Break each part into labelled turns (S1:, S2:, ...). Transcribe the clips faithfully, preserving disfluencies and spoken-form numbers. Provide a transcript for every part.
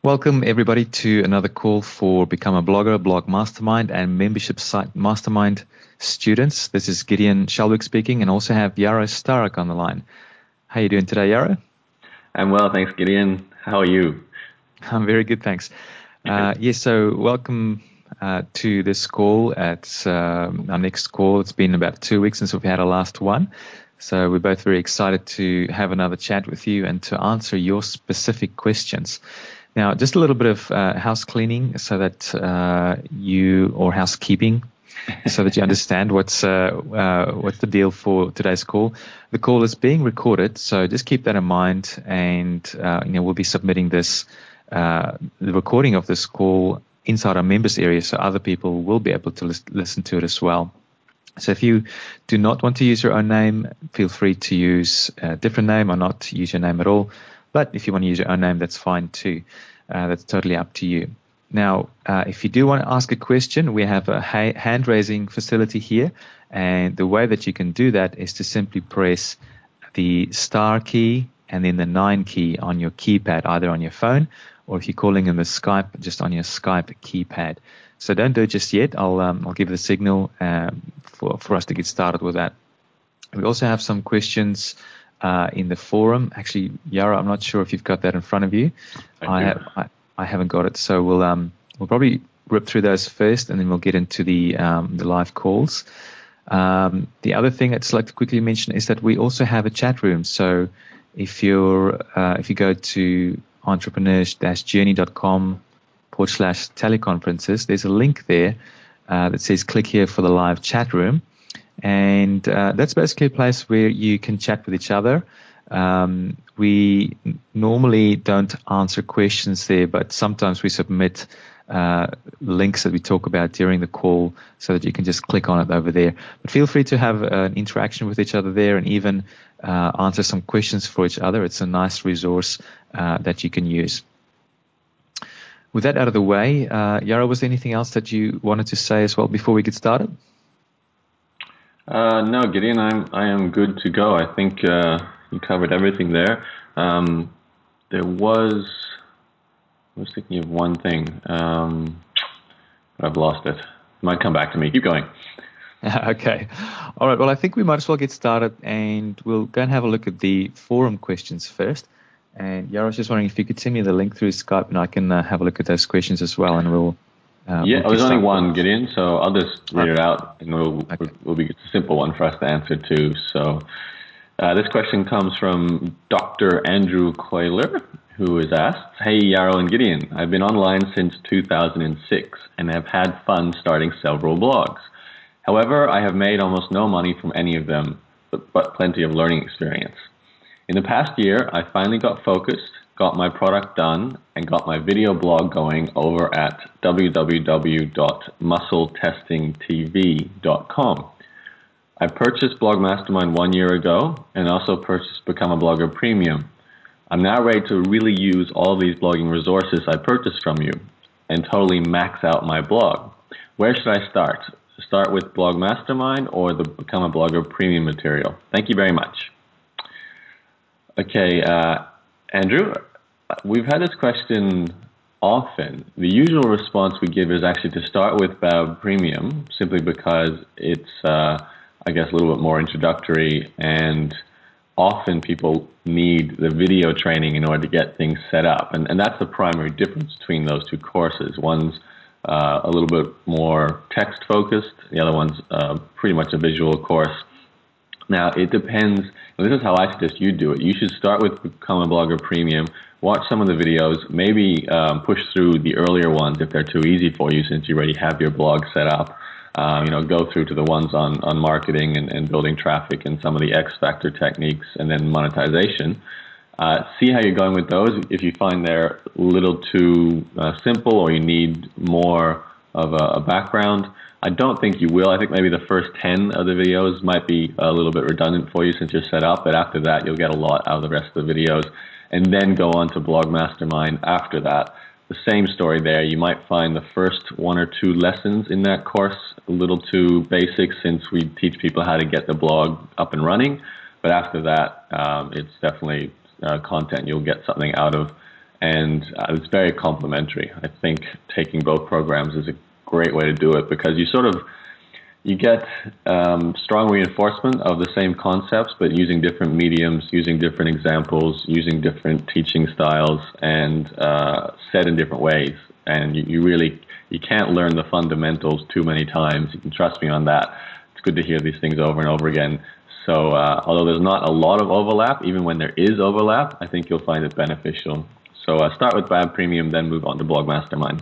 S1: Welcome everybody to another call for Become a Blogger, Blog Mastermind and Membership Site Mastermind students. This is Gideon Shelwick speaking, and also have Yaro Starak on the line. How are you doing today, Yaro?
S2: I'm well, thanks, Gideon. How are you?
S1: I'm very good, thanks. Uh, yes, so welcome uh, to this call. At um, our next call. It's been about two weeks since we've had our last one. So we're both very excited to have another chat with you and to answer your specific questions. Now, just a little bit of uh, house cleaning so that uh, you, or housekeeping, so that you understand what's uh, uh, what's the deal for today's call. The call is being recorded, so just keep that in mind, and uh, you know we'll be submitting this, uh, the recording of this call inside our members area, so other people will be able to lis- listen to it as well. So if you do not want to use your own name, feel free to use a different name or not use your name at all. But if you want to use your own name, that's fine too. Uh, that's totally up to you. Now, uh, if you do want to ask a question, we have a ha- hand-raising facility here. And the way that you can do that is to simply press the star key and then the nine key on your keypad, either on your phone or if you're calling in the Skype, just on your Skype keypad. So don't do it just yet. I'll um, I'll give the signal um, for, for us to get started with that. We also have some questions uh, in the forum. Actually, Yara, I'm not sure if you've got that in front of you.
S2: I,
S1: I, have, I, I haven't got it. So we'll um we'll probably rip through those first, and then we'll get into the um, the live calls. Um, the other thing I'd just like to quickly mention is that we also have a chat room. So if you're uh, if you go to entrepreneurs dash journey dot com forward slash teleconferences, there's a link there uh, that says click here for the live chat room. And uh, that's basically a place where you can chat with each other. Um, we n- normally don't answer questions there, but sometimes we submit uh, links that we talk about during the call so that you can just click on it over there. But feel free to have an interaction with each other there and even uh, answer some questions for each other. It's a nice resource uh, that you can use. With that out of the way, uh, Yara, was there anything else that you wanted to say as well before we get started?
S2: Uh, no, Gideon, I'm I am good to go. I think uh, you covered everything there. Um, there was I was thinking of one thing. Um, but I've lost it. It might come back to me. Keep going.
S1: Okay. All right. Well, I think we might as well get started, and we'll go and have a look at the forum questions first. And Yara, I was just wondering if you could send me the link through Skype, and I can uh, have a look at those questions as well, and we'll. Uh,
S2: Yeah,
S1: we'll
S2: there's only
S1: started.
S2: one, Gideon, so I'll just read
S1: Oh,
S2: it out, and we'll,
S1: okay.
S2: we'll be it's a simple one for us to answer too. So uh, this question comes from Doctor Andrew Coiler, who has asked, "Hey Yarrow and Gideon, I've been online since two thousand six and have had fun starting several blogs. However, I have made almost no money from any of them, but, but plenty of learning experience. In the past year, I finally got focused, got my product done, and got my video blog going over at w w w dot muscle testing t v dot com. I purchased Blog Mastermind one year ago and also purchased Become a Blogger Premium. I'm now ready to really use all these blogging resources I purchased from you and totally max out my blog. Where should I start? Start with Blog Mastermind or the Become a Blogger Premium material? Thank you very much." Okay, uh, Andrew, we've had this question often. The usual response we give is actually to start with B A B Premium, simply because it's, uh, I guess, a little bit more introductory, and often people need the video training in order to get things set up. And, and that's the primary difference between those two courses. One's uh, a little bit more text-focused, the other one's uh, pretty much a visual course. Now, it depends, and this is how I suggest you do it. You should start with Become a Blogger Premium, watch some of the videos, maybe um, push through the earlier ones if they're too easy for you since you already have your blog set up. Um, you know, go through to the ones on, on marketing and, and building traffic and some of the X Factor techniques and then monetization. Uh, see how you're going with those. If you find they're a little too uh, simple or you need more of a, a background, I don't think you will. I think maybe the first ten of the videos might be a little bit redundant for you since you're set up, but after that you'll get a lot out of the rest of the videos, and then go on to Blog Mastermind after that. The same story there. You might find the first one or two lessons in that course a little too basic since we teach people how to get the blog up and running, but after that um, it's definitely uh, content you'll get something out of. and uh, it's very complementary. I think taking both programs is a great way to do it because you sort of you get um, strong reinforcement of the same concepts, but using different mediums, using different examples, using different teaching styles, and uh, said in different ways. And you, you really you can't learn the fundamentals too many times. You can trust me on that. It's good to hear these things over and over again. So uh, although there's not a lot of overlap, even when there is overlap, I think you'll find it beneficial. So uh, start with B A B Premium, then move on to Blog Mastermind.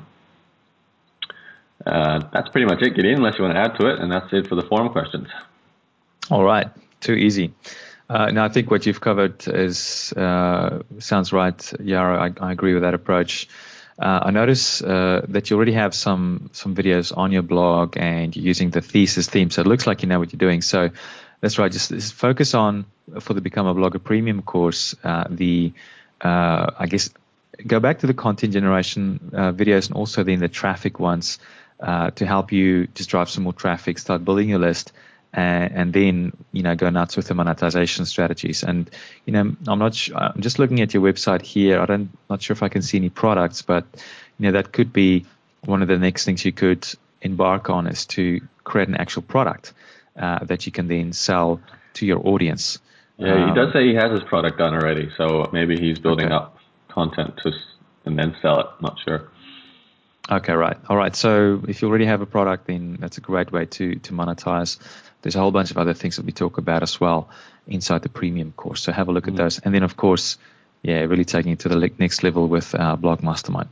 S2: Uh, that's pretty much it, Gideon, unless you want to add to it, and that's it for the forum questions.
S1: All right, too easy. Uh, now, I think what you've covered is uh, sounds right, Yaro. I, I agree with that approach. Uh, I notice uh, that you already have some some videos on your blog, and you're using the thesis theme, so it looks like you know what you're doing. So that's right. Just, just focus on for the Become a Blogger Premium course. Uh, the uh, I guess go back to the content generation uh, videos, and also then the traffic ones. Uh, to help you just drive some more traffic, start building your list, and, and then you know go nuts with the monetization strategies. And you know, I'm not. Sh- I'm just looking at your website here. I don't. Not sure if I can see any products, but you know that could be one of the next things you could embark on is to create an actual product uh, that you can then sell to your audience.
S2: Yeah, he does say he has his product done already, so maybe he's building
S1: okay.
S2: up content to and then sell it. Not sure.
S1: Okay, right. All right. So if you already have a product, then that's a great way to to monetize. There's a whole bunch of other things that we talk about as well inside the premium course. So have a look mm-hmm. at those. And then, of course, yeah, really taking it to the next level with uh, Blog Mastermind.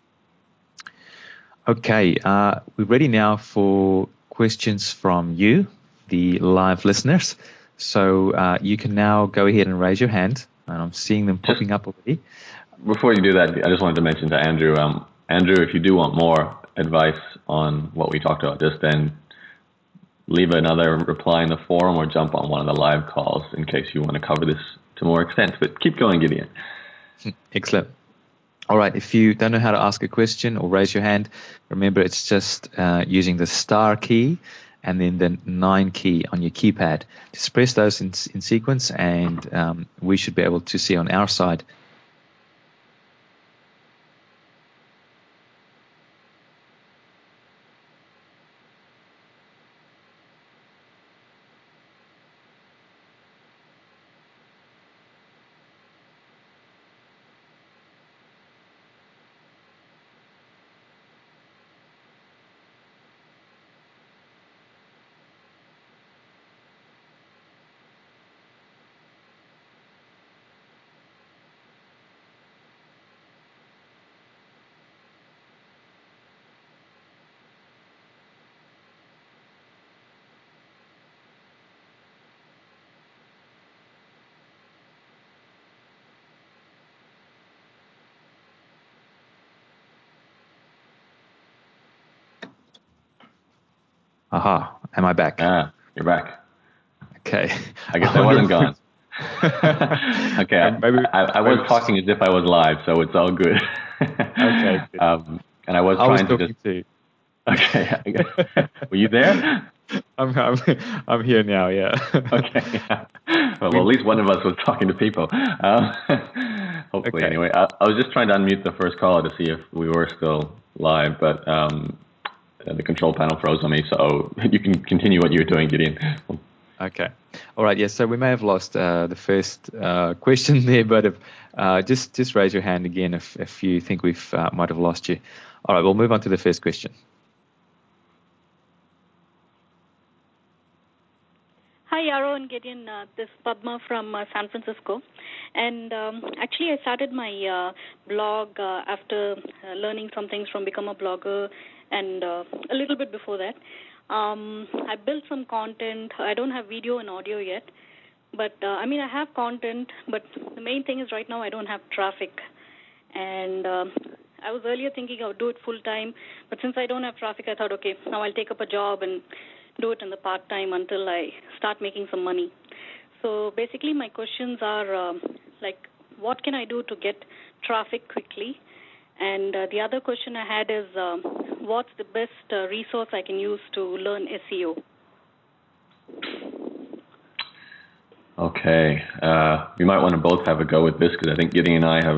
S1: Okay, uh, we're ready now for questions from you, the live listeners. So uh, you can now go ahead and raise your hand. And I'm seeing them popping
S2: just,
S1: up already.
S2: Before you do that, I just wanted to mention to Andrew, um, Andrew, if you do want more advice on what we talked about, just then leave another reply in the forum or jump on one of the live calls in case you want to cover this to more extent. But keep going, Gideon.
S1: Excellent. All right. If you don't know how to ask a question or raise your hand, remember it's just uh, using the star key and then the nine key on your keypad. Just press those in, in sequence, and um, we should be able to see on our side. Aha, am I back?
S2: Ah, you're back.
S1: Okay.
S2: I guess I, I wasn't gone. okay, I,
S1: maybe,
S2: I, I was maybe. talking as if I was live, so it's all good.
S1: Okay. Good.
S2: Um, and I was
S1: I
S2: trying
S1: was
S2: to just.
S1: Too.
S2: Okay. Were you there?
S1: I'm, I'm I'm here now. Yeah.
S2: Okay. Yeah. Well, we, at least one of us was talking to people. Um, hopefully, okay. Anyway. I, I was just trying to unmute the first caller to see if we were still live, but um, the control panel froze on me, so you can continue what you were doing, Gideon.
S1: Okay. All right. Yes. So we may have lost uh, the first uh, question there, but if, uh, just just raise your hand again if if you think we've uh, might have lost you. All right. We'll move on to the first question.
S3: Hi, Yaro and Gideon. Uh, this is Padma from uh, San Francisco. And um, actually, I started my uh, blog uh, after uh, learning some things from Become a Blogger and uh, a little bit before that. Um, I built some content. I don't have video and audio yet. But, uh, I mean, I have content, but the main thing is right now I don't have traffic. And um, I was earlier thinking I would do it full-time. But since I don't have traffic, I thought, okay, now I'll take up a job and do it in the part-time until I start making some money. So basically my questions are um, like, what can I do to get traffic quickly? And uh, the other question I had is, um, what's the best uh, resource I can use to learn S E O?
S2: Okay. Uh, we might want to both have a go with this because I think Gideon and I have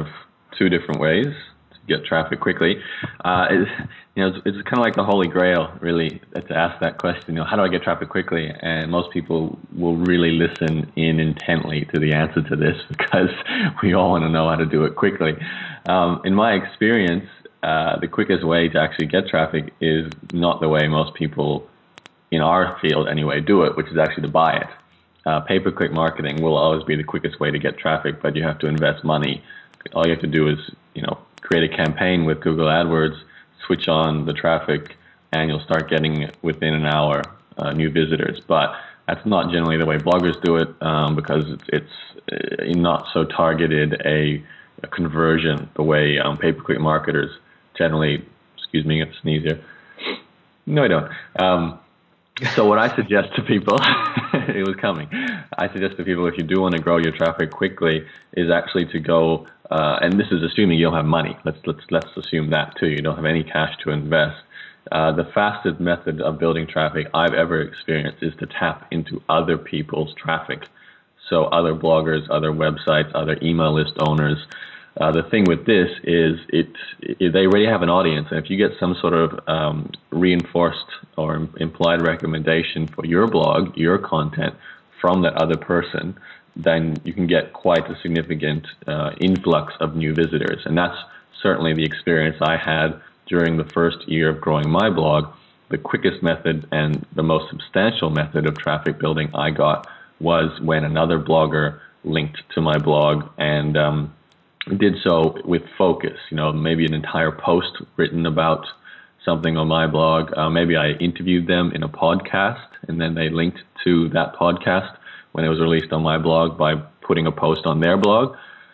S2: two different ways to get traffic quickly. Uh, it, you know, it's, it's kind of like the holy grail, really, to ask that question. You know, how do I get traffic quickly? And most people will really listen in intently to the answer to this because we all want to know how to do it quickly. Um, in my experience, uh, the quickest way to actually get traffic is not the way most people in our field anyway do it, which is actually to buy it. Uh, pay-per-click marketing will always be the quickest way to get traffic, but you have to invest money. All you have to do is, you know, create a campaign with Google AdWords, switch on the traffic, and you'll start getting within an hour uh, new visitors. But that's not generally the way bloggers do it um, because it's, it's not so targeted a, a conversion the way um, pay-per-click marketers generally. Excuse me, I have to sneeze here. No, I don't. Um, So what I suggest to people, it was coming, I suggest to people if you do want to grow your traffic quickly is actually to go, uh, and this is assuming you don't have money. Let's let's let's assume that too. You don't have any cash to invest. Uh, the fastest method of building traffic I've ever experienced is to tap into other people's traffic. So other bloggers, other websites, other email list owners. Uh, the thing with this is it, it they already have an audience, and if you get some sort of um, reinforced or implied recommendation for your blog, your content from that other person, then you can get quite a significant uh, influx of new visitors. And that's certainly the experience I had during the first year of growing my blog. The quickest method and the most substantial method of traffic building I got was when another blogger linked to my blog and um, did so with focus, you know, maybe an entire post written about something on my blog. Uh, maybe I interviewed them in a podcast and then they linked to that podcast when it was released on my blog by putting a post on their blog.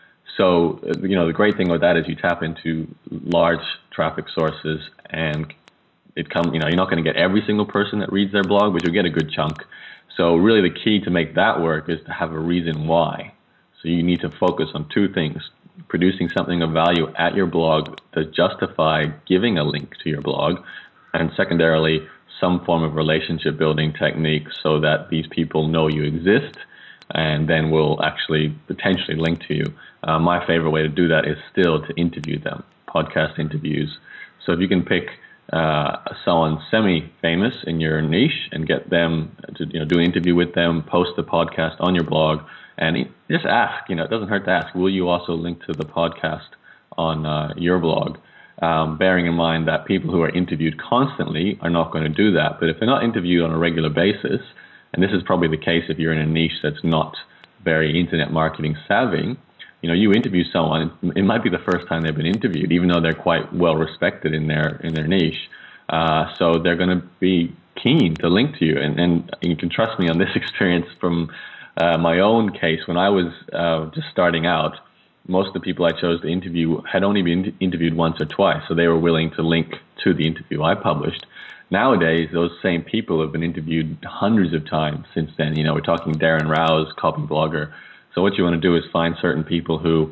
S2: So, you know, the great thing with that is you tap into large traffic sources and it come, you know, you're not going to get every single person that reads their blog, but you'll get a good chunk. So really the key to make that work is to have a reason why. So you need to focus on two things: producing something of value at your blog to justify giving a link to your blog, and secondarily, some form of relationship building technique so that these people know you exist and then will actually potentially link to you. Uh, my favorite way to do that is still to interview them, podcast interviews. So if you can pick uh, someone semi-famous in your niche and get them to, you know, do an interview with them, post the podcast on your blog, and just ask, you know, it doesn't hurt to ask, will you also link to the podcast on uh, your blog? Um, bearing in mind that people who are interviewed constantly are not going to do that. But if they're not interviewed on a regular basis, and this is probably the case if you're in a niche that's not very internet marketing savvy, you know, you interview someone, it might be the first time they've been interviewed, even though they're quite well respected in their in their niche. Uh, so they're going to be keen to link to you. And, and you can trust me on this experience from uh, my own case. When I was uh, just starting out, most of the people I chose to interview had only been interviewed once or twice, so they were willing to link to the interview I published. Nowadays, those same people have been interviewed hundreds of times since then. You know, we're talking Darren Rouse, copy blogger. So what you want to do is find certain people who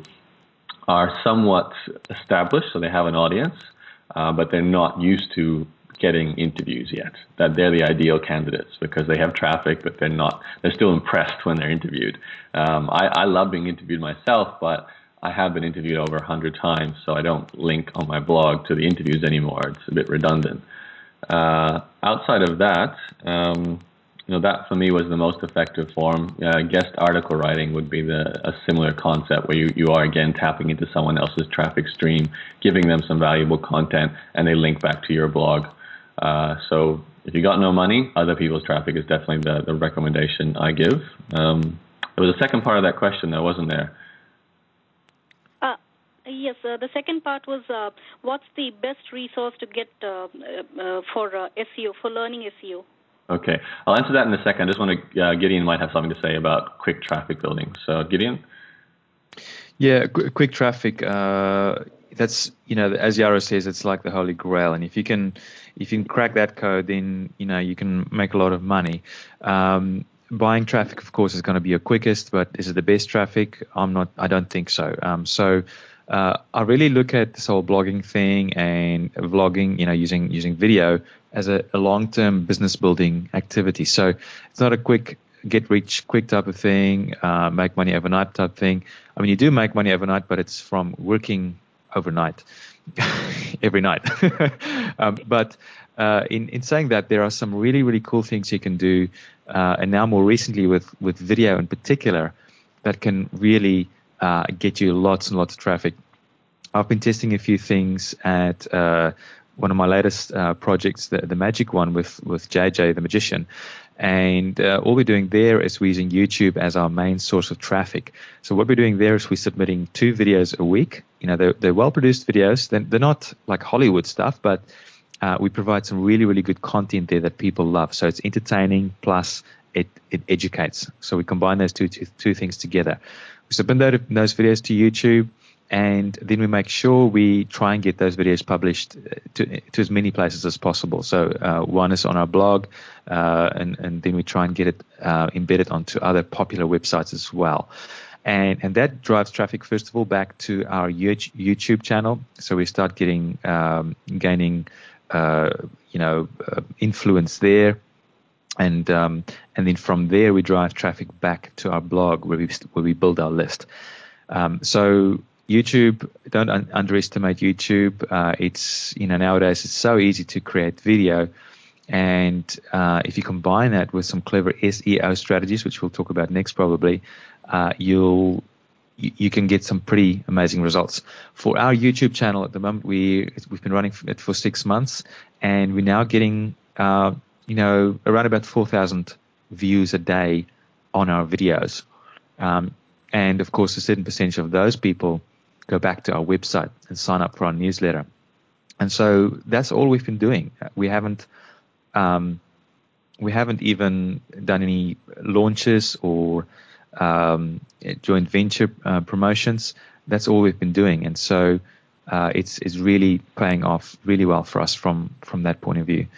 S2: are somewhat established, so they have an audience, uh, but they're not used to getting interviews yet. That they're the ideal candidates because they have traffic, but they're not. They're still impressed when they're interviewed. Um, I, I love being interviewed myself, but I have been interviewed over a hundred times, so I don't link on my blog to the interviews anymore. It's a bit redundant. Uh, outside of that, um, you know, that for me was the most effective form. Uh, guest article writing would be the, a similar concept where you, you are again tapping into someone else's traffic stream, giving them some valuable content, and they link back to your blog. Uh, so if you got no money, other people's traffic is definitely the, the recommendation I give. Um, there was a second part of that question that wasn't there.
S3: Yes, uh, the second part was uh, what's the best resource to get uh, uh, for uh, S E O, for learning S E O?
S2: Okay, I'll answer that in a second. I just want to, uh, Gideon might have something to say about quick traffic building. So Gideon?
S1: Yeah, qu- quick traffic, uh, that's, you know, as Yaro says, it's like the holy grail. And if you can, if you can crack that code, then, you know, you can make a lot of money. Um, buying traffic, of course, is going to be your quickest, but is it the best traffic? I'm not, I don't think so. Um, so, Uh, I really look at this whole blogging thing and vlogging, you know, using using video as a, a long-term business building activity. So it's not a quick get rich quick type of thing, uh, make money overnight type thing. I mean, you do make money overnight, but it's from working overnight every night. um, but uh, in, in saying that, there are some really, really cool things you can do. Uh, and now more recently with, with video in particular, that can really uh, get you lots and lots of traffic. I've been testing a few things at uh, one of my latest uh, projects, the, the Magic one with, with J J, the magician. And uh, all we're doing there is we're using YouTube as our main source of traffic. So what we're doing there is we're submitting two videos a week. You know, they're, they're well-produced videos. They're, they're not like Hollywood stuff, but uh, we provide some really, really good content there that people love. So it's entertaining, plus it, it educates. So we combine those two, two, two things together. We submit those videos to YouTube, and then we make sure we try and get those videos published to, to as many places as possible. So uh, one is on our blog, uh, and, and then we try and get it uh, embedded onto other popular websites as well. And, and that drives traffic, first of all, back to our YouTube channel. So we start getting, um, gaining, uh, you know, uh, influence there. And um, and then from there, we drive traffic back to our blog where we, where we build our list. Um, so YouTube, don't un- underestimate YouTube. Uh, it's, you know, nowadays it's so easy to create video. And uh, if you combine that with some clever S E O strategies, which we'll talk about next probably, uh, you'll you, you can get some pretty amazing results. For our YouTube channel at the moment, we, we've been running it for six months, and we're now getting, uh, you know, around about four thousand views a day on our videos. Um, and, of course, a certain percentage of those people go back to our website and sign up for our newsletter. And so that's all we've been doing. We haven't um, we haven't even done any launches or um, joint venture uh, promotions. That's all we've been doing. And so uh, it's it's really paying off really well for us from from that point of view.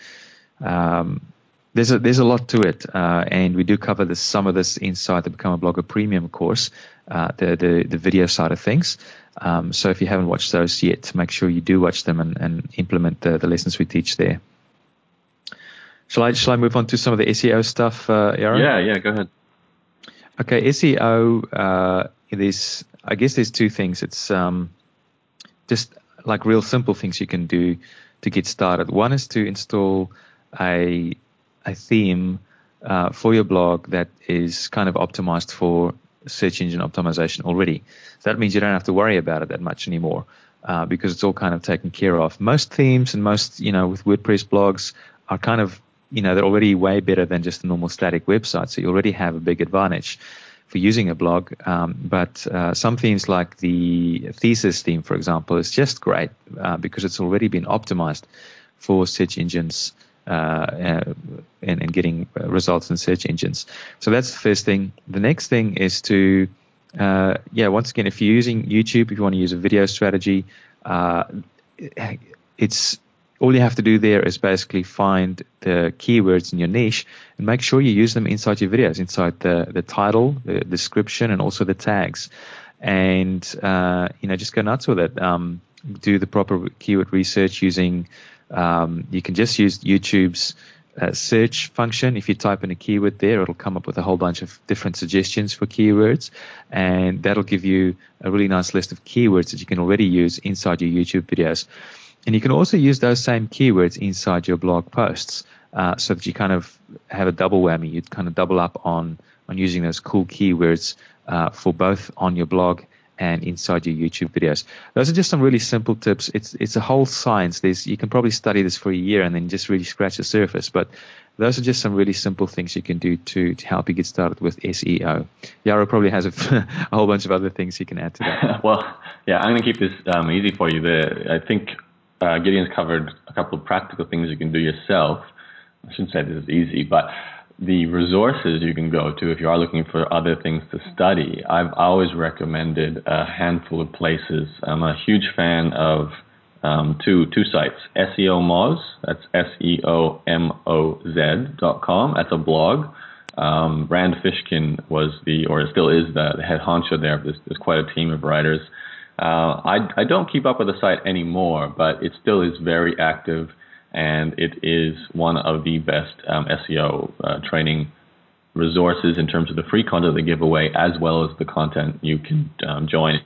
S1: Um, there's a there's a lot to it, uh, and we do cover this, some of this inside the Become a Blogger Premium course, uh, the, the the video side of things. Um, so if you haven't watched those yet, make sure you do watch them and, and implement the, the lessons we teach there. Shall I shall I move on to some of the S E O stuff, uh, Aaron?
S2: Yeah, yeah, go ahead.
S1: Okay, S E O. Uh, there's I guess there's two things. It's um, just like real simple things you can do to get started. One is to install a a theme uh, for your blog that is kind of optimized for search engine optimization already. So that means you don't have to worry about it that much anymore uh, because it's all kind of taken care of. Most themes and most, you know, with WordPress blogs are kind of, you know, they're already way better than just a normal static website. So you already have a big advantage for using a blog. Um, but uh, some themes like the Thesis theme, for example, is just great uh, because it's already been optimized for search engines uh, uh, and, and getting results in search engines. So that's the first thing. The next thing is to, uh, yeah, once again, if you're using YouTube, if you want to use a video strategy, uh, it's all you have to do there is basically find the keywords in your niche and make sure you use them inside your videos, inside the, the title, the description, and also the tags. And, uh, you know, just go nuts with it. Um, do the proper keyword research using, um, you can just use YouTube's uh, search function. If you type in a keyword there, it'll come up with a whole bunch of different suggestions for keywords. And that'll give you a really nice list of keywords that you can already use inside your YouTube videos. And you can also use those same keywords inside your blog posts uh, so that you kind of have a double whammy. You kind of double up on, on using those cool keywords uh, for both on your blog and inside your YouTube videos. Those are just some really simple tips. It's it's a whole science. There's, you can probably study this for a year and then just really scratch the surface. But those are just some really simple things you can do to, to help you get started with S E O. Yaro probably has a, a whole bunch of other things he can add to that.
S2: Well, yeah, I'm going to keep this um, easy for you. The, I think Uh, Gideon's covered a couple of practical things you can do yourself. I shouldn't say this is easy, but the resources you can go to if you are looking for other things to study, I've always recommended a handful of places. I'm a huge fan of um, two two sites, S E O Moz, that's S E O M O Z dot com, that's a blog. Um, Rand Fishkin was the, or still is the, the head honcho there. There's, there's quite a team of writers. Uh, I, I don't keep up with the site anymore, but it still is very active, and it is one of the best um, S E O uh, training resources in terms of the free content they give away, as well as the content you can um, join.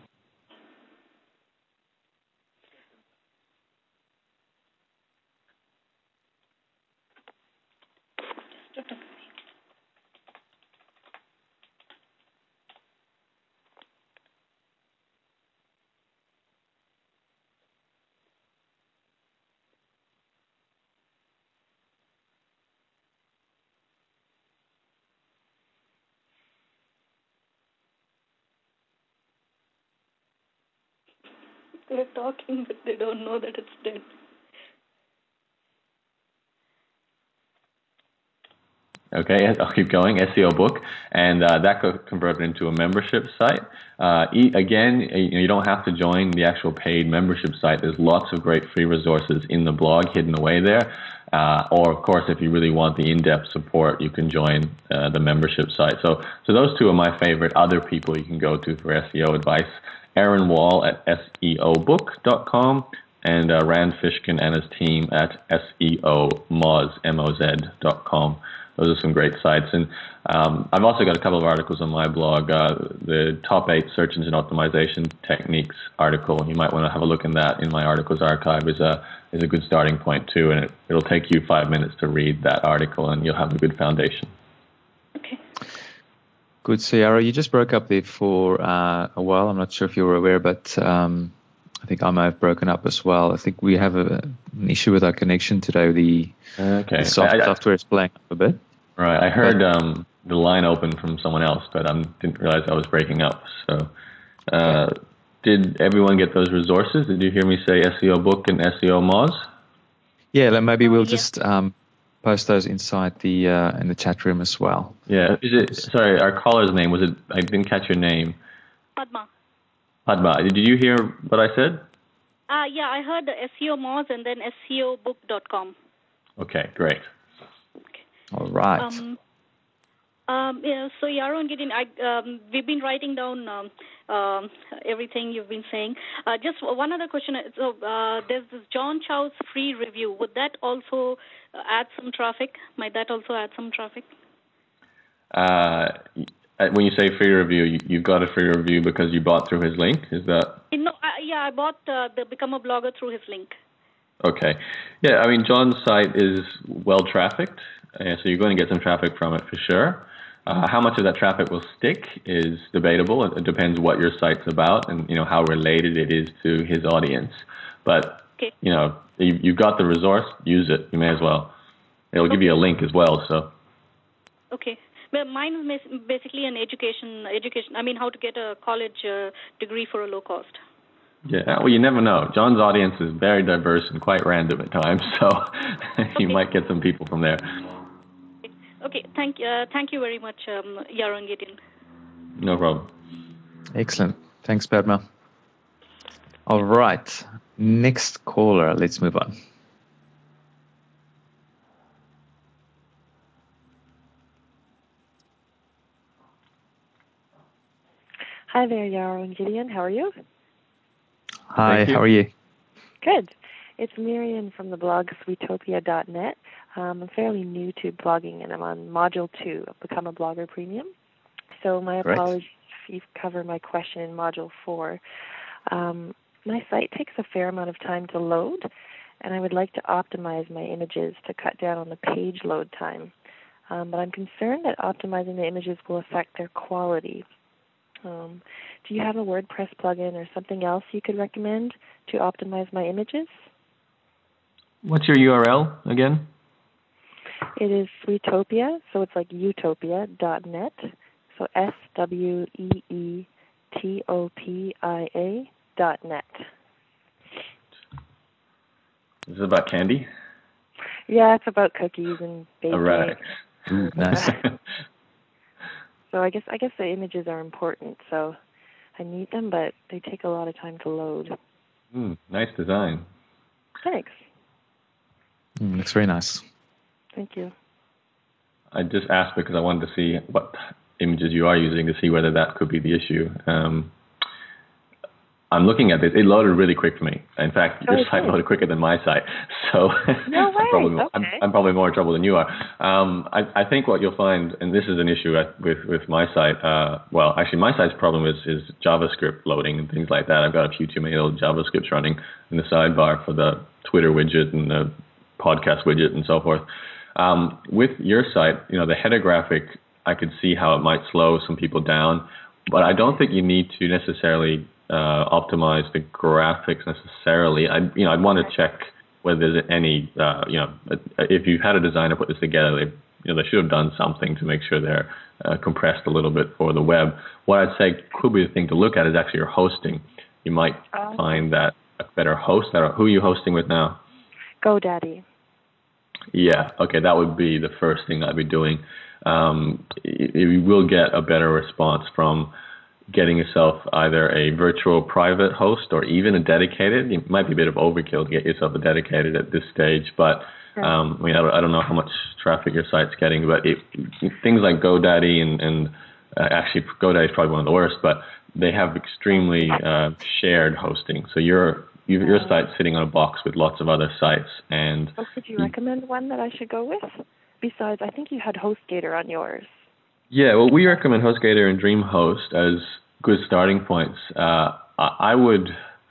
S3: They're talking, but they don't know that it's dead.
S2: Okay, I'll keep going. S E O Book, and uh, that got converted into a membership site. Uh, e- again, you, know, you don't have to join the actual paid membership site. There's lots of great free resources in the blog hidden away there. Uh, or, of course, if you really want the in-depth support, you can join uh, the membership site. So, so those two are my favorite. Other people you can go to for S E O advice: Aaron Wall at S E O book dot com and uh, Rand Fishkin and his team at S E O Moz, M O Z dot com. Those are some great sites. And um, I've also got a couple of articles on my blog. Uh, the top eight search engine optimization techniques article, you might want to have a look in that in my articles archive, is a is a good starting point too. And it, it'll take you five minutes to read that article and you'll have a good foundation.
S3: Okay.
S1: Good, Ciara. You just broke up there for uh, a while. I'm not sure if you were aware, but um, I think I may have broken up as well. I think we have a, an issue with our connection today. The,
S2: okay.
S1: the soft,
S2: I, I,
S1: software is playing up a bit.
S2: Right. I heard but, um, the line open from someone else, but I um, didn't realize I was breaking up. So uh, okay. Did everyone get those resources? Did you hear me say S E O Book and S E O Moz?
S1: Yeah, then maybe we'll
S3: oh, yeah.
S1: just um, post those inside the uh, in the chat room as well.
S2: Yeah. Is it? Sorry, our caller's name was it? I didn't catch your name.
S3: Padma.
S2: Padma. Did you hear what I said?
S3: Uh, yeah, I heard the S E O Moz and then S E O book dot com.
S2: Okay, great.
S3: Okay.
S1: All right.
S3: Um, um, yeah, so Yaro and Gideon, I, um, we've been writing down um, um, everything you've been saying. Uh, just one other question. So uh, there's this John Chow's free review. Would that also add some traffic? Might that also add some traffic?
S2: Uh, when you say free review, you, you got a free review because you bought through his link? Is that?
S3: No, I, yeah, I bought uh, the Become a Blogger through his link.
S2: Okay. Yeah, I mean, John's site is well trafficked, uh, so you're going to get some traffic from it for sure. Uh, how much of that traffic will stick is debatable. It, it depends what your site's about and, you know, how related it is to his audience. But,
S3: okay.
S2: you know, you, you've got the resource, use it. You may as well. It'll okay. give you a link as well, so.
S3: Okay. Well, mine is basically an education, education. I mean, how to get a college uh, degree for a low cost.
S2: Yeah, well, you never know. John's audience is very diverse and quite random at times, so
S3: okay.
S2: you might get some people from there.
S3: Okay, thank uh, thank you very much, um, Yaro and Gideon.
S2: No problem.
S1: Excellent. Thanks, Padma. All right. Next caller. Let's move on.
S4: Hi there, Yaro and Gideon. How are you?
S1: Hi, how are you?
S4: Good. It's Miriam from the blog sweetopia dot net. Um, I'm fairly new to blogging, and I'm on Module two of Become a Blogger Premium. So my
S1: Great.
S4: apologies if you've covered my question in Module four. Um, my site takes a fair amount of time to load, and I would like to optimize my images to cut down on the page load time. Um, but I'm concerned that optimizing the images will affect their quality. Um, do you have a WordPress plugin or something else you could recommend to optimize my images?
S2: What's your U R L again?
S4: It is Sweetopia, so it's like utopia dot net. So S W E E T O P I A dot net.
S2: Is it about candy?
S4: Yeah, it's about cookies and baking.
S2: All right.
S1: Ooh, nice.
S4: So I guess I guess the images are important. So I need them, but they take a lot of time to load.
S2: Mm, nice design.
S4: Thanks.
S1: Mm, looks very nice.
S4: Thank you.
S2: I just asked because I wanted to see what images you are using to see whether that could be the issue. Um, I'm looking at this. It loaded really quick for me. In fact,
S4: Oh,
S2: your
S4: it
S2: site
S4: did?
S2: loaded quicker than my site. So
S4: No way.
S2: I'm, probably more,
S4: Okay.
S2: I'm, I'm probably more in trouble than you are. Um, I, I think what you'll find, and this is an issue with, with my site, uh, well, actually my site's problem is, is JavaScript loading and things like that. I've got a few too many old JavaScripts running in the sidebar for the Twitter widget and the podcast widget and so forth. Um, with your site, you know, the header graphic, I could see how it might slow some people down, but I don't think you need to necessarily uh, optimize the graphics necessarily. I, you know, I'd want to check whether there's any, uh, you know, if you had a designer put this together, they, you know, they should have done something to make sure they're uh, compressed a little bit for the web. What I'd say could be the thing to look at is actually your hosting. You might
S4: um,
S2: find that a better host. Who are you hosting with now?
S4: GoDaddy.
S2: Yeah, okay, that would be the first thing I'd be doing. Um, you will get a better response from getting yourself either a virtual private host or even a dedicated. It might be a bit of overkill to get yourself a dedicated at this stage, but um, I mean, I don't, I don't know how much traffic your site's getting, but it, things like GoDaddy and, and uh, actually GoDaddy is probably one of the worst, but they have extremely uh, shared hosting. So your your site's sitting on a box with lots of other sites. And
S4: oh, could you recommend one that I should go with? Besides, I think you had HostGator on yours.
S2: Yeah, well, we recommend HostGator and DreamHost as good starting points. Uh, I would,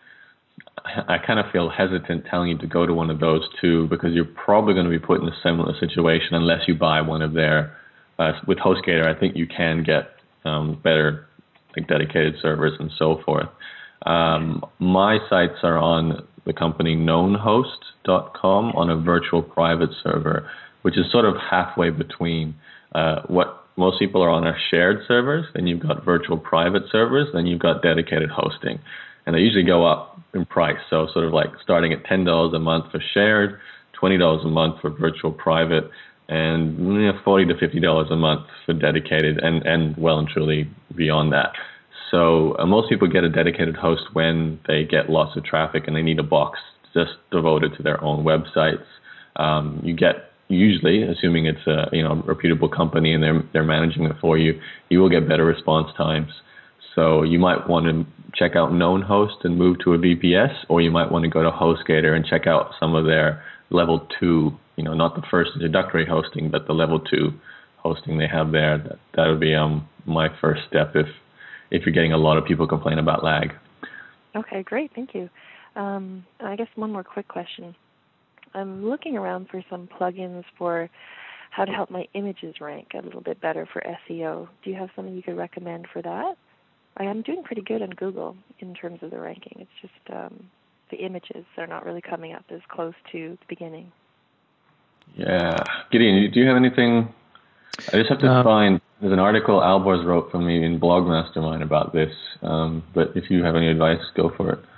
S2: I kind of feel hesitant telling you to go to one of those two because you're probably going to be put in a similar situation unless you buy one of their. Uh, with HostGator, I think you can get um, better, like dedicated servers and so forth. Um, my sites are on the company known host dot com on a virtual private server, which is sort of halfway between uh, what most people are on are shared servers, then you've got virtual private servers, then you've got dedicated hosting. And they usually go up in price. So sort of like starting at ten dollars a month for shared, twenty dollars a month for virtual private, and you know, forty to fifty dollars a month for dedicated, and, and well and truly beyond that. So uh, most people get a dedicated host when they get lots of traffic and they need a box just devoted to their own websites. Um, you get usually, assuming it's a you know reputable company and they're they're managing it for you, you will get better response times. So you might want to check out Known Host and move to a V P S, or you might want to go to HostGator and check out some of their level two, you know, not the first introductory hosting, but the level two hosting they have there. That that would be um my first step if if you're getting a lot of people complain about lag.
S4: Okay, great, thank you. Um, I guess one more quick question. I'm looking around for some plugins for how to help my images rank a little bit better for S E O. Do you have something you could recommend for that? I am doing pretty good on Google in terms of the ranking. It's just um, the images are not really coming up as close to the beginning.
S2: Yeah. Gideon, do you have anything? I just have to um, find, there's an article Alborz wrote for me in Blog Mastermind about this, um, but if you have any advice, go for it.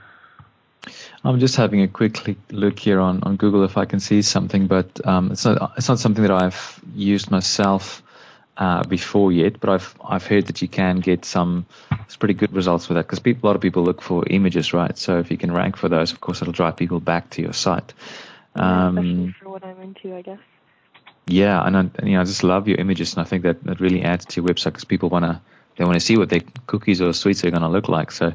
S1: I'm just having a quick look here on, on Google if I can see something, but um, it's not it's not something that I've used myself uh, before yet. But I've I've heard that you can get some pretty good results with that because a lot of people look for images, right? So if you can rank for those, of course, it'll drive people back to your site.
S4: Yeah, um, especially for what I'm into, I guess.
S1: Yeah, and I, you know, I just love your images, and I think that, that really adds to your website because people want to they want to see what their cookies or sweets are going to look like. So.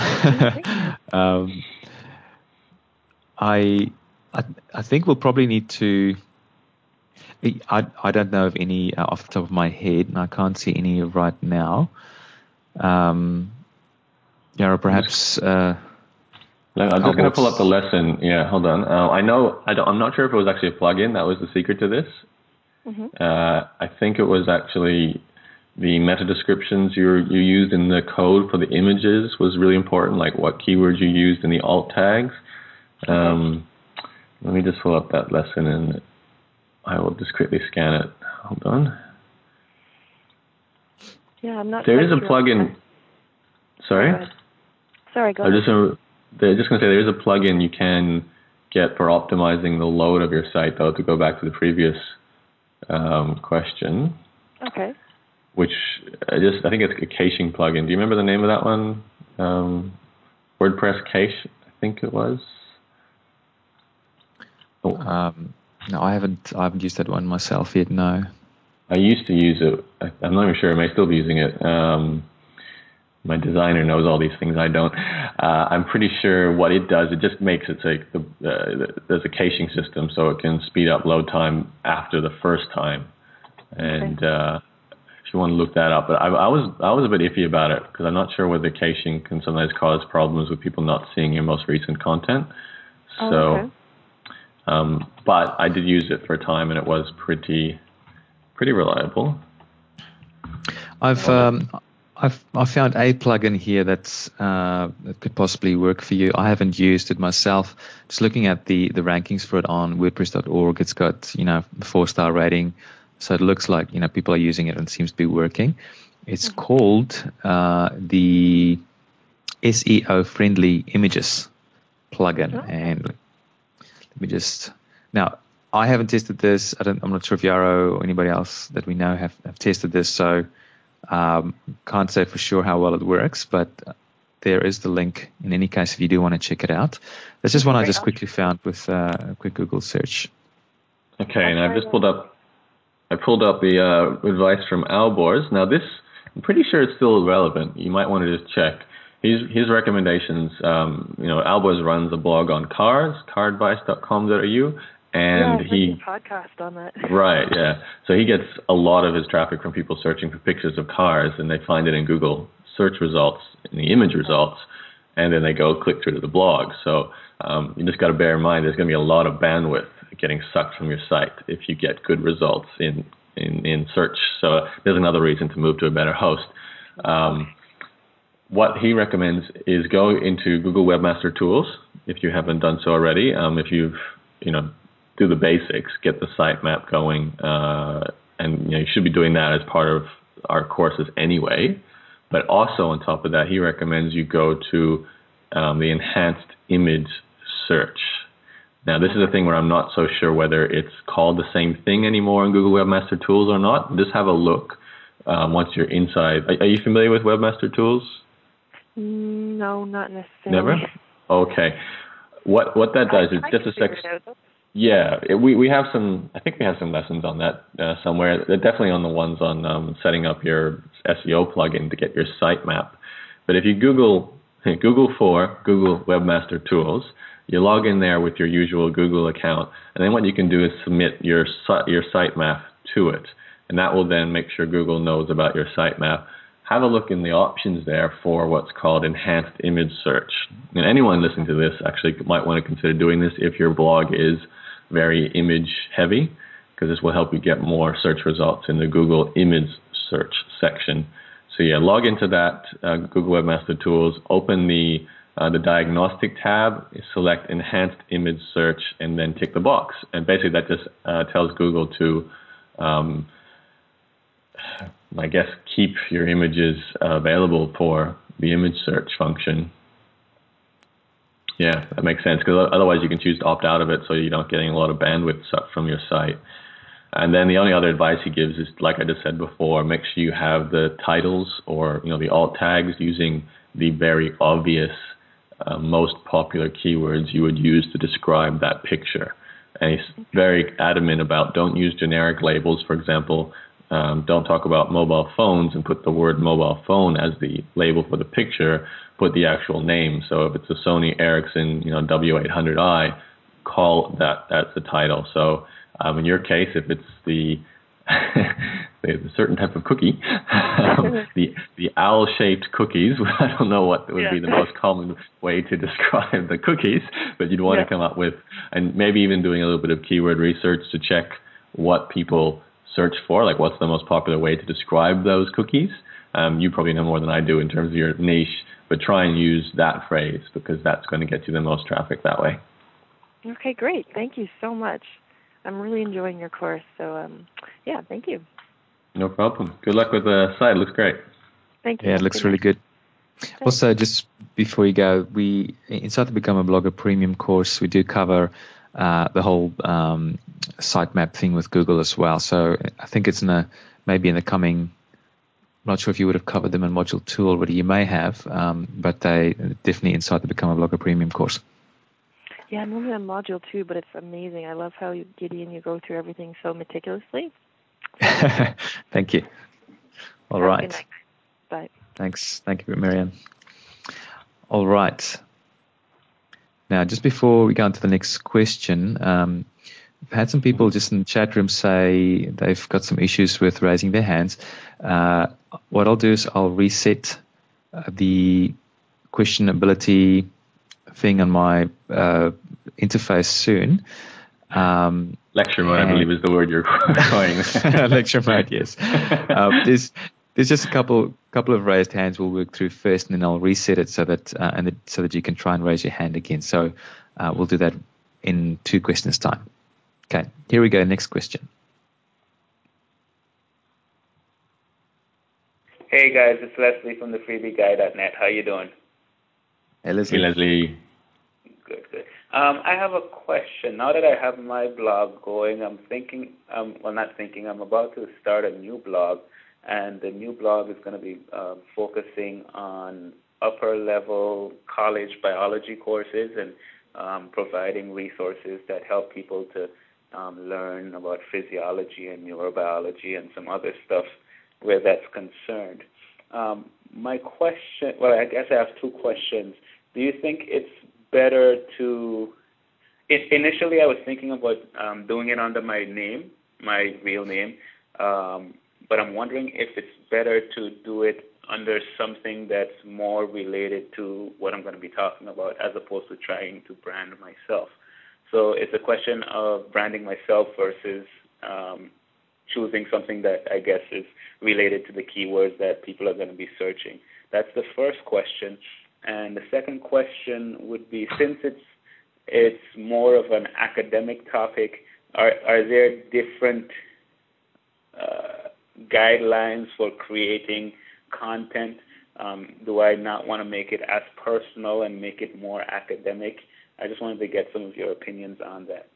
S1: um, I, I I think we'll probably need to. I I don't know of any uh, off the top of my head, and I can't see any right now. Um, yeah, or perhaps. Uh,
S2: I'm just going to pull up the lesson. Yeah, hold on. Uh, I know. I don't, I'm not sure if it was actually a plugin that was the secret to this. Mm-hmm. Uh, I think it was actually the meta descriptions you you used in the code for the images was really important, like what keywords you used in the alt tags. Um, okay. Let me just pull up that lesson and I will just quickly scan it. Hold on.
S4: Yeah, I'm not.
S2: There is a
S4: sure
S2: plugin. Sorry.
S4: Go Sorry, go
S2: I'm
S4: ahead.
S2: just, they're just going to say there is a plugin you can get for optimizing the load of your site, though. To go back to the previous um, question.
S4: Okay.
S2: Which I just I think it's a caching plugin. Do you remember the name of that one? Um, WordPress Cache, I think it was.
S1: Oh. Um, no, I haven't. I haven't used that one myself yet. No.
S2: I used to use it. I'm not even sure. I may still be using it. Um, my designer knows all these things. I don't. Uh, I'm pretty sure what it does, it just makes it like the, uh, there's a caching system, so it can speed up load time after the first time. And okay. uh, if you want to look that up, but I, I was I was a bit iffy about it because I'm not sure whether caching can sometimes cause problems with people not seeing your most recent content.
S4: Oh,
S2: so,
S4: okay.
S2: um, but I did use it for a time, and it was pretty pretty reliable.
S1: I've um, I've I found a plugin here that's uh, that could possibly work for you. I haven't used it myself. Just looking at the, the rankings for it on WordPress dot org, it's got, you know, four star rating, so it looks like, you know, people are using it and it seems to be working. It's mm-hmm. called uh, the S E O friendly images plugin, okay. and let me just now. I haven't tested this. I don't, I'm not sure if Yaro or anybody else that we know have, have tested this, so um, can't say for sure how well it works, but there is the link in any case if you do want to check it out. That's just one I just quickly found with uh, a quick Google search.
S2: Okay, and I've just pulled up I pulled up the uh, advice from Albors. Now this, I'm pretty sure it's still relevant. You might want to just check. His, his recommendations, um, you know, Albors runs a blog on cars, car advice dot com dot a u. And
S4: yeah,
S2: he
S4: podcast on that.
S2: Right, yeah. So he gets a lot of his traffic from people searching for pictures of cars, and they find it in Google search results, in the image results, and then they go click through to the blog. So um, you just got to bear in mind there's going to be a lot of bandwidth getting sucked from your site if you get good results in, in, in search. So there's another reason to move to a better host. Um, what he recommends is go into Google Webmaster Tools if you haven't done so already. Um, if you've, you know, do the basics, get the sitemap going, uh, and you know, you should be doing that as part of our courses anyway. But also on top of that, he recommends you go to um, the enhanced image search. Now, this is a thing where I'm not so sure whether it's called the same thing anymore in Google Webmaster Tools or not. Just have a look um, once you're inside. Are, are you familiar with Webmaster Tools?
S4: No, not necessarily.
S2: Never? Okay. What what that does
S4: I,
S2: is
S4: I
S2: just a section.
S4: Yeah,
S2: it, we we have some. I think we have some lessons on that uh, somewhere. They're definitely on the ones on um, setting up your S E O plugin to get your sitemap. But if you Google Google for Google Webmaster Tools, you log in there with your usual Google account, and then what you can do is submit your your sitemap to it, and that will then make sure Google knows about your sitemap. Have a look in the options there for what's called enhanced image search. And anyone listening to this actually might want to consider doing this if your blog is very image heavy, because this will help you get more search results in the Google image search section. So yeah, log into that uh, Google Webmaster Tools, open the uh, the diagnostic tab, select enhanced image search, and then tick the box. And basically that just uh, tells Google to, um, I guess, keep your images uh, available for the image search function. Yeah, that makes sense, because otherwise you can choose to opt out of it so you're not getting a lot of bandwidth sucked from your site. And then the only other advice he gives is, like I just said before, make sure you have the titles or, you know, the alt tags using the very obvious, uh, most popular keywords you would use to describe that picture. And he's very adamant about don't use generic labels. For example, um, don't talk about mobile phones and put the word mobile phone as the label for the picture. Put the actual name. So if it's a Sony Ericsson, you know, W eight hundred i, call that that's the title. So um, in your case, if it's the the certain type of cookie, um, the the owl-shaped cookies, I don't know what would yeah. be the most common way to describe the cookies, but you'd want yeah. to come up with, and maybe even doing a little bit of keyword research to check what people search for, like what's the most popular way to describe those cookies. Um, you probably know more than I do in terms of your niche, but try and use that phrase because that's going to get you the most traffic that way.
S4: Okay, great. Thank you so much. I'm really enjoying your course. So, um, yeah, thank you.
S2: No problem. Good luck with the site. It looks great.
S4: Thank you.
S1: Yeah, it looks good really good. Thanks. Also, just before you go, we inside the Become a Blogger Premium course, we do cover uh, the whole um, sitemap thing with Google as well. So I think it's in a maybe in the coming. I'm not sure if you would have covered them in Module two already. You may have, um, but they definitely inside the Become a Blogger Premium course.
S4: Yeah, I'm only on Module two, but it's amazing. I love how, you, Gideon, you go through everything so meticulously.
S1: Thank you. All
S4: Have
S1: right.
S4: a good night. Bye.
S1: Thanks. Thank you, Marianne. All right. Now, just before we go on to the next question, um, we've had some people just in the chat room say they've got some issues with raising their hands. Uh, what I'll do is I'll reset uh, the questionability thing on my uh, interface soon. Um,
S2: lecture mode, I believe, is the word you're coining.
S1: Lecture mode, yes. Uh, there's there's just a couple couple of raised hands we'll work through first, and then I'll reset it so that uh, and it, so that you can try and raise your hand again. So uh, we'll do that in two questions time. Okay, here we go. Next question.
S5: Hey guys, it's Leslie from the freebie guy dot net. How you doing?
S1: Hey Leslie.
S2: Hey Leslie.
S5: Good, good. Um, I have a question. Now that I have my blog going, I'm thinking, um, well, not thinking, I'm about to start a new blog, and the new blog is going to be uh, focusing on upper-level college biology courses and um, providing resources that help people to um, learn about physiology and neurobiology and some other stuff where that's concerned. Um, my question, well, I guess I have two questions. Do you think it's better to, it, initially I was thinking about um, doing it under my name, my real name, um, but I'm wondering if it's better to do it under something that's more related to what I'm going to be talking about as opposed to trying to brand myself. So it's a question of branding myself versus um, choosing something that I guess is related to the keywords that people are going to be searching. That's the first question. And the second question would be, since it's it's more of an academic topic, are are there different uh, guidelines for creating content? Um, do I not want to make it as personal and make it more academic? I just wanted to get some of your opinions on that.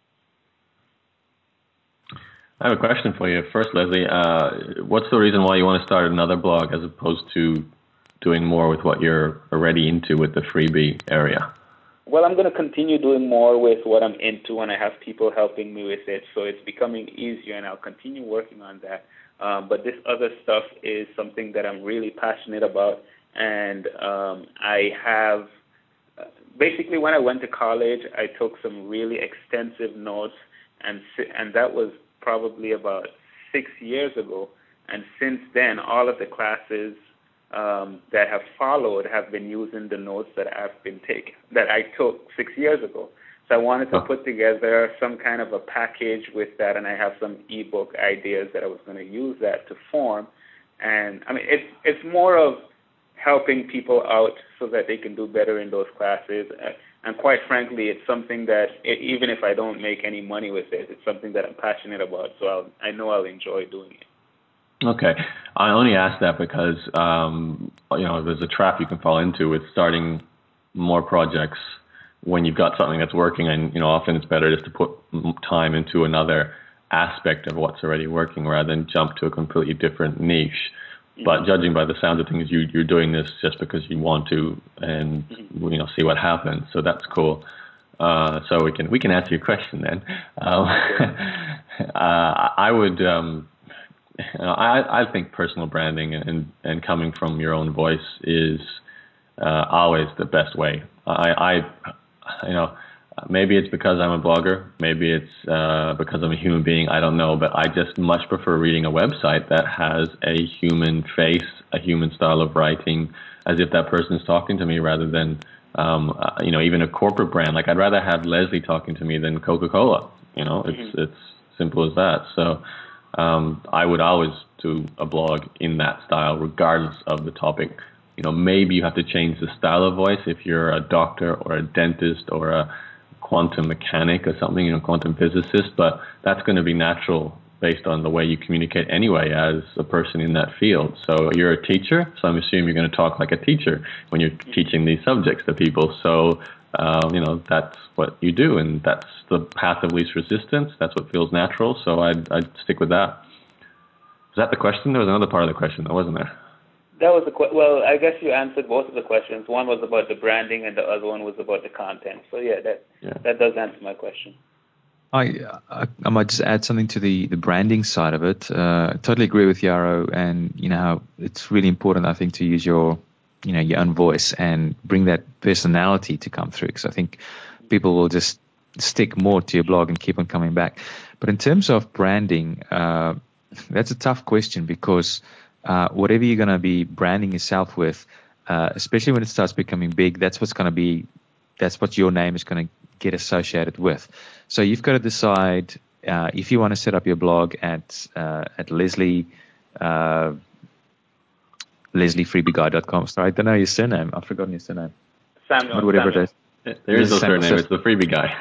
S2: I have a question for you. First, Leslie, uh, what's the reason why you want to start another blog as opposed to doing more with what you're already into with the freebie area?
S5: Well, I'm going to continue doing more with what I'm into, and I have people helping me with it, so it's becoming easier, and I'll continue working on that. Um, but this other stuff is something that I'm really passionate about, and um, I have, uh, basically when I went to college, I took some really extensive notes, and and that was probably about six years ago, and since then, all of the classes Um, that have followed have been using the notes that I've been taking, that I took six years ago. So I wanted to put together some kind of a package with that, and I have some ebook ideas that I was going to use that to form. And I mean, it's it's more of helping people out so that they can do better in those classes. And quite frankly, it's something that it, even if I don't make any money with it, it's something that I'm passionate about. So I'll, I know I'll enjoy doing it.
S2: Okay. I only ask that because, um, you know, there's a trap you can fall into with starting more projects when you've got something that's working. And, you know, often it's better just to put time into another aspect of what's already working rather than jump to a completely different niche. Mm-hmm. But judging by the sound of things, you, you're doing this just because you want to and, mm-hmm. you know, see what happens. So that's cool. Uh, so we can, we can answer your question then. Um, uh, I would, um, I, I think personal branding and, and coming from your own voice is uh, always the best way. I, I, you know, maybe it's because I'm a blogger, maybe it's uh, because I'm a human being. I don't know, but I just much prefer reading a website that has a human face, a human style of writing, as if that person is talking to me, rather than, um, uh, you know, even a corporate brand. Like I'd rather have Leslie talking to me than Coca-Cola. You know, it's mm-hmm. it's simple as that. So. Um, I would always do a blog in that style, regardless of the topic. You know, maybe you have to change the style of voice if you're a doctor or a dentist or a quantum mechanic or something, you know, quantum physicist, but that's going to be natural based on the way you communicate anyway as a person in that field. So you're a teacher, so I'm assuming you're going to talk like a teacher when you're teaching these subjects to people. So Um, you know, that's what you do, and that's the path of least resistance. That's what feels natural, so I'd, I'd stick with that. Was that the question? There was another part of the question, though, wasn't there?
S5: That was the que- well, I guess you answered both of the questions. One was about the branding, and the other one was about the content. So yeah, that yeah. that does answer my question.
S1: I, I I might just add something to the, the branding side of it. Uh, totally agree with Yaro, and you know how it's really important, I think, to use your you know your own voice and bring that personality to come through. Because I think people will just stick more to your blog and keep on coming back. But in terms of branding, uh, that's a tough question because uh, whatever you're going to be branding yourself with, uh, especially when it starts becoming big, that's what's going to be, that's what your name is going to get associated with. So you've got to decide uh, if you want to set up your blog at uh, at Leslie uh, Leslie Freebie Guy dot com. Sorry, I don't know your surname. I've forgotten your surname.
S5: Samuel.
S2: But
S1: whatever
S2: Samuel.
S1: it is.
S2: There is no surname. It's the Freebie Guy.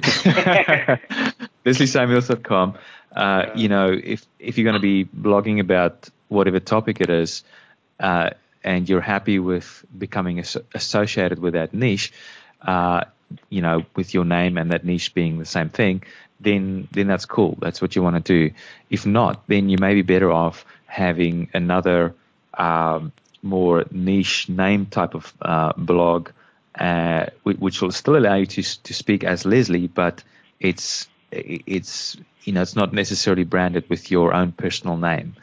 S1: Leslie Samuels dot com. Uh, you know, if if you're going to be blogging about whatever topic it is, uh, and you're happy with becoming as- associated with that niche, uh, you know, with your name and that niche being the same thing, then then that's cool. That's what you want to do. If not, then you may be better off having another um, more niche name type of uh, blog, uh, which will still allow you to to speak as Leslie, but it's it's you know it's not necessarily branded with your own personal name.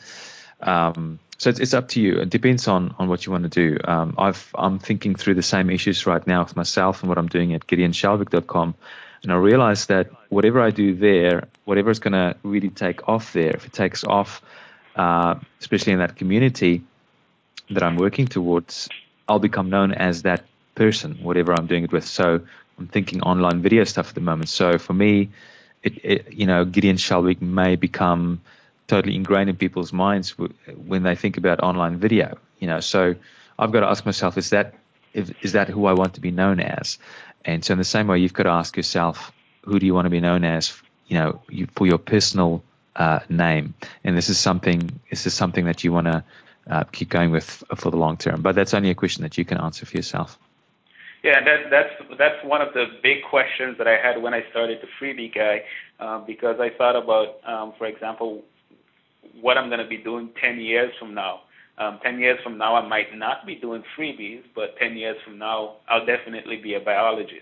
S1: Um, so it's, it's up to you. It depends on, on what you want to do. Um, I've, I'm thinking through the same issues right now with myself and what I'm doing at Gideon Shalvik dot com. And I realize that whatever I do there, whatever is going to really take off there, if it takes off, uh, especially in that community that I'm working towards, I'll become known as that person, whatever I'm doing it with. So I'm thinking online video stuff at the moment. So for me, it, it you know, Gideon Shalvik may become totally ingrained in people's minds w- when they think about online video. You know, so I've got to ask myself, is that if, is that who I want to be known as? And so in the same way, you've got to ask yourself, who do you want to be known as? You know, you, for your personal uh, name. And this is something. This is something that you want to uh, keep going with for the long term. But that's only a question that you can answer for yourself.
S5: Yeah, that, that's that's one of the big questions that I had when I started the Freebie Guy, uh, because I thought about, um, for example, what I'm going to be doing ten years from now. Um, ten years from now, I might not be doing freebies, but ten years from now, I'll definitely be a biologist.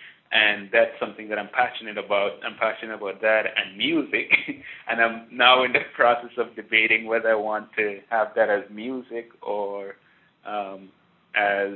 S5: And that's something that I'm passionate about. I'm passionate about that and music. And I'm now in the process of debating whether I want to have that as music or um, as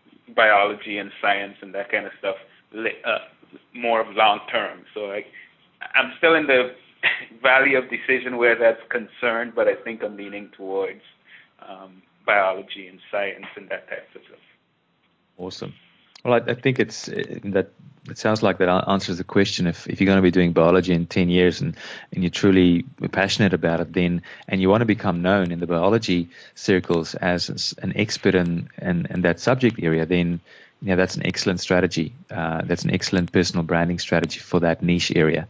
S5: biology and science and that kind of stuff, uh, more of long term. So I, I'm still in the valley of decision where that's concerned, but I think I'm leaning towards um, biology and science and that type of stuff.
S1: Awesome. Well, I, I think it's uh, that. It sounds like that answers the question. If if you're going to be doing biology in ten years and, and you're truly passionate about it, then and you want to become known in the biology circles as an expert in, in, in that subject area, then you know that's an excellent strategy. Uh, that's an excellent personal branding strategy for that niche area.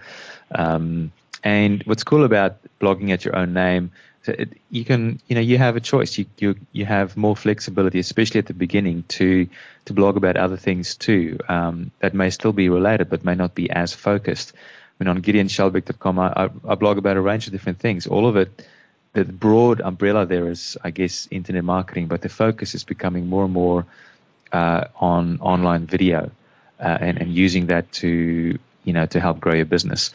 S1: Um, and what's cool about blogging at your own name, so it, you can, you know, you have a choice. You, you you have more flexibility, especially at the beginning, to to blog about other things too um, that may still be related, but may not be as focused. I mean, on Gideon Shalvik dot com, I, I, I blog about a range of different things. All of it, the broad umbrella there is, I guess, internet marketing, but the focus is becoming more and more uh, on online video uh, and, and using that to, you know, to help grow your business.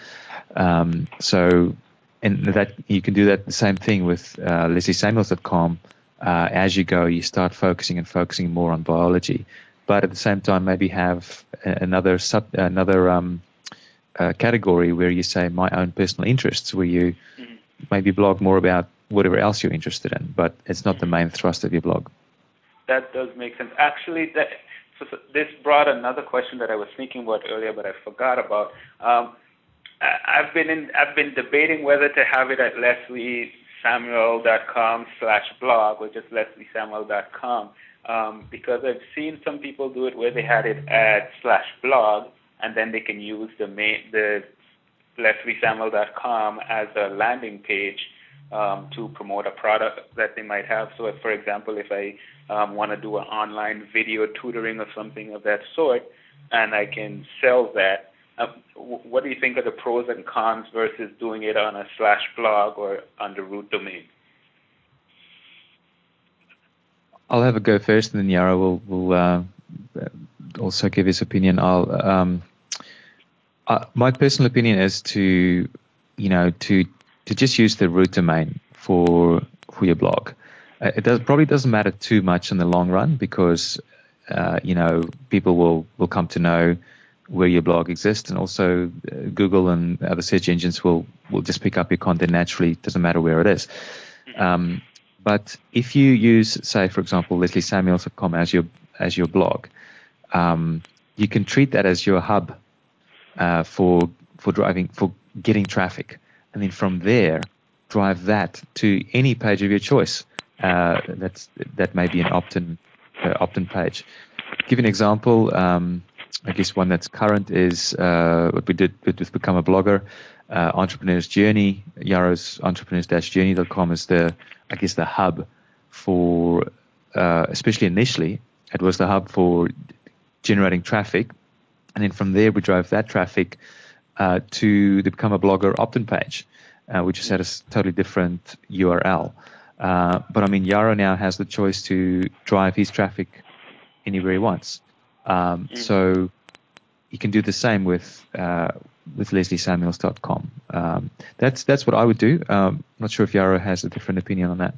S1: Um, so. And that you can do that the same thing with uh, Leslie Samuels dot com. Uh, as you go, you start focusing and focusing more on biology, but at the same time, maybe have another sub, another um, uh, category where you say my own personal interests, where you mm-hmm. maybe blog more about whatever else you're interested in, but it's not the main thrust of your blog.
S5: That does make sense. Actually, that so, so this brought another question that I was thinking about earlier, but I forgot about. Um, I've been in, I've been debating whether to have it at Leslie Samuel dot com slash blog or just Leslie Samuel dot com um, because I've seen some people do it where they had it at slash blog and then they can use the main, the Leslie Samuel dot com as a landing page um, to promote a product that they might have. So, if, for example, if I um, want to do an online video tutoring or something of that sort, and I can sell that. Uh, what do you think are the pros and cons versus doing it on a slash blog or on the root domain?
S1: I'll have a go first, and then Yaro will, will uh, also give his opinion. I'll um, uh, my personal opinion is to, you know, to to just use the root domain for for your blog. Uh, it does probably doesn't matter too much in the long run because, uh, you know, people will will come to know where your blog exists, and also uh, Google and other search engines will will just pick up your content naturally. It doesn't matter where it is. Um, but if you use, say, for example, leslie samuels dot com as your as your blog, um, you can treat that as your hub uh, for for driving for getting traffic, and then from there drive that to any page of your choice. Uh, that's that may be an opt-in uh, opt-in page. Give an example. Um, I guess one that's current is uh, what we did with, with Become a Blogger. Uh, Entrepreneur's Journey, Yaro's entrepreneurs dash journey dot com is the, I guess, the hub for, uh, especially initially, it was the hub for generating traffic. And then from there, we drove that traffic uh, to the Become a Blogger opt-in page, uh, which is at a totally different U R L. Uh, but I mean, Yaro now has the choice to drive his traffic anywhere he wants. Um, mm. So you can do the same with uh, with leslie samuels dot com. Um, that's that's what I would do. Um, not sure if Yaro has a different opinion on that.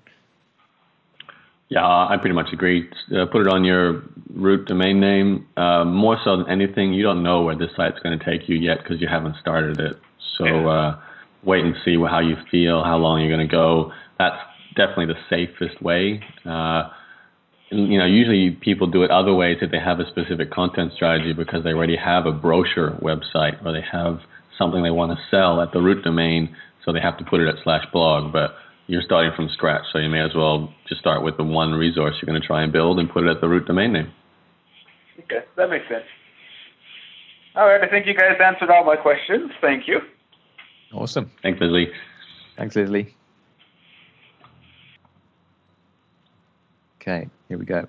S2: Yeah, I pretty much agree. Uh, put it on your root domain name. Uh, more so than anything, you don't know where this site's going to take you yet because you haven't started it. So uh, wait and see how you feel, how long you're going to go. That's definitely the safest way. Uh, you know, usually people do it other ways if they have a specific content strategy because they already have a brochure website or they have something they want to sell at the root domain, so they have to put it at slash blog. But you're starting from scratch, so you may as well just start with the one resource you're going to try and build and put it at the root domain name.
S5: Okay, that makes sense. All right, I think you guys answered all my questions. Thank you.
S1: Awesome.
S2: Thanks, Leslie.
S1: Thanks, Leslie. Okay, here we go.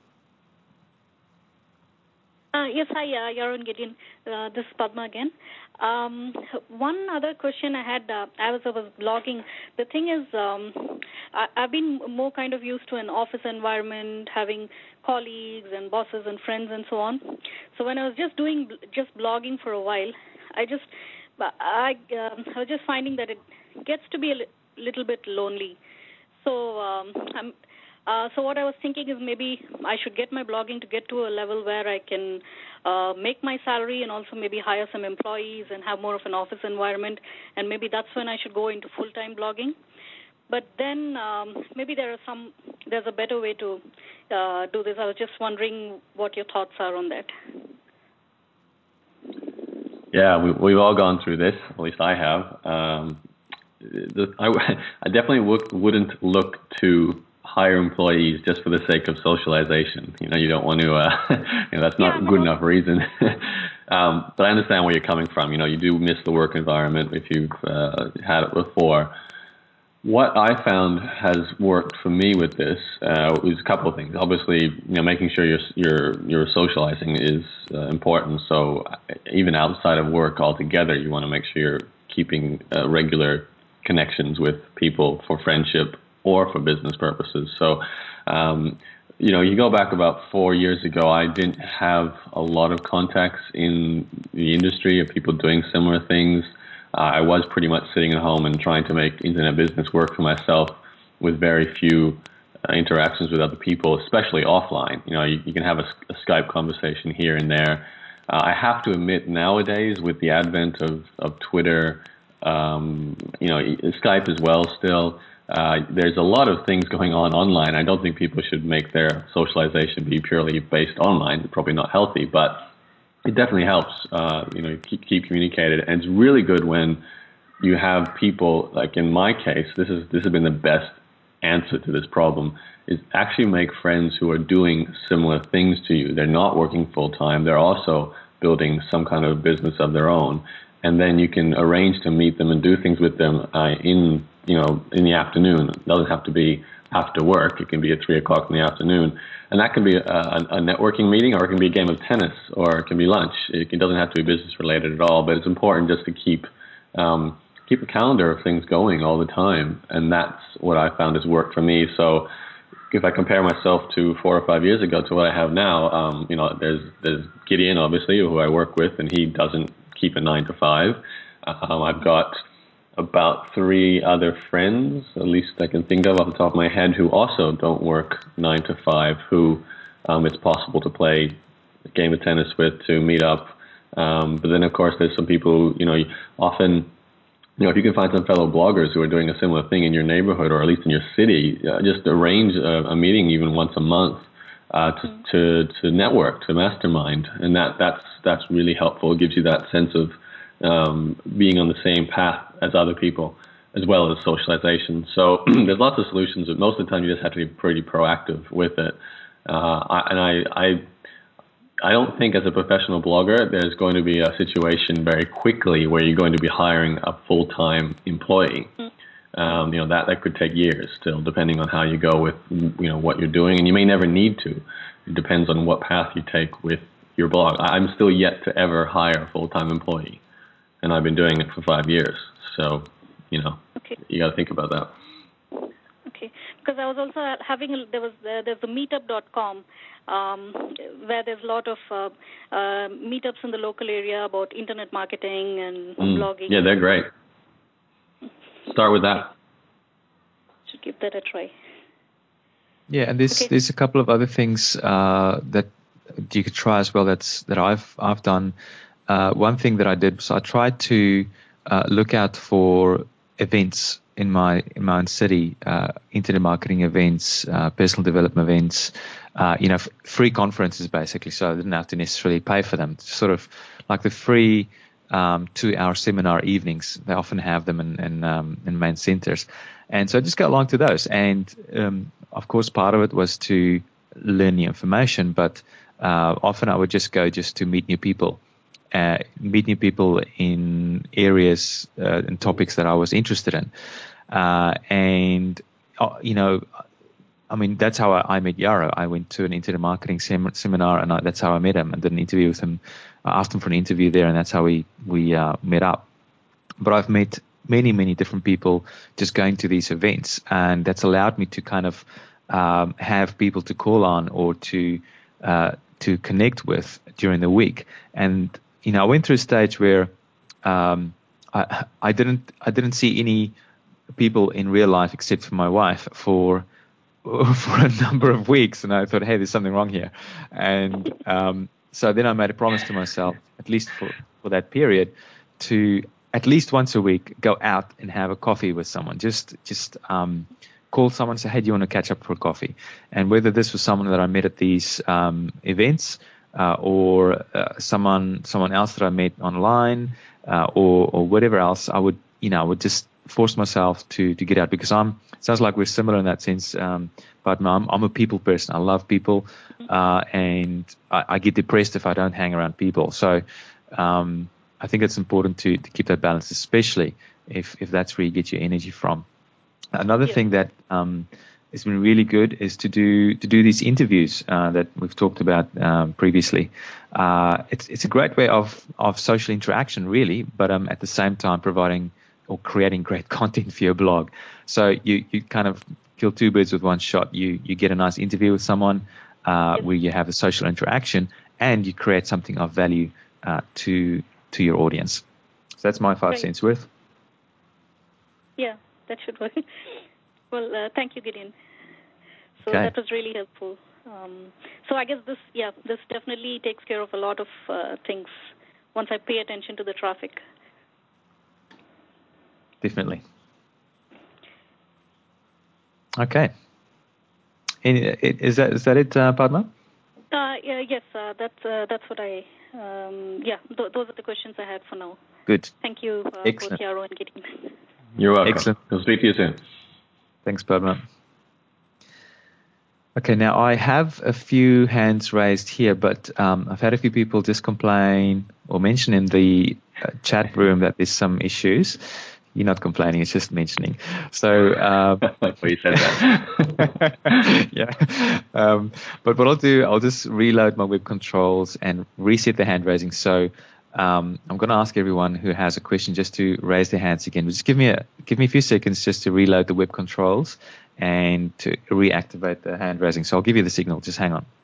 S3: Uh, yes, hi, uh, Yaron Gideon. Uh, this is Padma again. Um, one other question I had, uh, as I was blogging, the thing is, um, I, I've been more kind of used to an office environment, having colleagues and bosses and friends and so on. So when I was just doing, just blogging for a while, I just, I, um, I was just finding that it gets to be a li- little bit lonely. So um, I'm. Uh, so what I was thinking is maybe I should get my blogging to get to a level where I can uh, make my salary and also maybe hire some employees and have more of an office environment, and maybe that's when I should go into full-time blogging. But then um, maybe there are some there's a better way to uh, do this. I was just wondering what your thoughts are on that.
S2: Yeah, we, we've all gone through this. At least I have. Um, the, I, I definitely would, wouldn't look to hire employees just for the sake of socialization. You know, you don't want to, uh, you know, that's not
S3: yeah,
S2: good enough reason. um, but I understand where you're coming from. You know, you do miss the work environment if you've uh, had it before. What I found has worked for me with this uh, is a couple of things. Obviously, you know, making sure you're you're, you're socializing is uh, important. So even outside of work altogether, you want to make sure you're keeping uh, regular connections with people for friendship or for business purposes. So, um, you know, you go back about four years ago, I didn't have a lot of contacts in the industry of people doing similar things. Uh, I was pretty much sitting at home and trying to make internet business work for myself with very few uh, interactions with other people, especially offline. You know, you, you can have a, a Skype conversation here and there. Uh, I have to admit nowadays with the advent of, of Twitter, um, you know, Skype as well still, Uh, there's a lot of things going on online. I don't think people should make their socialization be purely based online. Probably not healthy, but it definitely helps. Uh, you know, keep keep communicated, and it's really good when you have people. Like in my case, this is this has been the best answer to this problem. Is actually make friends who are doing similar things to you. They're not working full time. They're also building some kind of business of their own, and then you can arrange to meet them and do things with them uh, in. you know, in the afternoon. It doesn't have to be after work. It can be at three o'clock in the afternoon. And that can be a, a networking meeting, or it can be a game of tennis, or it can be lunch. It, it doesn't have to be business related at all, but it's important just to keep um, keep a calendar of things going all the time. And that's what I found has worked for me. So if I compare myself to four or five years ago to what I have now, um, you know, there's there's Gideon, obviously, who I work with, and he doesn't keep a nine to five. Um, I've got about three other friends, at least I can think of off the top of my head, who also don't work nine to five, who um, it's possible to play a game of tennis with, to meet up. Um, but then, of course, there's some people, you know, often, you know, if you can find some fellow bloggers who are doing a similar thing in your neighborhood or at least in your city, uh, just arrange a, a meeting even once a month uh, to, mm. to to network, to mastermind, and that that's that's really helpful. It gives you that sense of um, being on the same path as other people, as well as socialization. So there's lots of solutions, but most of the time you just have to be pretty proactive with it. Uh, I, and I, I I don't think as a professional blogger there's going to be a situation very quickly where you're going to be hiring a full-time employee. Um, you know, that, that could take years still, depending on how you go with, you know, what you're doing. And you may never need to. It depends on what path you take with your blog. I'm still yet to ever hire a full-time employee, and I've been doing it for five years. So, you know, okay. You got to think about that.
S3: Okay, because I was also having, a, there was uh, there's a meetup dot com um, where there's a lot of uh, uh, meetups in the local area about internet marketing and mm. blogging.
S2: Yeah, they're great. Start with that.
S3: Should give that a try.
S1: Yeah, and there's
S3: okay.
S1: there's a couple of other things uh, that you could try as well. That's that I've I've done. Uh, one thing that I did was I tried to uh, look out for events in my in my own city, uh, internet marketing events, uh, personal development events, uh, you know, f- free conferences basically. So I didn't have to necessarily pay for them. Sort of like the free um, two-hour seminar evenings. They often have them in in, um, in main centers, and so I just go along to those. And um, of course, part of it was to learn new information, but uh, often I would just go just to meet new people. Uh, meet new people in areas uh, and topics that I was interested in. Uh, and, uh, you know, I mean, that's how I, I met Yaro. I went to an internet marketing sem- seminar, and I, that's how I met him, and did an interview with him. I asked him for an interview there, and that's how we, we uh, met up. But I've met many, many different people just going to these events, and that's allowed me to kind of um, have people to call on or to uh, to connect with during the week. And you know, I went through a stage where um, I, I didn't I didn't see any people in real life except for my wife for for a number of weeks, and I thought, hey, there's something wrong here. And um, so then I made a promise to myself, at least for, for that period, to at least once a week go out and have a coffee with someone. Just just um, call someone and say, hey, do you want to catch up for a coffee? And whether this was someone that I met at these um, events, Uh, or uh, someone someone else that I met online, uh, or or whatever else, I would you know I would just force myself to to get out, because I'm sounds like we're similar in that sense. Um, but I'm I'm a people person. I love people, uh, and I, I get depressed if I don't hang around people. So um, I think it's important to to keep that balance, especially if if that's where you get your energy from. Another yeah. thing that um, it's been really good is to do to do these interviews uh, that we've talked about um, previously. Uh, it's it's a great way of of social interaction, really, but um, at the same time providing or creating great content for your blog. So you, you kind of kill two birds with one shot. You you get a nice interview with someone uh, where you have a social interaction, and you create something of value uh, to to your audience. So that's my five
S3: right.
S1: cents worth.
S3: Yeah, that should work. Well, uh, thank you, Gideon. So
S1: okay.
S3: that was really helpful. Um, so I guess this, yeah, this definitely takes care of a lot of uh, things once I pay attention to the traffic.
S1: Definitely. Okay. Is that is that it, uh, Padma?
S3: Uh, yeah, yes, uh, that's uh, that's what I. Um, yeah, th- those are the questions I had for now.
S1: Good.
S3: Thank you, uh,
S1: Excellent.
S3: both Yaro and Gideon.
S2: You're welcome.
S1: Excellent.
S2: We'll speak to you soon.
S1: Thanks, Padma. Okay, now I have a few hands raised here, but um, I've had a few people just complain or mention in the uh, chat room that there's some issues. You're not complaining, it's just mentioning. So, uh,
S2: like what you said that.
S1: yeah. Um, but what I'll do, I'll just reload my web controls and reset the hand raising. So um, I'm going to ask everyone who has a question just to raise their hands again. Just give me a give me a few seconds just to reload the web controls and to reactivate the hand raising. So I'll give you the signal. Just hang on.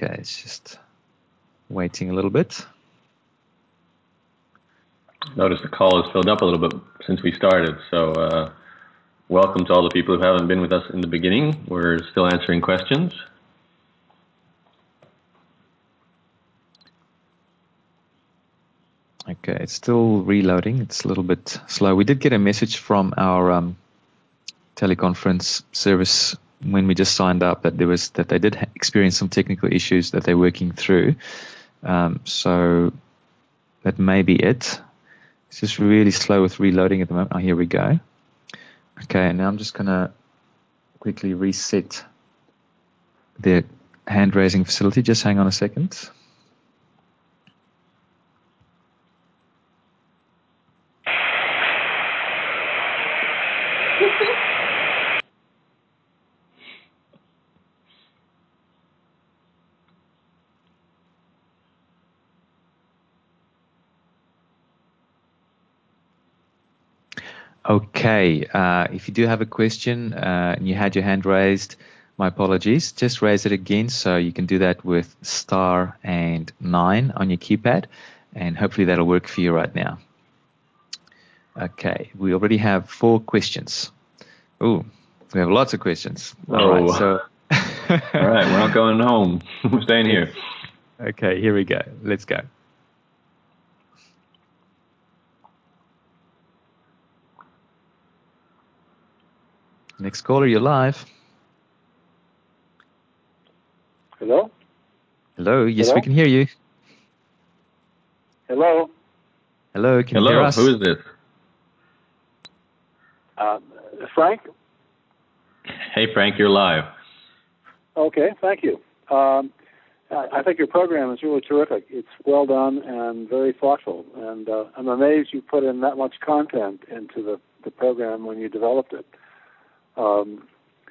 S1: Okay, it's just waiting a little bit.
S2: Notice the call has filled up a little bit since we started, so uh, welcome to all the people who haven't been with us in the beginning. We're still answering questions.
S1: Okay, it's still reloading. It's a little bit slow. We did get a message from our um, teleconference service when we just signed up that there was that they did experience some technical issues that they're working through. Um, so that may be it. It's just really slow with reloading at the moment. Oh, here we go. Okay, now I'm just going to quickly reset the hand-raising facility. Just hang on a second. Okay, uh, if you do have a question uh, and you had your hand raised, my apologies. Just raise it again, so you can do that with star and nine on your keypad, and hopefully that'll work for you right now. Okay, we already have four questions. Oh, we have lots of questions.
S2: Oh.
S1: All right, so
S2: all right, we're not going home. We're staying here.
S1: Okay, here we go. Let's go. Next caller, you're live.
S6: Hello?
S1: Hello, yes,
S6: Hello?
S1: we can hear you.
S6: Hello?
S1: Hello, can
S2: Hello,
S1: you hear us?
S2: who is this?
S6: Uh, Frank?
S2: Hey, Frank, you're live.
S6: Okay, thank you. Um, I, I think your program is really terrific. It's well done and very thoughtful, and uh, I'm amazed you put in that much content into the, the program when you developed it. Um,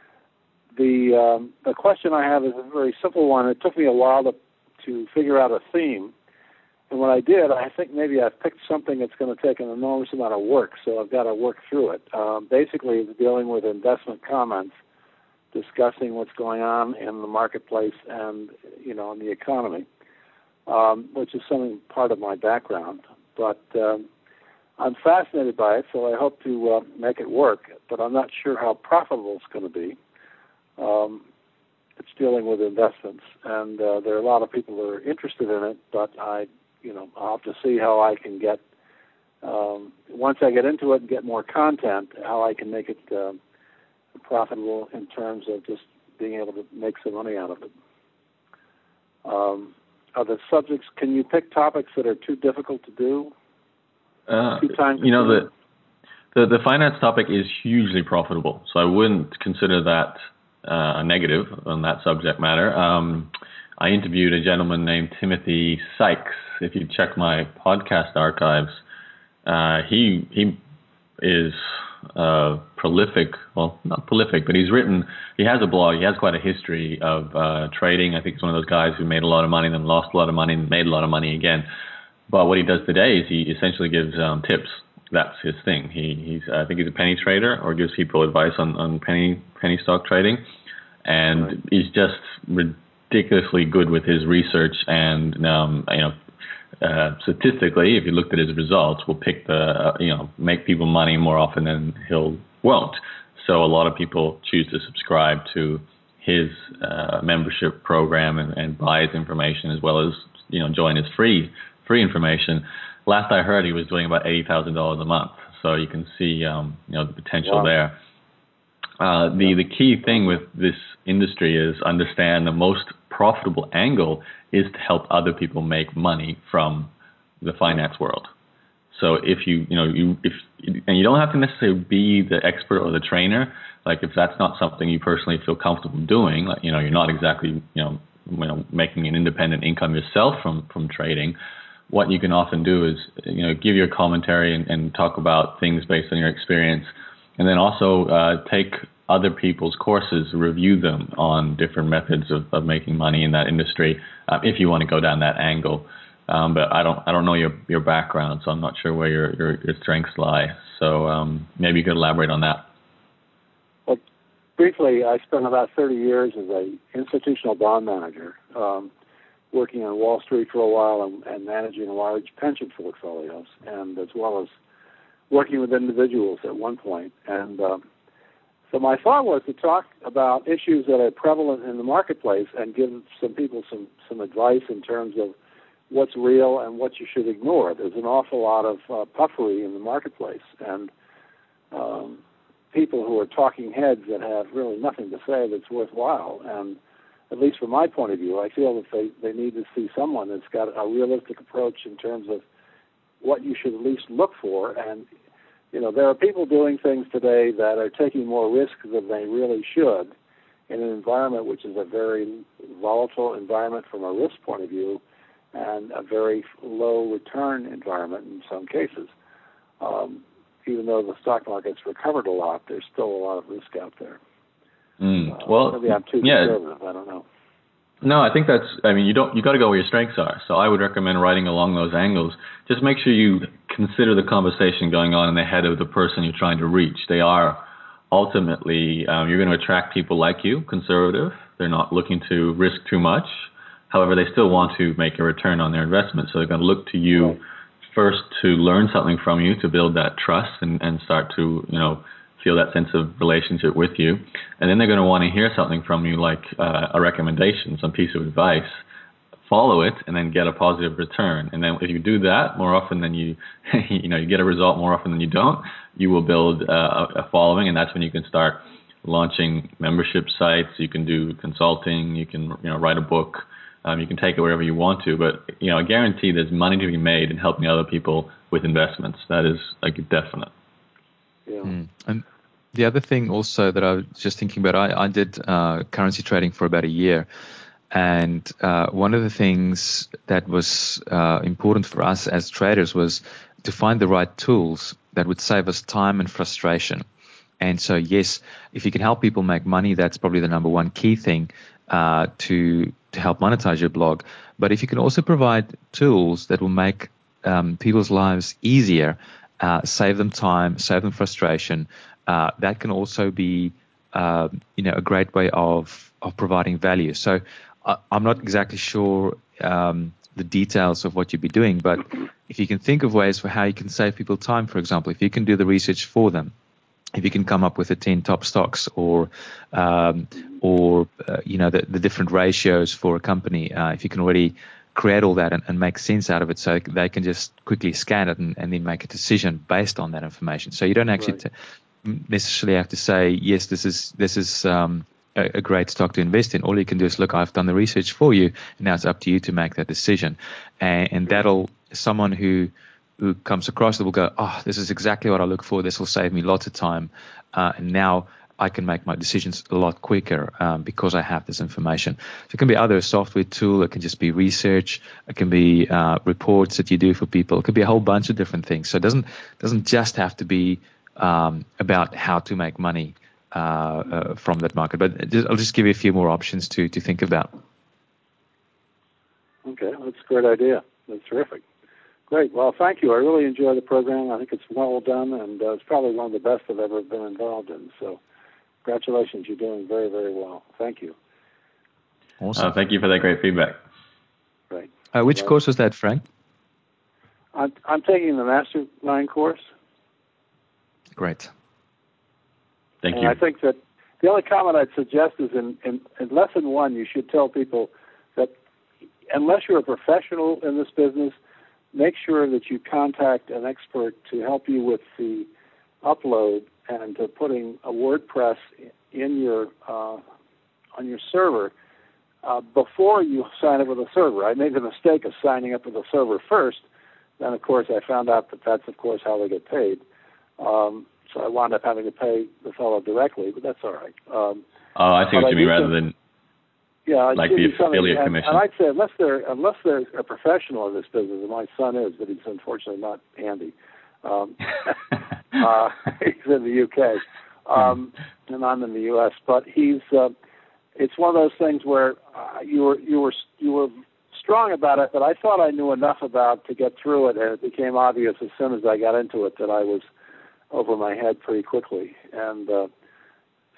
S6: the um, the question I have is a very simple one. It took me a while to to figure out a theme, and when I did, I think maybe I've picked something that's going to take an enormous amount of work, so I've got to work through it. Um, basically, it's dealing with investment comments, discussing what's going on in the marketplace and, you know, in the economy, um, which is something part of my background. But um, I'm fascinated by it, so I hope to uh, make it work, but I'm not sure how profitable it's going to be. Um, it's dealing with investments, and uh, there are a lot of people that are interested in it, but I, you know, I'll have to see how I can get, um, once I get into it and get more content, how I can make it uh, profitable in terms of just being able to make some money out of it. Um, are the subjects, can you pick topics that are too difficult to do?
S2: Uh,
S6: Too time
S2: you know, the, the the finance topic is hugely profitable, so I wouldn't consider that uh, a negative on that subject matter. Um, I interviewed a gentleman named Timothy Sykes. If you check my podcast archives, uh, he he is uh, prolific. Well, not prolific, but he's written. He has a blog. He has quite a history of uh, trading. I think he's one of those guys who made a lot of money, then lost a lot of money, and made a lot of money again. But what he does today is he essentially gives um, tips. That's his thing. He he's I think he's a penny trader, or gives people advice on, on penny penny stock trading, and right. he's just ridiculously good with his research. And um, you know, uh, statistically, if you looked at his results, will pick the uh, you know make people money more often than he'll won't. So a lot of people choose to subscribe to his uh, membership program and, and buy his information, as well as you know join his free. free information. Last I heard, he was doing about eighty thousand dollars a month. So you can see, um, you know, the potential wow. there. Uh, the, yeah. the key thing with this industry is understand the most profitable angle is to help other people make money from the finance world. So if you, you know, you, if, and you don't have to necessarily be the expert or the trainer. Like if that's not something you personally feel comfortable doing, like, you know, you're not exactly, you know, you know making an independent income yourself from, from trading. What you can often do is, you know, give your commentary and, and talk about things based on your experience, and then also uh, take other people's courses, review them on different methods of, of making money in that industry, uh, if you want to go down that angle. Um, but I don't, I don't know your your background, so I'm not sure where your your, your strengths lie. So um, maybe you could elaborate on that.
S6: Well, briefly, I spent about thirty years as an institutional bond manager. Um, working on Wall Street for a while and, and managing large pension portfolios, and as well as working with individuals at one point. And um, so my thought was to talk about issues that are prevalent in the marketplace and give some people some, some advice in terms of what's real and what you should ignore. There's an awful lot of uh, puffery in the marketplace, and um, people who are talking heads that have really nothing to say that's worthwhile. And at least from my point of view, I feel that they, they need to see someone that's got a realistic approach in terms of what you should at least look for. And, you know, there are people doing things today that are taking more risk than they really should in an environment which is a very volatile environment from a risk point of view and a very low return environment in some cases. Um, even though the stock market's recovered a lot, there's still a lot of risk out there.
S2: Mm.
S6: Uh,
S2: well,
S6: maybe I'm too
S2: yeah.
S6: conservative. I don't know.
S2: No, I think that's, I mean, you don't, you got to go where your strengths are. So I would recommend writing along those angles. Just make sure you consider the conversation going on in the head of the person you're trying to reach. They are ultimately, um, you're going to attract people like you, conservative. They're not looking to risk too much. However, they still want to make a return on their investment. So they're going to look to you
S6: right.
S2: first to learn something from you, to build that trust and, and start to, you know, feel that sense of relationship with you. And then they're going to want to hear something from you, like uh, a recommendation, some piece of advice. Follow it and then get a positive return. And then if you do that more often than you, you know, you get a result more often than you don't, you will build uh, a following. And that's when you can start launching membership sites. You can do consulting. You can, you know, write a book. Um, you can take it wherever you want to. But, you know, I guarantee there's money to be made in helping other people with investments. That is like definite.
S6: Yeah.
S1: Mm. And the other thing also that I was just thinking about, I, I did uh, currency trading for about a year. And uh, one of the things that was uh, important for us as traders was to find the right tools that would save us time and frustration. And so, yes, if you can help people make money, that's probably the number one key thing uh, to to help monetize your blog. But if you can also provide tools that will make um, people's lives easier, uh, save them time, save them frustration, uh, that can also be uh, you know a great way of of providing value. So I, I'm not exactly sure um, the details of what you'd be doing, but if you can think of ways for how you can save people time, for example, if you can do the research for them, if you can come up with the ten top stocks or, um, or uh, you know, the, the different ratios for a company, uh, if you can already create all that and, and make sense out of it so they can just quickly scan it and, and then make a decision based on that information. So you don't actually
S6: Right.
S1: t- necessarily have to say, yes, this is this is um, a, a great stock to invest in. All you can do is, look, I've done the research for you, and now it's up to you to make that decision. And, and that'll, someone who who comes across it will go, oh, this is exactly what I look for. This will save me lots of time. Uh, and now I can make my decisions a lot quicker um, because I have this information. So it can be either a software tool. It can just be research. It can be uh, reports that you do for people. It could be a whole bunch of different things. So it doesn't, doesn't just have to be um, about how to make money uh, uh, from that market. But just, I'll just give you a few more options to, to think about.
S6: Okay, that's a great idea. That's terrific. Great. Well, thank you. I really enjoy the program. I think it's well done, and uh, it's probably one of the best I've ever been involved in. So congratulations. You're doing very, very well. Thank you.
S1: Awesome.
S2: Uh, thank you for that great feedback.
S6: Great.
S1: Uh, which
S6: Right.
S1: course was that, Frank?
S6: I'm, I'm taking the Mastermind course.
S1: Great.
S2: Thank
S6: and
S2: you.
S6: I think that the only comment I'd suggest is in, in, in lesson one, you should tell people that unless you're a professional in this business, make sure that you contact an expert to help you with the upload and to putting a WordPress in your uh, on your server uh, before you sign up with a server. I made the mistake of signing up with a server first. Then, of course, I found out that that's, of course, how they get paid. Um, so I wound up having to pay the fellow directly, but that's all right. Um,
S2: oh, I see what
S6: I
S2: you mean. Rather
S6: think,
S2: than
S6: yeah,
S2: like
S6: the
S2: affiliate
S6: and,
S2: commission.
S6: And I'd say unless they're unless they're a professional in this business, and my son is, but he's unfortunately not Andy. Um, uh, he's in the U K, um, and I'm in the U S. But he's uh, it's one of those things where uh, you were you were you were strong about it, but I thought I knew enough about to get through it, and it became obvious as soon as I got into it that I was over my head pretty quickly, and uh,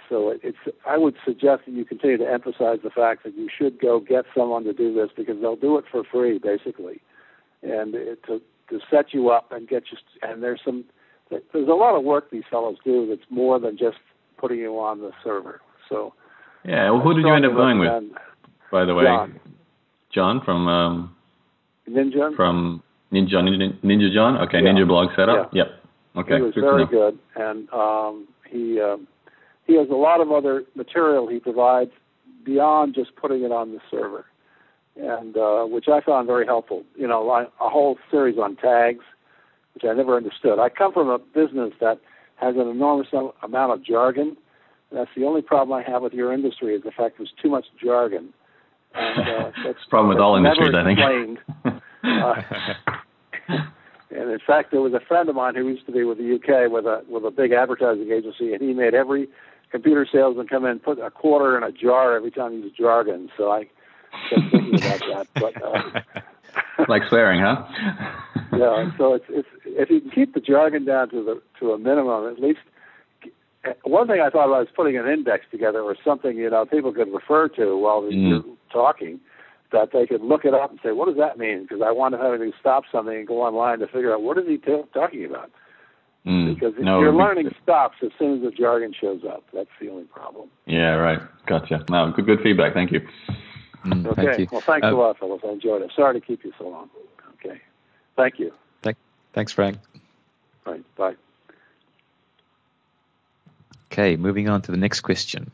S6: So it, it's. I would suggest that you continue to emphasize the fact that you should go get someone to do this because they'll do it for free, basically, and it, to to set you up and get you. And there's some. There's a lot of work these fellows do that's more than just putting you on the server. So
S2: yeah. Well, who did you end up going with, by the way?
S6: John,
S2: John from um,
S6: Ninja.
S2: From Ninja, Ninja, Ninja John. Okay, yeah. Ninja Blog Setup.
S6: Yeah.
S2: Yep. Okay.
S6: He was very good, and um, he um, he has a lot of other material he provides beyond just putting it on the server, and uh, which I found very helpful. You know, a whole series on tags, which I never understood. I come from a business that has an enormous amount of jargon. That's the only problem I have with your industry is the fact there's too much jargon. And, uh, that's
S2: a problem with all industries, I think.
S6: uh, and in fact, there was a friend of mine who used to be with the U K with a with a big advertising agency, and he made every computer salesman come in and put a quarter in a jar every time he used jargon. So I kept thinking about that. But uh,
S2: like swearing, huh?
S6: Yeah. So it's it's if you can keep the jargon down to the to a minimum, at least. One thing I thought about was putting an index together or something, you know, people could refer to while mm. you're talking, that they could look it up and say, what does that mean? Because I want to have to stop something and go online to figure out what is he t- talking about. Mm. Because
S2: no,
S6: your learning stops as soon as the jargon shows up. That's the only problem.
S2: Yeah, right. Gotcha. No, good, good feedback. Thank you.
S1: Mm,
S6: okay.
S1: Thank you.
S6: Well, thanks
S1: uh,
S6: a lot, fellas. I enjoyed it. Sorry to keep you so long. Okay. Thank you.
S1: Th- thanks, Frank.
S6: All right. Bye.
S1: Okay, moving on to the next question.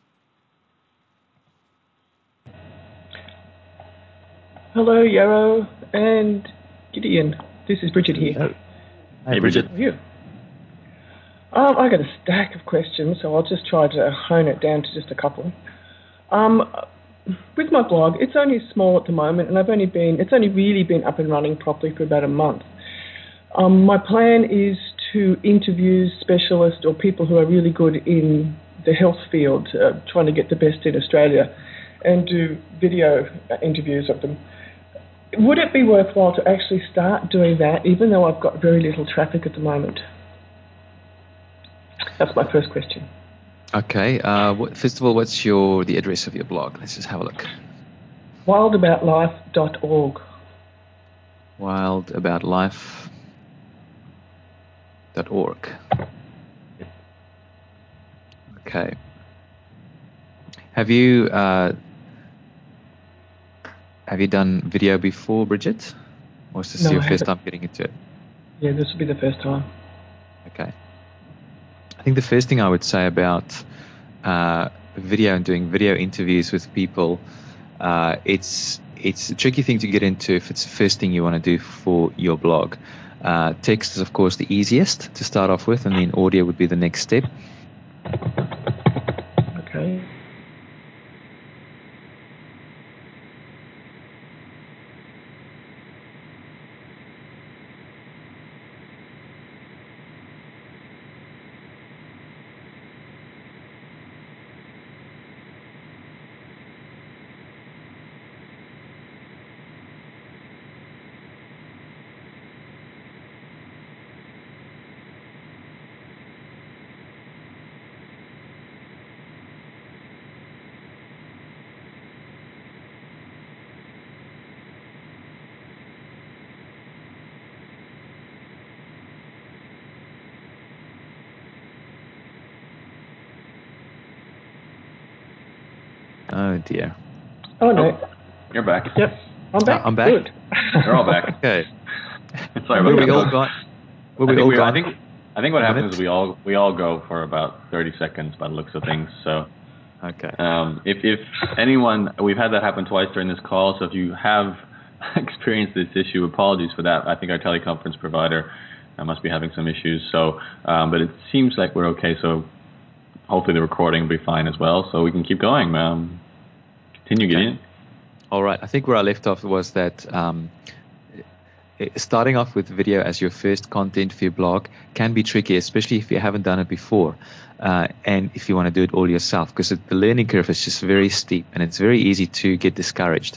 S7: Hello, Yarrow and Gideon. This is Bridget here.
S1: Hello.
S2: Hi, Bridget.
S7: How are you? Um, I got a stack of questions, so I'll just try to hone it down to just a couple. Um, with my blog, it's only small at the moment, and I've only been it's only really been up and running properly for about a month. Um, my plan is to interview specialists or people who are really good in the health field, uh, trying to get the best in Australia, and do video interviews of them. Would it be worthwhile to actually start doing that, even though I've got very little traffic at the moment? That's my first question.
S1: Okay. Uh, what, first of all, what's your the address of your blog? Let's just have a look.
S7: wild about life dot org.
S1: wild about life dot org. Okay. Have you uh, have you done video before, Bridget? Or is this
S7: No,
S1: your
S7: I
S1: first
S7: haven't.
S1: time getting into it?
S7: Yeah, this will be the first time.
S1: Okay. I think the first thing I would say about uh, video and doing video interviews with people, uh, it's it's a tricky thing to get into if it's the first thing you want to do for your blog. Uh, text is, of course, the easiest to start off with, and then audio would be the next step.
S7: Okay.
S1: Oh, dear.
S7: Oh, no.
S2: Oh, you're back.
S7: Yep. I'm back.
S1: Uh, I'm back.
S7: Good.
S2: We're all back.
S1: Okay.
S2: Sorry
S1: Were
S2: about
S1: we
S2: that.
S1: all gone? Were
S2: I
S1: we
S2: think
S1: all
S2: we,
S1: gone?
S2: I think I think what
S1: A
S2: happens
S1: minute?
S2: is we all we all go for about thirty seconds by the looks of things. So
S1: Okay.
S2: um, if if anyone, we've had that happen twice during this call. So if you have experienced this issue, apologies for that. I think our teleconference provider uh, must be having some issues. So, um, but it seems like we're okay. So hopefully the recording will be fine as well. So we can keep going. Um, continue,
S1: Okay.
S2: Gideon.
S1: All right. I think where I left off was that um, starting off with video as your first content for your blog can be tricky, especially if you haven't done it before, uh, and if you want to do it all yourself, because the learning curve is just very steep and it's very easy to get discouraged.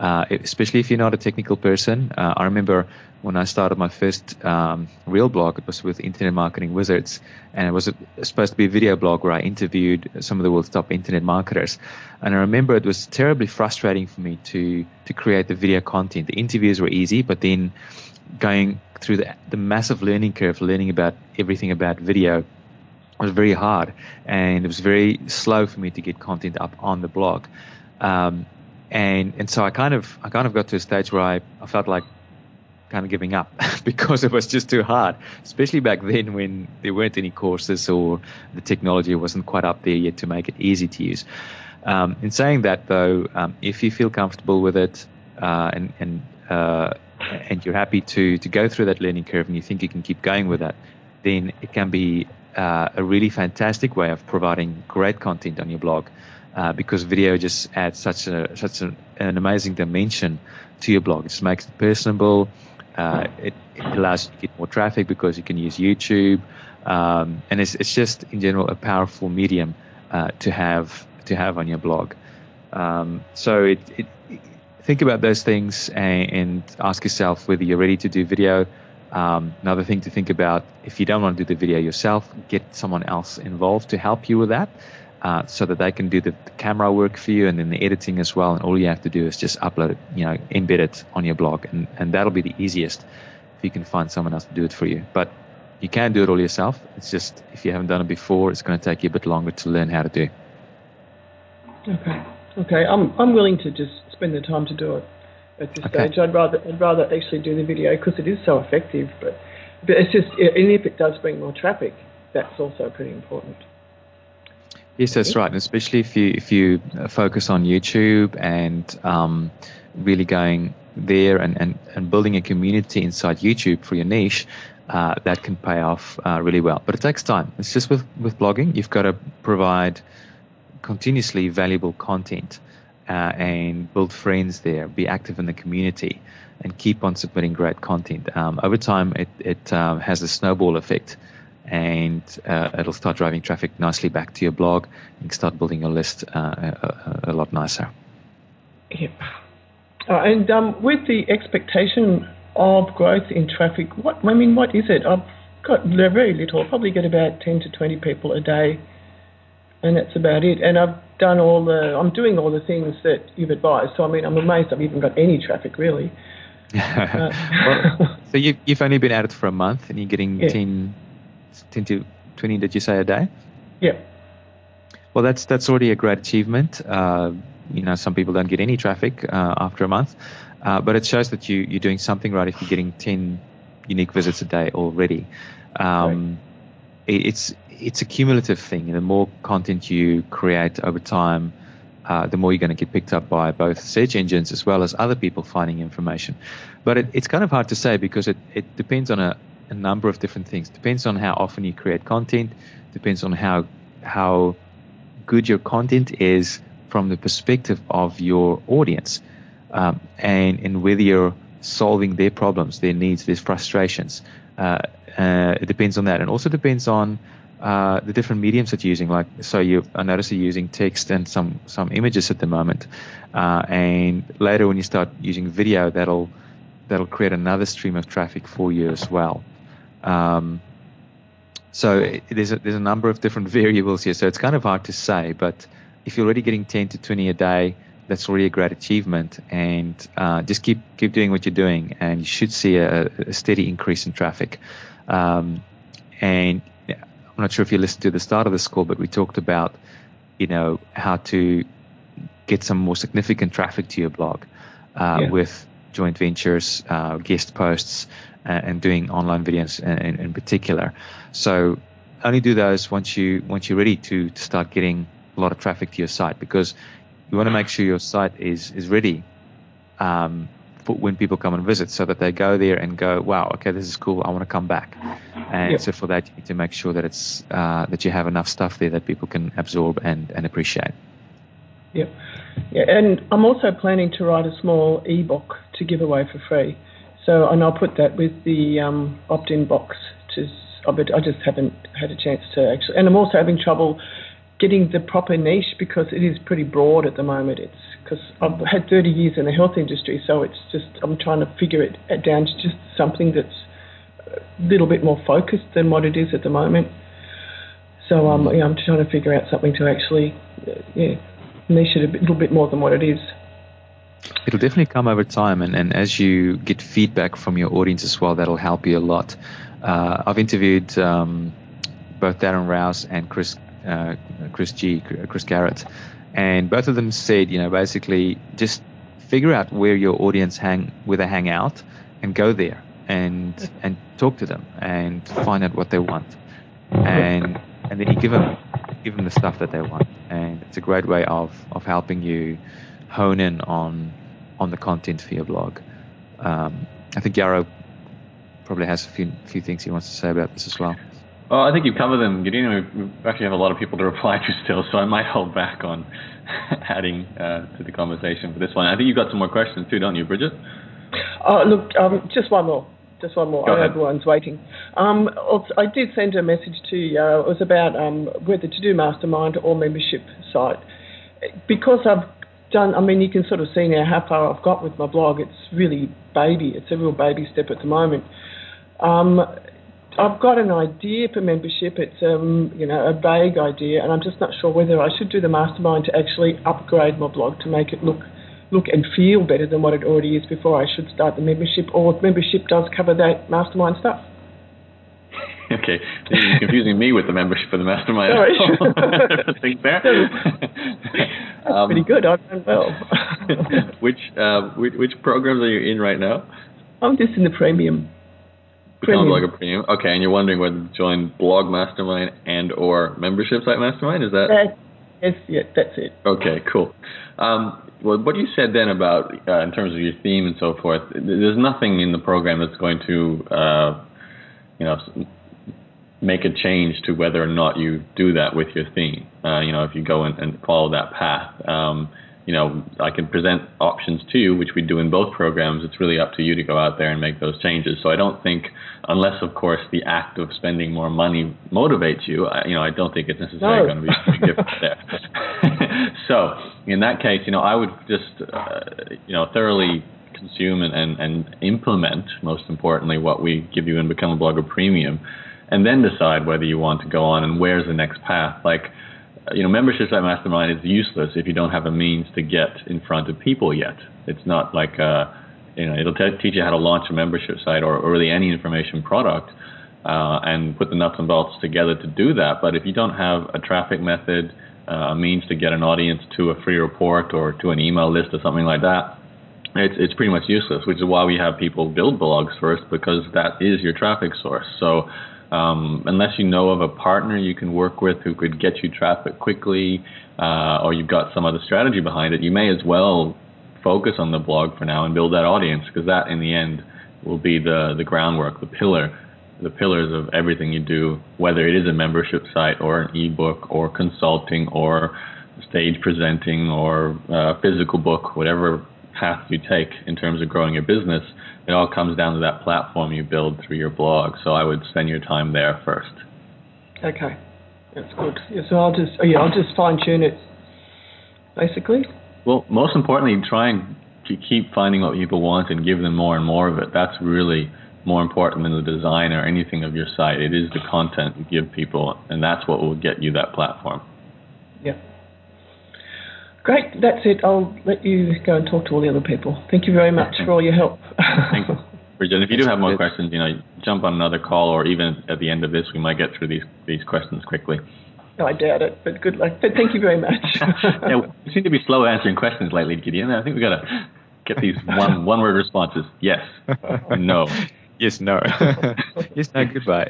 S1: uh, especially if you're not a technical person. Uh, I remember when I started my first um, real blog, it was with Internet Marketing Wizards, and it was a, supposed to be a video blog where I interviewed some of the world's top internet marketers. And I remember it was terribly frustrating for me to to create the video content. The interviews were easy, but then going through the, the massive learning curve, learning about everything about video, was very hard, and it was very slow for me to get content up on the blog. Um, and and so I kind of I kind of got to a stage where I, I felt like kind of giving up because it was just too hard, especially back then when there weren't any courses or the technology wasn't quite up there yet to make it easy to use. Um, in saying that, though, um, if you feel comfortable with it uh, and and uh, and you're happy to to go through that learning curve and you think you can keep going with that, then it can be uh, a really fantastic way of providing great content on your blog, uh, because video just adds such a such a, an amazing dimension to your blog. It just makes it personable. Uh, it, it allows you to get more traffic because you can use YouTube, um, and it's it's just in general a powerful medium uh, to have to have on your blog. Um, so it, it, think about those things and, and ask yourself whether you're ready to do video. Um, another thing to think about, if you don't want to do the video yourself, get someone else involved to help you with that, uh, so that they can do the, the camera work for you and then the editing as well. And all you have to do is just upload it, you know, embed it on your blog, and, and that'll be the easiest if you can find someone else to do it for you. But you can do it all yourself. It's just, if you haven't done it before, it's going to take you a bit longer to learn how to do.
S7: Okay. Okay. I'm I'm willing to just spend the time to do it at this
S1: Okay.
S7: stage. I'd rather I'd rather actually do the video because it is so effective. But but it's just, and if it does bring more traffic, that's also pretty important.
S1: Yes, that's right, and especially if you if you focus on YouTube and um, really going there and, and, and building a community inside YouTube for your niche, uh, that can pay off uh, really well. But it takes time. It's just with, with blogging, you've got to provide continuously valuable content uh, and build friends there, be active in the community, and keep on submitting great content. Um, over time, it, it um, has a snowball effect, and uh, it'll start driving traffic nicely back to your blog and start building your list uh, a, a lot nicer.
S7: Yep. Uh, and um, with the expectation of growth in traffic, what I mean, what is it? I've got very little. I probably get about ten to twenty people a day, and that's about it. And I've done all the, I'm doing all the things that you've advised. So I mean, I'm amazed I've even got any traffic really. uh,
S1: well, so you've you've only been at it for a month, and you're getting
S7: yeah.
S1: ten, ten to twenty, did you say, a day?
S7: Yeah.
S1: Well, that's that's already a great achievement. Uh, you know, some people don't get any traffic uh, after a month, uh, but it shows that you you're doing something right if you're getting ten unique visits a day already. Um, right. it, it's it's a cumulative thing. The more content you create over time, uh, the more you're going to get picked up by both search engines as well as other people finding information. But it, it's kind of hard to say because it, it depends on a, a number of different things. Depends on how often you create content. Depends on how how good your content is from the perspective of your audience, um, and, and whether you're solving their problems, their needs, their frustrations. Uh, uh, it depends on that. And also depends on uh, the different mediums that you're using. Like, so you, I notice you're using text and some, some images at the moment. Uh, and later when you start using video, that'll, that'll create another stream of traffic for you as well. Um, So it, there's a, there's a number of different variables here, so it's kind of hard to say. But if you're already getting ten to twenty a day, that's already a great achievement. And uh, just keep keep doing what you're doing, and you should see a, a steady increase in traffic. Um, and I'm not sure if you listened to the start of this call, but we talked about, you know, how to get some more significant traffic to your blog uh,
S7: yeah.
S1: with joint ventures, uh, guest posts, uh, and doing online videos in, in particular. So only do those once you once you're ready to, to start getting a lot of traffic to your site, because you want to make sure your site is is ready um, for when people come and visit, so that they go there and go, wow, okay, this is cool, I want to come back. And
S7: yep.
S1: so for that, you need to make sure that it's uh, that you have enough stuff there that people can absorb and, and appreciate.
S7: Yep. Yeah, and I'm also planning to write a small ebook to give away for free. So, and I'll put that with the um, opt-in box. To, but I just haven't had a chance to actually. And I'm also having trouble getting the proper niche because it is pretty broad at the moment. It's because I've had thirty years in the health industry, so it's just I'm trying to figure it down to just something that's a little bit more focused than what it is at the moment. So um, yeah, I'm trying to figure out something to actually uh, yeah, niche it a bit, little bit more than what it is.
S1: It'll definitely come over time, and, and as you get feedback from your audience as well, that'll help you a lot. Uh, I've interviewed um, both Darren Rouse and Chris uh, Chris G, Chris Garrett, and both of them said, you know, basically just figure out where your audience hang, where they hang out, and go there and and talk to them and find out what they want, and and then you give them give them the stuff that they want, and it's a great way of of helping you hone in on on the content for your blog. Um, I think Yarrow probably has a few few things he wants to say about this as well.
S2: Well, I think you've covered them, Gideon. We actually have a lot of people to reply to still, so I might hold back on adding uh, to the conversation for this one. I think you've got some more questions too, don't you, Bridget?
S7: Oh, look, um, just one more. Just one more.
S2: Go
S7: I know
S2: ahead.
S7: everyone's waiting. Um, also, I did send a message to you. Uh, it was about um, whether to do mastermind or membership site. Because I've done, I mean, you can sort of see now how far I've got with my blog. It's really baby. It's a real baby step at the moment. Um, I've got an idea for membership. It's um, you know, a vague idea, and I'm just not sure whether I should do the mastermind to actually upgrade my blog to make it look look and feel better than what it already is before I should start the membership, or if membership does cover that mastermind stuff.
S2: Okay, so you're confusing me with the membership for the mastermind.
S7: Sorry.
S2: Everything there.
S7: That's
S2: um,
S7: pretty good. I've done well.
S2: which, uh, which which programs are you in right now?
S7: I'm just in the premium.
S2: Become
S7: Premium.
S2: a Blogger Premium. Okay, and you're wondering whether to join Blog Mastermind and or Membership Site Mastermind? Is that?
S7: that yes, yeah, that's it.
S2: Okay, cool. Um, well, what you said then about uh, in terms of your theme and so forth, there's nothing in the program that's going to, uh, you know, make a change to whether or not you do that with your theme. Uh, you know, if you go and, and follow that path. Um, You know, I can present options to you, which we do in both programs. It's really up to you to go out there and make those changes. So I don't think, unless, of course, the act of spending more money motivates you, I, you know, I don't think it's necessarily
S7: No.
S2: going to be a big difference there. So in that case, you know, I would just, uh, you know, thoroughly consume and, and, and implement, most importantly, what we give you in Become a Blogger Premium, and then decide whether you want to go on and where's the next path. Like, you know, Membership Site Mastermind is useless if you don't have a means to get in front of people yet. It's not like, uh, you know, it'll t- teach you how to launch a membership site or, or really any information product uh, and put the nuts and bolts together to do that. But if you don't have a traffic method, uh, a means to get an audience to a free report or to an email list or something like that, it's it's pretty much useless, which is why we have people build blogs first, because that is your traffic source. So Um, unless you know of a partner you can work with who could get you traffic quickly, uh, or you've got some other strategy behind it, you may as well focus on the blog for now and build that audience, because that in the end will be the, the groundwork, the pillar, the pillars of everything you do, whether it is a membership site or an ebook or consulting or stage presenting or uh, physical book, whatever path you take in terms of growing your business. It all comes down to that platform you build through your blog. So I would spend your time there first.
S7: Okay, that's good. Yeah, so I'll just, oh yeah, I'll just fine tune it, basically.
S2: Well, most importantly, try and keep finding what people want and give them more and more of it. That's really more important than the design or anything of your site. It is the content you give people, and that's what will get you that platform.
S7: Yeah. Great, that's it. I'll let you go and talk to all the other people. Thank you very much for all your help.
S2: Thanks, Bridget. If you do have more questions, you know, jump on another call, or even at the end of this, we might get through these these questions quickly.
S7: No, I doubt it, but good luck. But thank you very much.
S2: Yeah, we seem to be slow answering questions lately, Gideon. I think we got to get these one one word responses. Yes, no.
S1: Yes, no. Yes, no, goodbye.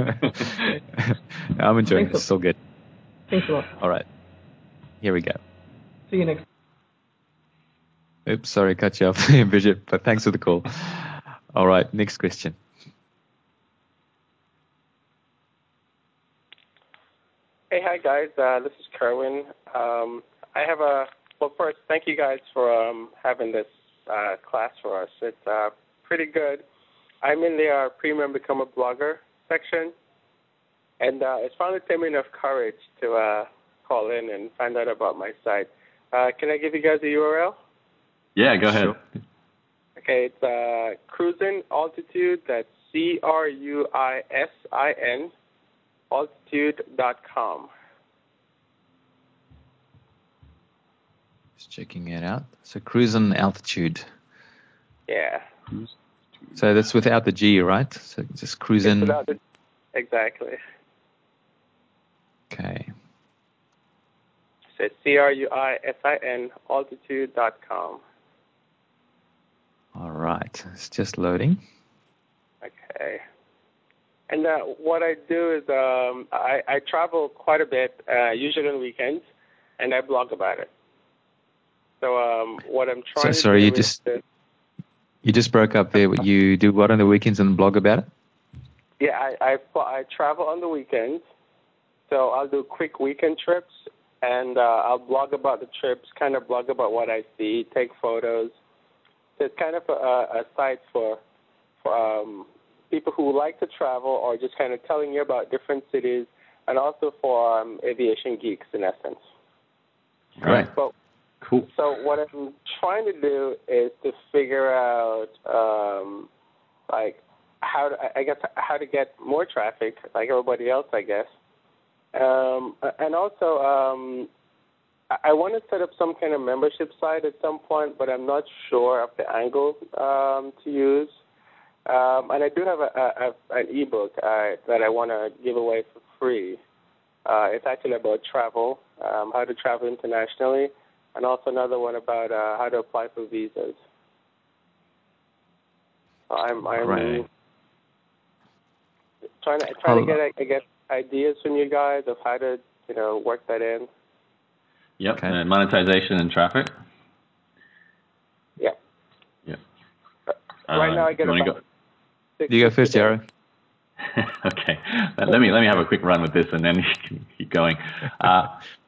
S1: I'm enjoying
S7: Thanks
S1: this. Still good.
S7: Thanks a lot.
S1: All right. Here we go.
S7: See you next.
S1: Oops, sorry, cut you off, Bridget, but thanks for the call. All right, next question.
S8: Hey, hi guys. Uh, this is Kerwin. Um, I have a well. First, thank you guys for um, having this uh, class for us. It's uh, pretty good. I'm in the uh, Premium Become a Blogger section, and uh, it's finally taken me enough courage to uh, call in and find out about my site. Uh, can I give you guys a U R L?
S2: Yeah, go ahead.
S1: Sure.
S8: Okay, it's uh, Cruisin Altitude. That's C R U I S I N, altitude dot com.
S1: Just checking it out. So Cruisin Altitude.
S8: Yeah.
S1: So that's without the G, right? So just Cruisin.
S8: Without the, exactly.
S1: Okay.
S8: So it's C R U I S I N, altitude dot com.
S1: All right. It's just loading.
S8: Okay. And uh, what I do is um, I, I travel quite a bit, uh, usually on weekends, and I blog about it. So um, what I'm trying
S1: so, sorry,
S8: to do
S1: you just
S8: is...
S1: you just broke up there. You do what on the weekends and blog about it?
S8: Yeah, I, I, I travel on the weekends, so I'll do quick weekend trips, and uh, I'll blog about the trips, kind of blog about what I see, take photos. So it's kind of a, a site for, for um, people who like to travel or just kind of telling you about different cities, and also for um, aviation geeks, in essence.
S2: Right.
S8: So,
S2: cool.
S8: So what I'm trying to do is to figure out, um, like, how to, I guess, how to get more traffic, like everybody else, I guess. Um, and also, um, I want to set up some kind of membership site at some point, but I'm not sure of the angle um, to use. Um, and I do have a, a, a, an ebook uh, that I want to give away for free. Uh, it's actually about travel, um, how to travel internationally, and also another one about uh, how to apply for visas. So I'm, I'm
S1: right.
S8: trying to trying to get I guess ideas from you guys of how to you know work that in.
S2: Yep.
S1: Okay.
S2: Uh, monetization and traffic.
S8: Yeah.
S2: Yeah.
S8: Right
S2: uh,
S8: now, I get
S2: you
S8: about.
S1: Go, you go first, Yarrow.
S2: Okay. Uh, let me let me have a quick run with this, and then you can keep going. Uh,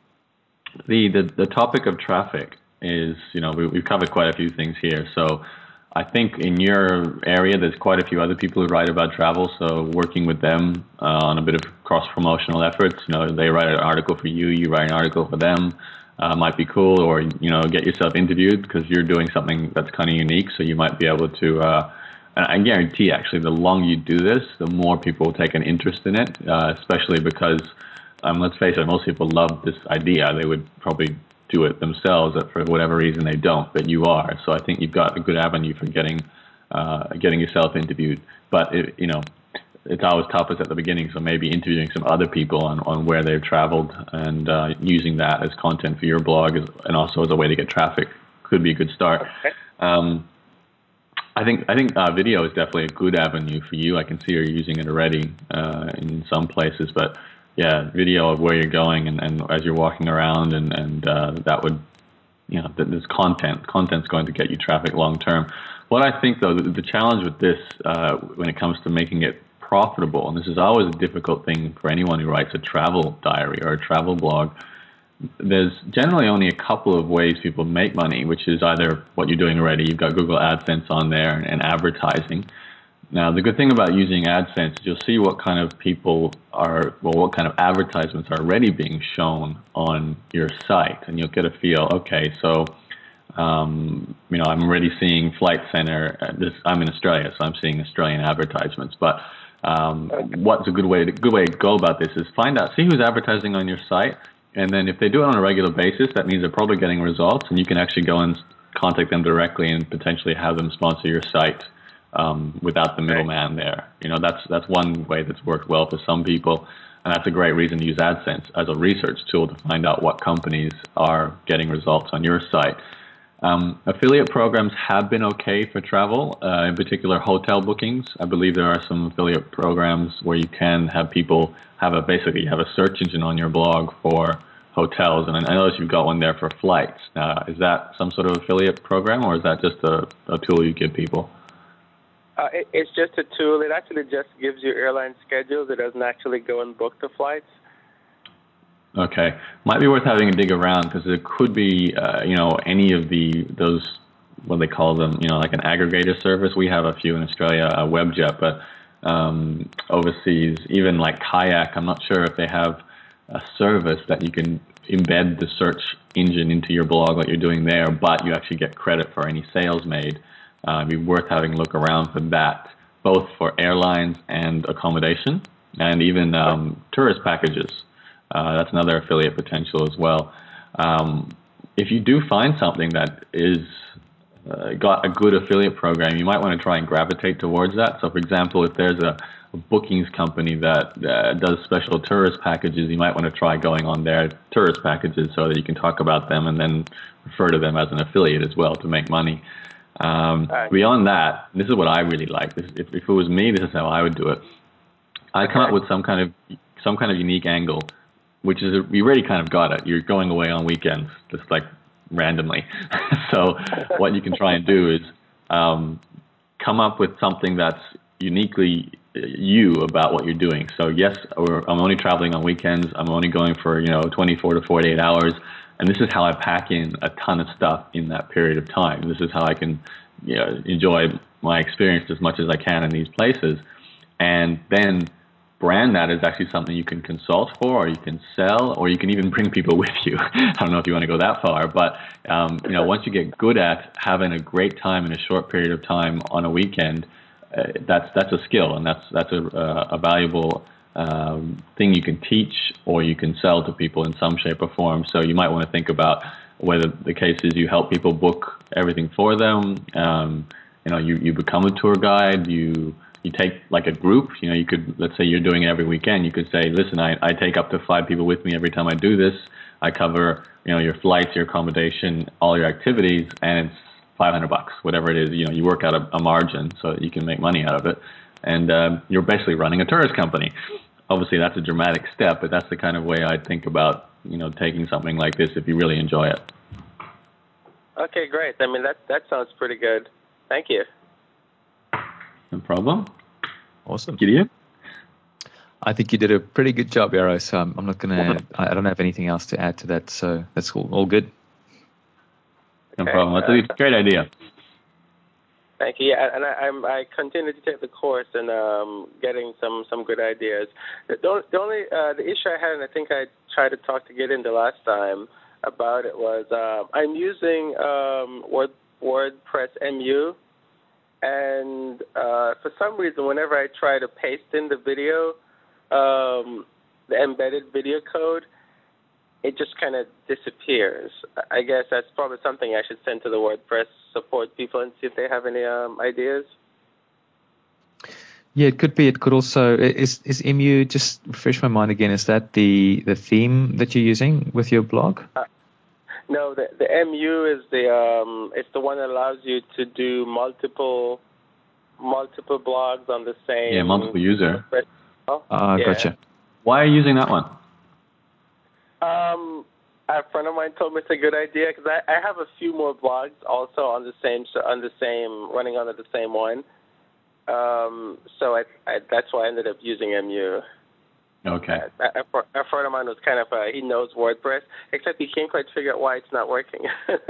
S2: the, the the topic of traffic is, you know, we, we've covered quite a few things here. So I think in your area, there's quite a few other people who write about travel. So working with them uh, on a bit of cross-promotional efforts, you know, they write an article for you, you write an article for them, uh, might be cool. Or, you know, get yourself interviewed because you're doing something that's kind of unique. So you might be able to, uh, and I guarantee actually the longer you do this, the more people will take an interest in it, uh, especially because, um, let's face it, most people love this idea. They would probably do it themselves, but for whatever reason they don't, but you are. So I think you've got a good avenue for getting uh, getting yourself interviewed. But, it, you know, it's always toughest at the beginning, so maybe interviewing some other people on, on where they've traveled and uh, using that as content for your blog is, and also as a way to get traffic could be a good start.
S8: Okay.
S2: Um, I think I think uh, video is definitely a good avenue for you. I can see you're using it already uh, in some places, but yeah, video of where you're going and, and as you're walking around, and and uh, that would, you know, there's content. Content's going to get you traffic long term. What I think though, the, the challenge with this uh, when it comes to making it profitable, and this is always a difficult thing for anyone who writes a travel diary or a travel blog. There's generally only a couple of ways people make money, which is either what you're doing already. You've got Google AdSense on there and, and advertising. Now, the good thing about using AdSense is you'll see what kind of people are, well, what kind of advertisements are already being shown on your site, and you'll get a feel. Okay, so, um, you know, I'm already seeing Flight Centre. Uh, this, I'm in Australia, so I'm seeing Australian advertisements. But um, what's a good way to good way to go about this is find out, see who's advertising on your site. And then if they do it on a regular basis, that means they're probably getting results, and you can actually go and contact them directly and potentially have them sponsor your site um, without the middleman there. You know, that's that's one way that's worked well for some people, and that's a great reason to use AdSense as a research tool to find out what companies are getting results on your site. Um, affiliate programs have been okay for travel, uh, in particular hotel bookings. I believe there are some affiliate programs where you can have people have a basically have a search engine on your blog for hotels, and I notice you've got one there for flights. Now, is that some sort of affiliate program, or is that just a, a tool you give people?
S8: Uh, it, it's just a tool. It actually just gives you airline schedules. It doesn't actually go and book the flights.
S2: Okay, might be worth having a dig around because it could be, uh, you know, any of the those what they call them, you know, like an aggregator service. We have a few in Australia, uh, Webjet, but um, overseas, even like Kayak, I'm not sure if they have a service that you can embed the search engine into your blog like you're doing there, but you actually get credit for any sales made. Uh, it'd be worth having a look around for that, both for airlines and accommodation, and even um, tourist packages. Uh, that's another affiliate potential as well. Um, if you do find something that is uh, got a good affiliate program, you might want to try and gravitate towards that. So, for example, if there's a, a bookings company that uh, does special tourist packages, you might want to try going on their tourist packages so that you can talk about them and then refer to them as an affiliate as well to make money. Um, right. Beyond that, this is what I really like. This, if, if it was me, this is how I would do it. I come okay. up with some kind of some kind of unique angle, which is, a, you already kind of got it. You're going away on weekends, just like randomly. So what you can try and do is um, come up with something that's uniquely you about what you're doing. So yes, I'm only traveling on weekends. I'm only going for, you know, twenty-four to forty-eight hours. And this is how I pack in a ton of stuff in that period of time. This is how I can, you know, enjoy my experience as much as I can in these places. And then brand that as actually something you can consult for, or you can sell, or you can even bring people with you. I don't know if you want to go that far, but um, you know, once you get good at having a great time in a short period of time on a weekend, uh, that's that's a skill, and that's that's a, uh, a valuable um, thing you can teach or you can sell to people in some shape or form. So you might want to think about whether the case is you help people book everything for them. Um, you know, you, you become a tour guide. You You take like a group, you know, you could, let's say you're doing it every weekend. You could say, listen, I, I take up to five people with me every time I do this. I cover, you know, your flights, your accommodation, all your activities, and it's five hundred bucks, whatever it is. You know, you work out a, a margin so that you can make money out of it. And um, you're basically running a tourist company. Obviously, that's a dramatic step, but that's the kind of way I think about, you know, taking something like this if you really enjoy it.
S8: Okay, great. I mean, that that sounds pretty good. Thank you.
S2: No problem.
S1: Awesome.
S2: Gideon?
S1: I think you did a pretty good job, Yarrow, so I'm, I'm not going to, I don't have anything else to add to that, so that's all, all good.
S2: No okay. problem. That's a great idea.
S8: Thank you. Yeah, and I, I'm, I continue to take the course and um, getting some, some good ideas. The, the only uh, the issue I had, and I think I tried to talk to Gideon the last time about it, was uh, I'm using um, Word, WordPress M U. And uh, for some reason, whenever I try to paste in the video, um, the embedded video code, it just kind of disappears. I guess that's probably something I should send to the WordPress support people and see if they have any um, ideas.
S1: Yeah, it could be. It could also, is is M U, just refresh my mind again, is that the, the theme that you're using with your blog?
S8: Uh, No, the the M U is the um it's the one that allows you to do multiple multiple blogs on the same.
S2: Yeah, multiple user.
S1: Oh, uh,
S8: yeah.
S1: Gotcha.
S2: Why are you using that one?
S8: Um, a friend of mine told me it's a good idea because I, I have a few more blogs also on the same on the same running under the same one. Um, so I, I that's why I ended up using M U.
S2: Okay.
S8: A, a, a friend of mine was kind of, uh, he knows WordPress, except he can't quite figure out why it's not working.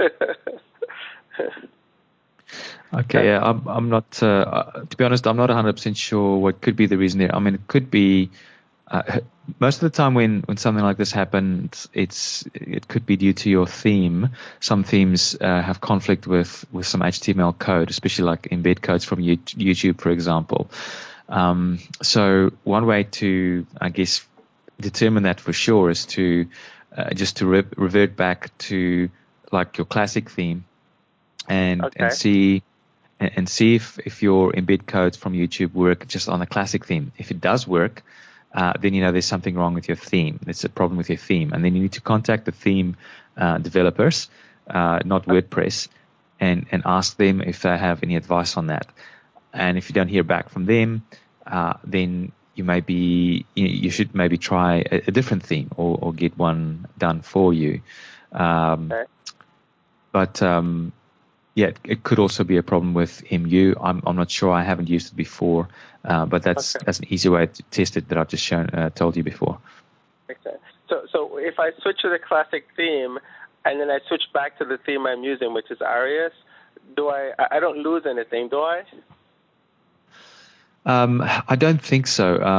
S1: Okay, yeah, I'm, I'm not, uh, to be honest, I'm not one hundred percent sure what could be the reason there. I mean, it could be, uh, most of the time when, when something like this happens, it's it could be due to your theme. Some themes uh, have conflict with, with some H T M L code, especially like embed codes from YouTube, for example. Um, so one way to, I guess, determine that for sure is to uh, just to re- revert back to like your classic theme and
S8: okay.
S1: and see and, and see if, if your embed codes from YouTube work just on the classic theme. If it does work, uh, then you know there's something wrong with your theme. There's a problem with your theme, and then you need to contact the theme uh, developers, uh, not WordPress, and and ask them if they have any advice on that. And if you don't hear back from them, uh, then you may be you should maybe try a, a different theme or, or get one done for you. Um,
S8: okay.
S1: But um, yeah, it, it could also be a problem with M U. I'm I'm not sure. I haven't used it before, uh, but that's
S8: okay.
S1: that's an easy way to test it that I've just shown uh, told you before.
S8: Okay. So so if I switch to the classic theme and then I switch back to the theme I'm using, which is Arius, do I I don't lose anything, do I?
S1: Um, I don't think so. Um,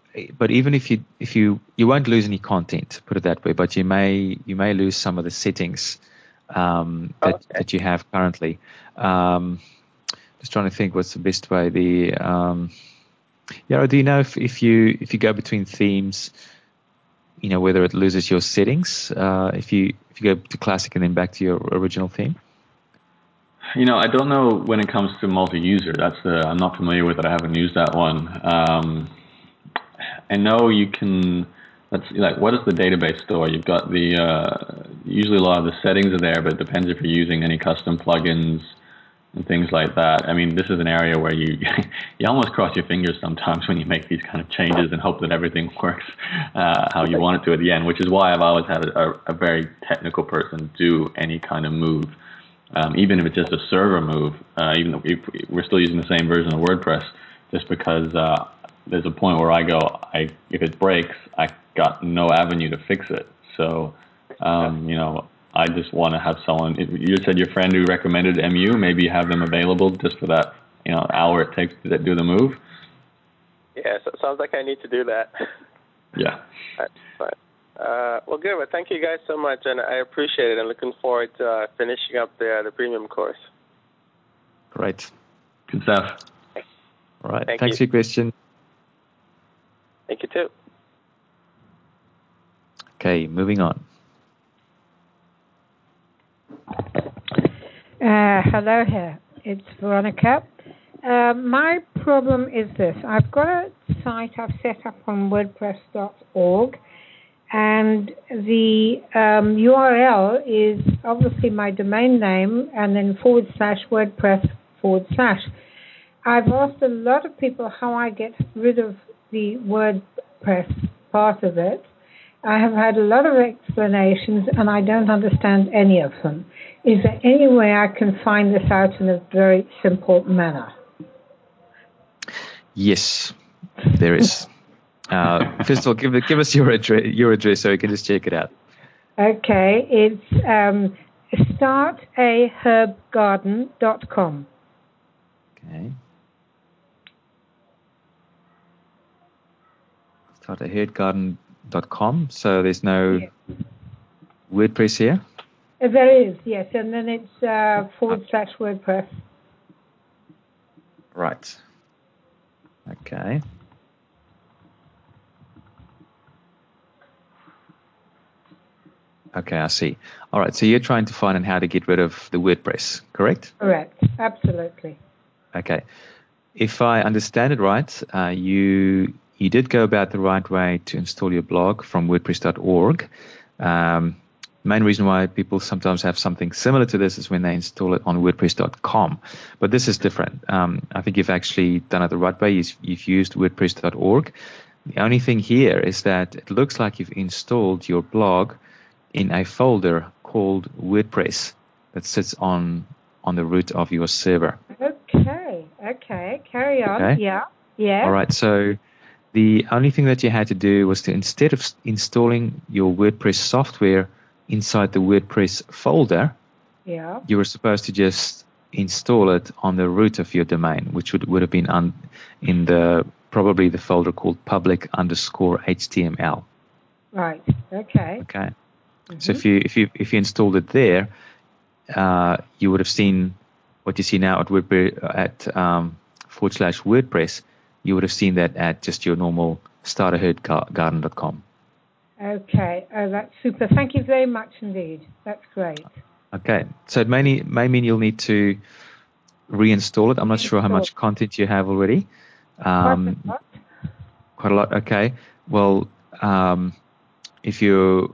S1: but even if you if you you won't lose any content, put it that way, but you may you may lose some of the settings um, that
S8: okay.
S1: that you have currently. Um, just trying to think what's the best way. The um, yeah, do you know if, if you if you go between themes, you know whether it loses your settings uh, if you if you go to classic and then back to your original theme?
S2: You know, I don't know when it comes to multi-user. That's the I'm not familiar with it. I haven't used that one. Um, I know you can. Let's like, what is the database store? You've got the uh, usually a lot of the settings are there, but it depends if you're using any custom plugins and things like that. I mean, this is an area where you you almost cross your fingers sometimes when you make these kind of changes and hope that everything works uh, how you want it to at the end. Which is why I've always had a, a very technical person do any kind of move. Um, even if it's just a server move, uh, even though we're still using the same version of WordPress, just because uh, there's a point where I go, I if it breaks, I got no avenue to fix it. So, um, you know, I just want to have someone. You said your friend who recommended M U, maybe you have them available just for that, you know, hour it takes to do the move.
S8: Yeah, so it sounds like I need to do that.
S2: Yeah.
S8: That's fine. Uh, well, good. Well, thank you guys so much, and I appreciate it. I'm looking forward to uh, finishing up the the premium course.
S1: Great.
S2: Good stuff.
S1: All right.
S8: Thank
S1: Thanks
S8: you.
S1: for your question.
S8: Thank you, too.
S1: Okay, moving on.
S9: Uh, hello here. It's Veronica. Uh, my problem is this. I've got a site I've set up on WordPress dot org. And the um, U R L is obviously my domain name and then forward slash WordPress forward slash. I've asked a lot of people how I get rid of the WordPress part of it. I have had a lot of explanations and I don't understand any of them. Is there any way I can find this out in a very simple manner?
S1: Yes, there is. Uh, first of all, give, give us your address, your address so we can just check it out.
S9: Okay, it's um, start a herb garden dot com.
S1: Okay. start a herb garden dot com. So there's no
S9: yes.
S1: WordPress here?
S9: Uh, there is, yes, and then it's uh, forward slash WordPress.
S1: Right. Okay. Okay, I see. All right, so you're trying to find out how to get rid of the WordPress, correct?
S9: Correct, absolutely.
S1: Okay. If I understand it right, uh, you you did go about the right way to install your blog from WordPress dot org. Um, main reason why people sometimes have something similar to this is when they install it on WordPress dot com. But this is different. Um, I think you've actually done it the right way. You've, you've used WordPress dot org. The only thing here is that it looks like you've installed your blog in a folder called WordPress that sits on on the root of your server.
S9: Okay, okay, carry on.
S1: Okay?
S9: Yeah, yeah.
S1: All right, so the only thing that you had to do was to, instead of installing your WordPress software inside the WordPress folder,
S9: yeah,
S1: you were supposed to just install it on the root of your domain, which would, would have been on, in the probably the folder called public underscore H T M L.
S9: Right. Okay.
S1: Okay.
S9: Mm-hmm.
S1: So if you if you if you installed it there, uh, you would have seen what you see now at WordPress at um, forward slash WordPress. You would have seen that at just your normal start a herb garden dot com.
S9: Okay. Oh, that's super. Thank you very much indeed. That's great.
S1: Okay. So it may need, may mean you'll need to reinstall it. I'm not sure how much content you have already. Um,
S9: quite a lot.
S1: Quite a lot. Okay. Well, um, if you,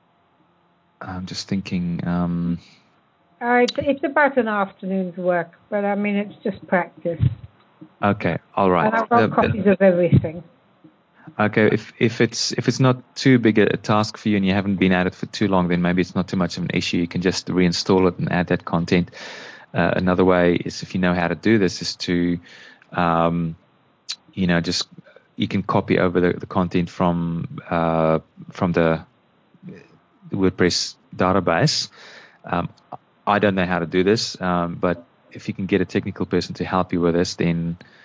S1: I'm just thinking. Um,
S9: Uh, it's, it's about an afternoon's work, but I mean, it's just practice.
S1: Okay. All right.
S9: And I've got
S1: Uh,
S9: copies of everything.
S1: Okay. If if it's if it's not too big a, a task for you and you haven't been at it for too long, then maybe it's not too much of an issue. You can just reinstall it and add that content. Uh, another way is, if you know how to do this, is to, um, you know, just you can copy over the, the content from uh, from the WordPress database. Um, I don't know how to do this, um, but if you can get a technical person to help you with this, then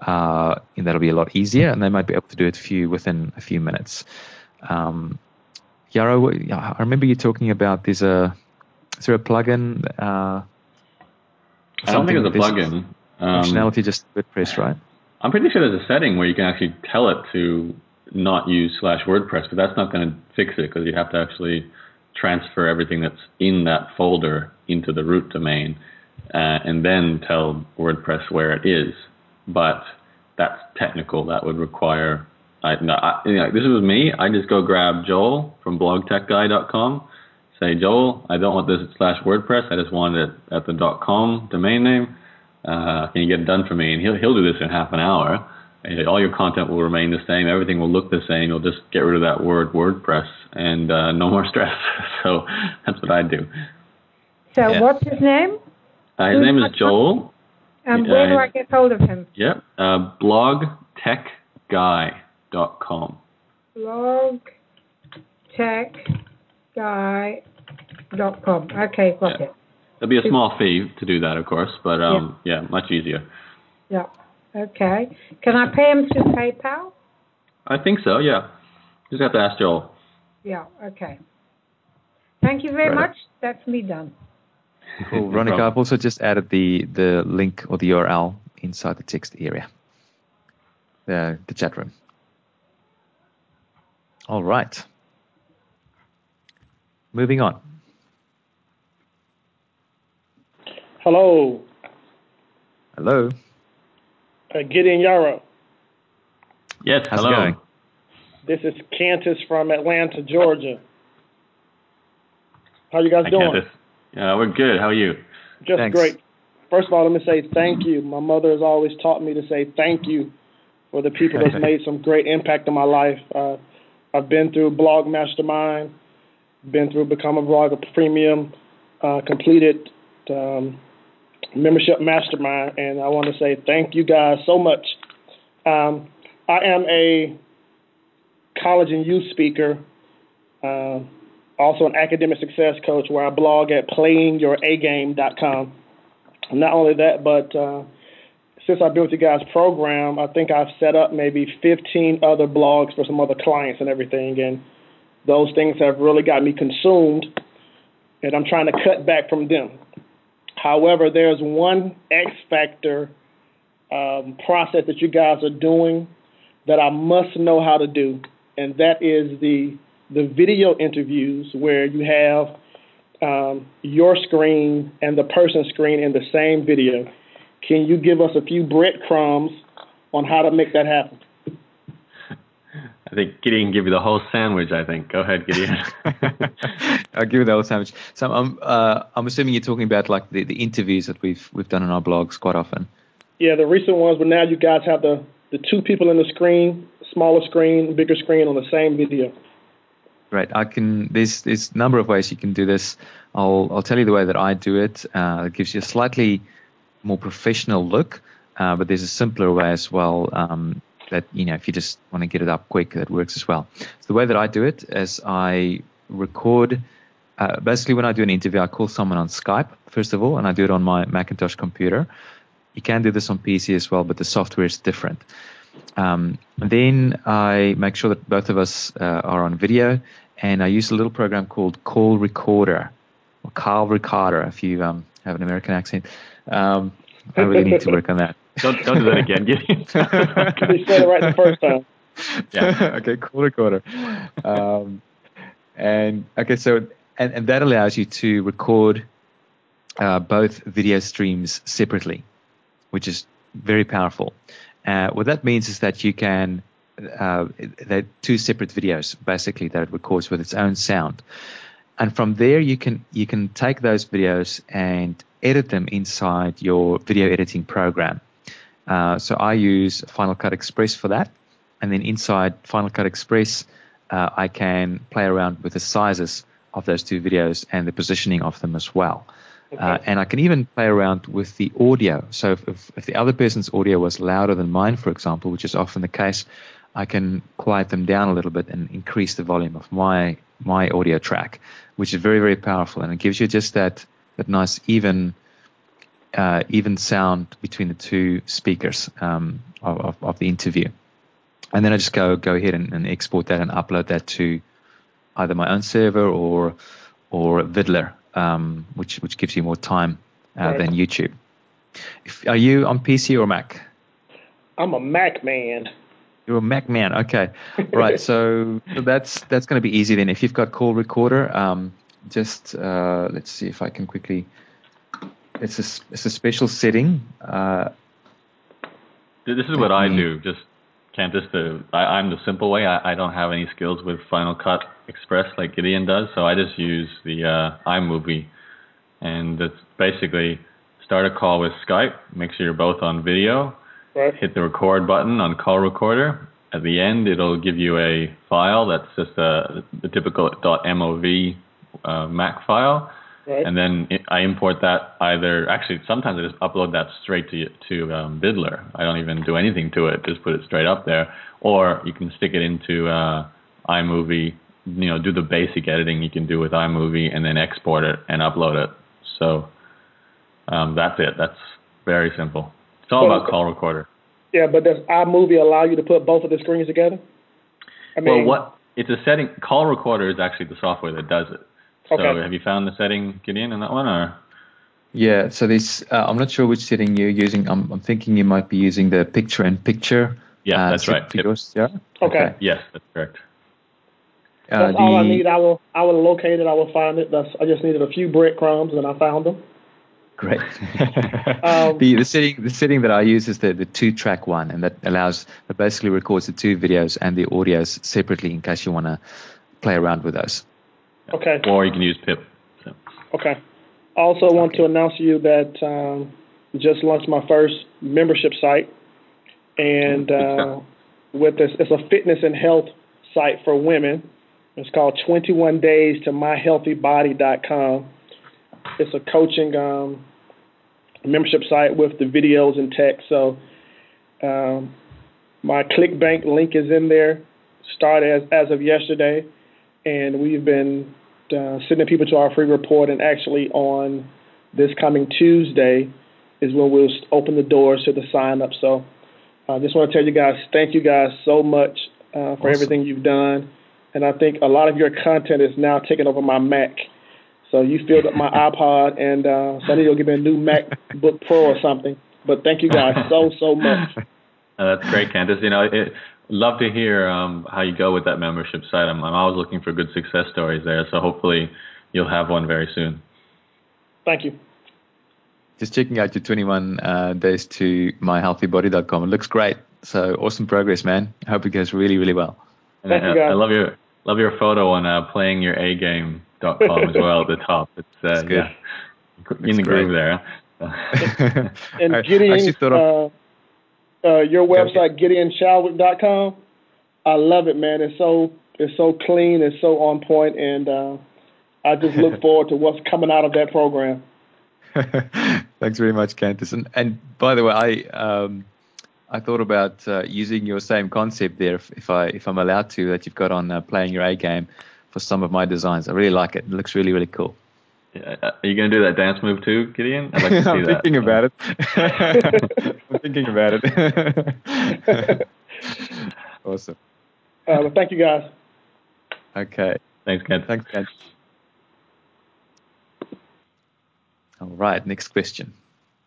S1: uh, and that'll be a lot easier, and they might be able to do it for you within a few minutes. Um, Yaro, I remember you talking about there's a is there a plugin? Uh,
S2: I don't think it's a plugin.
S1: Functionality,
S2: um,
S1: just WordPress, right?
S2: I'm pretty sure there's a setting where you can actually tell it to not use slash WordPress, but that's not going to fix it because you have to actually transfer everything that's in that folder into the root domain uh, and then tell WordPress where it is. But that's technical. That would require. I, no, I, you know, this is me. I just go grab Joel from blog tech guy dot com. Say, Joel, I don't want this slash WordPress. I just want it at the .com domain name. Uh, can you get it done for me? And he'll he'll do this in half an hour. And all your content will remain the same. Everything will look the same. You'll just get rid of that word WordPress and uh, no more stress. So that's what I do.
S9: So
S2: yeah.
S9: What's his name?
S2: Uh, his
S9: Who's
S2: name is Joel.
S9: And where do I get hold of him?
S2: Yep. Uh, blog tech guy dot com.
S9: blog tech guy dot com. Okay, got
S2: yeah.
S9: it.
S2: There'll be a small fee to do that, of course, but um, yeah. yeah, much easier.
S9: Yeah. Okay. Can I pay him through PayPal?
S2: I think so, yeah. Just have to ask Joel.
S9: Yeah, okay. Thank you very right. much. That's me done.
S1: Cool. Veronica, I've also just added the, the link or the U R L inside the text area, the, the chat room. All right. Moving on.
S10: Hello.
S1: Hello.
S10: Uh, Gideon Yarrow.
S2: Yes,
S1: How's
S2: hello.
S1: it going?
S10: This is Cantus from Atlanta, Georgia. How you guys
S2: Hi,
S10: doing?
S2: Cantus. Yeah, we're good. How are you?
S10: Just
S1: Thanks.
S10: great. First of all, let me say thank you. My mother has always taught me to say thank you for the people that's made some great impact in my life. Uh, I've been through Blog Mastermind, been through Become a Blogger Premium, uh, completed um, Membership Mastermind, and I want to say thank you guys so much. Um, I am a college and youth speaker, uh, also an academic success coach where I blog at playing your a game dot com. Not only that, but uh, since I built you guys' program, I think I've set up maybe fifteen other blogs for some other clients and everything, and those things have really got me consumed, and I'm trying to cut back from them. However, there's one X factor um, process that you guys are doing that I must know how to do, and that is the the video interviews where you have um, your screen and the person's screen in the same video. Can you give us a few breadcrumbs on how to make that happen?
S2: I think Gideon can give you the whole sandwich, I think. Go ahead, Gideon.
S1: I'll give you the whole sandwich. So I'm, uh, I'm assuming you're talking about like the, the interviews that we've we've done on our blogs quite often.
S10: Yeah, the recent ones, but now you guys have the, the two people in the screen, smaller screen, bigger screen on the same video.
S1: Right. I can. There's there's a number of ways you can do this. I'll I'll tell you the way that I do it. Uh, it gives you a slightly more professional look, uh, but there's a simpler way as well. Um, that, you know, if you just want to get it up quick, that works as well. So the way that I do it is I record, uh, basically when I do an interview, I call someone on Skype, first of all, and I do it on my Macintosh computer. You can do this on P C as well, but the software is different. Um, then I make sure that both of us uh, are on video, and I use a little program called Call Recorder, or Call Recorder, if you um, have an American accent. Um, I really need to work on that.
S2: Don't don't do that again, Gideon.
S10: You said it right the first time.
S1: Yeah. Okay. Call Recorder. Um, and okay, so and, and that allows you to record uh, both video streams separately, which is very powerful. Uh, what that means is that you can uh, they're two separate videos basically that it records with its own sound, and from there you can you can take those videos and edit them inside your video editing program. Uh, so I use Final Cut Express for that, and then inside Final Cut Express, uh, I can play around with the sizes of those two videos and the positioning of them as well. Okay. Uh, and I can even play around with the audio. So if, if, if the other person's audio was louder than mine, for example, which is often the case, I can quiet them down a little bit and increase the volume of my my audio track, which is very, very powerful. And it gives you just that, that nice even uh, even sound between the two speakers um, of, of the interview. And then I just go go ahead and, and export that and upload that to either my own server or or Vidler, um, which which gives you more time uh,
S10: right.
S1: than YouTube. If, are you on P C or Mac?
S10: I'm a Mac man.
S1: You're a Mac man. Okay, right. So, so that's that's going to be easy then. If you've got Call Recorder, um, just uh, let's see if I can quickly. It's a it's a special setting. Uh,
S2: this is what I do. Just can't just the I, I'm the simple way. I, I don't have any skills with Final Cut Express like Gideon does, so I just use the uh, iMovie, and it's basically start a call with Skype. Make sure you're both on video.
S10: Right.
S2: Hit the record button on Call Recorder. At the end, it'll give you a file that's just a the typical .mov uh, Mac file.
S10: Right.
S2: And then it, I import that either, actually sometimes I just upload that straight to to um, Vidler. I don't even do anything to it, just put it straight up there. Or you can stick it into uh, iMovie, you know, do the basic editing you can do with iMovie and then export it and upload it. So um, that's it. That's very simple. It's all
S10: but,
S2: about Call Recorder.
S10: Yeah, but does iMovie allow you to put both of the screens together? I mean,
S2: well, what it's a setting. Call Recorder is actually the software that does it. So
S10: okay.
S2: have you found the setting, Gideon, in that one? Or?
S1: Yeah, so this, uh, I'm not sure which setting you're using. I'm, I'm thinking you might be using the picture-in-picture.
S2: Yeah,
S1: uh,
S2: that's right.
S1: For
S2: yep.
S1: yours, yeah?
S10: Okay.
S2: okay. Yes, that's correct.
S10: Uh, that's
S1: the,
S10: all I need. I will I will locate it. I will find it. That's, I just needed a few breadcrumbs, and I found them.
S1: Great.
S10: um,
S1: the the setting the setting that I use is the, the two track one, and that allows that basically records the two videos and the audios separately in case you want to play around with those.
S10: Okay.
S2: Or you can use Pip. So.
S10: Okay. I also want
S1: okay.
S10: to announce to you that um, just launched my first membership site, and uh, with this, it's a fitness and health site for women. It's called twenty-one days to my healthy body dot com. It's a coaching um, membership site with the videos and text. So um, my ClickBank link is in there. Started as, as of yesterday, and we've been uh, sending people to our free report. And actually, on this coming Tuesday is when we'll open the doors to the sign up. So I uh, just want to tell you guys, thank you guys so much uh, for awesome. everything you've done. And I think a lot of your content is now taking over my Mac. So you filled up my iPod, and uh, so I need to give me a new MacBook Pro or something. But thank you guys so, so much.
S2: Uh, that's great, Candace. You know, it, love to hear um, how you go with that membership site. I'm, I'm always looking for good success stories there, so hopefully you'll have one very soon.
S10: Thank you.
S1: Just checking out your twenty-one uh, days to my healthy body dot com. It looks great. So awesome progress, man. I hope it goes really, really well.
S10: Thank
S2: I,
S10: you, guys.
S2: I love your love your photo on uh, playing your A game. Dot com as well at the top. It's uh,
S1: good.
S2: Yeah, in
S1: it's
S2: the
S1: great.
S2: groove there. Huh?
S10: And Gideon,
S1: of,
S10: uh, uh, your website Gideon Chadwick dot com. I love it, man. It's so it's so clean. It's so on point, and uh, I just look forward to what's coming out of that program.
S1: Thanks very much, Candace. And, and by the way, I um, I thought about uh, using your same concept there, if, if I if I'm allowed to, that you've got on uh, playing your A game. For some of my designs. I really like it. It looks really, really cool.
S2: Yeah. Are you going to do that dance move too, Gideon? I'd like to see
S1: I'm
S2: that.
S1: thinking about it. I'm thinking about it. Awesome.
S10: Uh, well, thank you, guys.
S1: Okay.
S2: Thanks, Ken.
S1: Thanks, Ken. All right. Next question.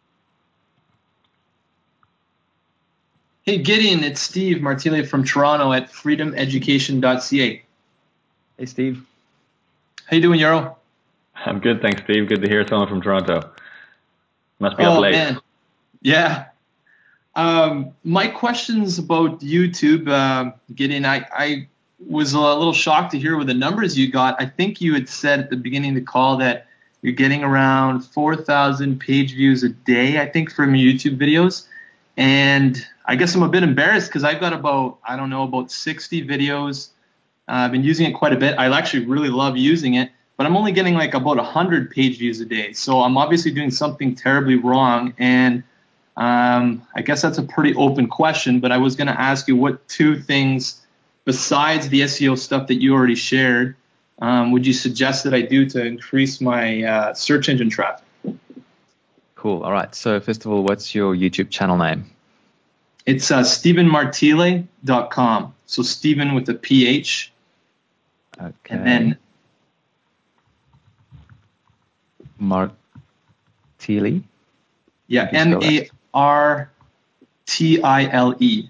S11: Hey, Gideon. It's Steve Martile from Toronto at freedom education dot c a.
S1: Hey, Steve.
S11: How you doing, Yarrow?
S2: I'm good, thanks, Steve. Good to hear someone from Toronto. Must be
S11: oh,
S2: up late.
S11: Man. Yeah. Um, my question's about YouTube. Uh, Gideon, I, I was a little shocked to hear with the numbers you got. I think you had said at the beginning of the call that you're getting around four thousand page views a day, I think, from your YouTube videos. And I guess I'm a bit embarrassed because I've got about, I don't know, about sixty videos. Uh, I've been using it quite a bit. I actually really love using it, but I'm only getting like about one hundred page views a day. So I'm obviously doing something terribly wrong. And um, I guess that's a pretty open question, but I was going to ask you what two things besides the S E O stuff that you already shared um, would you suggest that I do to increase my uh, search engine traffic?
S1: Cool. All right. So first of all, what's your YouTube channel name?
S11: It's uh, stephen martile dot com. So Stephen with a P H.
S1: Okay.
S11: And then
S1: Martile?
S11: Yeah, M A R T I L E.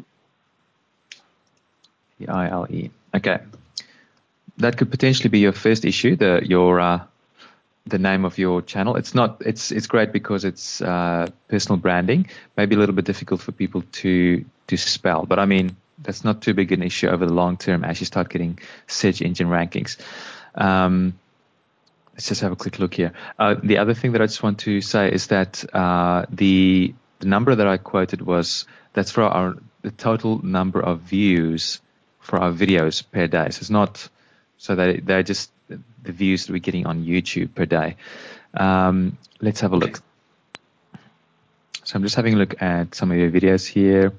S1: T I L E. Okay. That could potentially be your first issue, the your uh, the name of your channel. It's not. It's it's great because it's uh, personal branding. Maybe a little bit difficult for people to to spell, but I mean that's not too big an issue over the long term as you start getting search engine rankings. Um, let's just have a quick look here. Uh, the other thing that I just want to say is that uh, the the number that I quoted was that's for our the total number of views for our videos per day. So it's not so that they're just the views that we're getting on YouTube per day. Um, let's have a look. So I'm just having a look at some of your videos here.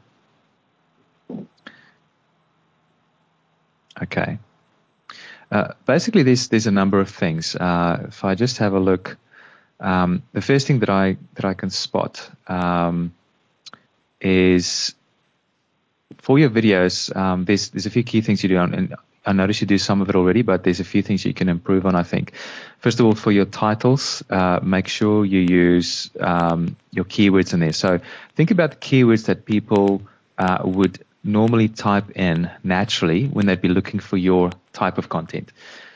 S1: Okay. Uh, basically, there's there's a number of things. Uh, if I just have a look, um, the first thing that I that I can spot um, is for your videos. Um, there's there's a few key things you do, on, and I notice you do some of it already, but there's a few things you can improve on, I think. First of all, for your titles, uh, make sure you use um, your keywords in there. So think about the keywords that people uh, would normally type in naturally when they'd be looking for your type of content.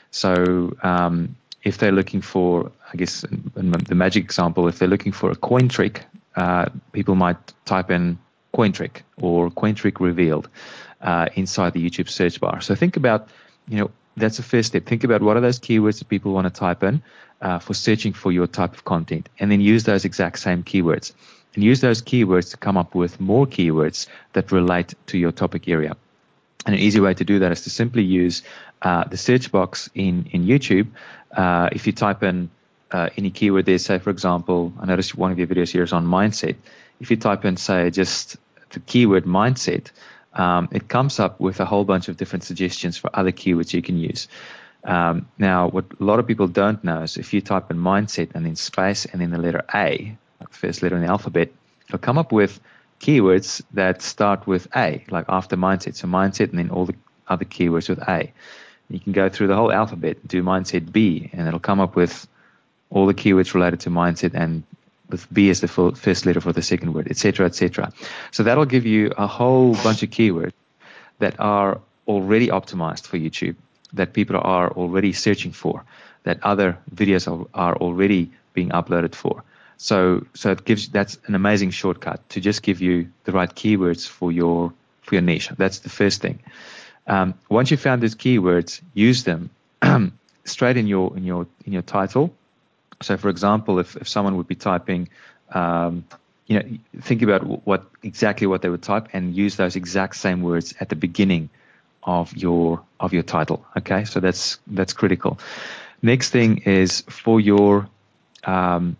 S1: So um, if they're looking for, I guess, in, in the magic example, if they're looking for a coin trick, uh, people might type in coin trick or coin trick revealed. Uh, inside the YouTube search bar. So think about, you know, that's the first step. Think about what are those keywords that people want to type in uh, for searching for your type of content, and then use those exact same keywords. And use those keywords to come up with more keywords that relate to your topic area. And an easy way to do that is to simply use uh, the search box in, in YouTube. Uh, if you type in uh, any keyword there, say, for example, I noticed one of your videos here is on mindset. If you type in, say, just the keyword mindset, Um, it comes up with a whole bunch of different suggestions for other keywords you can use. Um, now, what a lot of people don't know is if you type in mindset and then space and then the letter A, like the first letter in the alphabet, it'll come up with keywords that start with A, like after mindset. So mindset and then all the other keywords with A. You can go through the whole alphabet, do mindset B, and it'll come up with all the keywords related to mindset and with B as the first letter for the second word, et cetera, et cetera. So that'll give you a whole bunch of keywords that are already optimized for YouTube, that people are already searching for, that other videos are, are already being uploaded for. So, so it gives that's an amazing shortcut to just give you the right keywords for your for your niche. That's the first thing. Um, once you found these keywords, use them straight in your in your in your title. So, for example, if, if someone would be typing, um, you know, think about what exactly what they would type and use those exact same words at the beginning of your of your title. Okay, so that's that's critical. Next thing is for your um,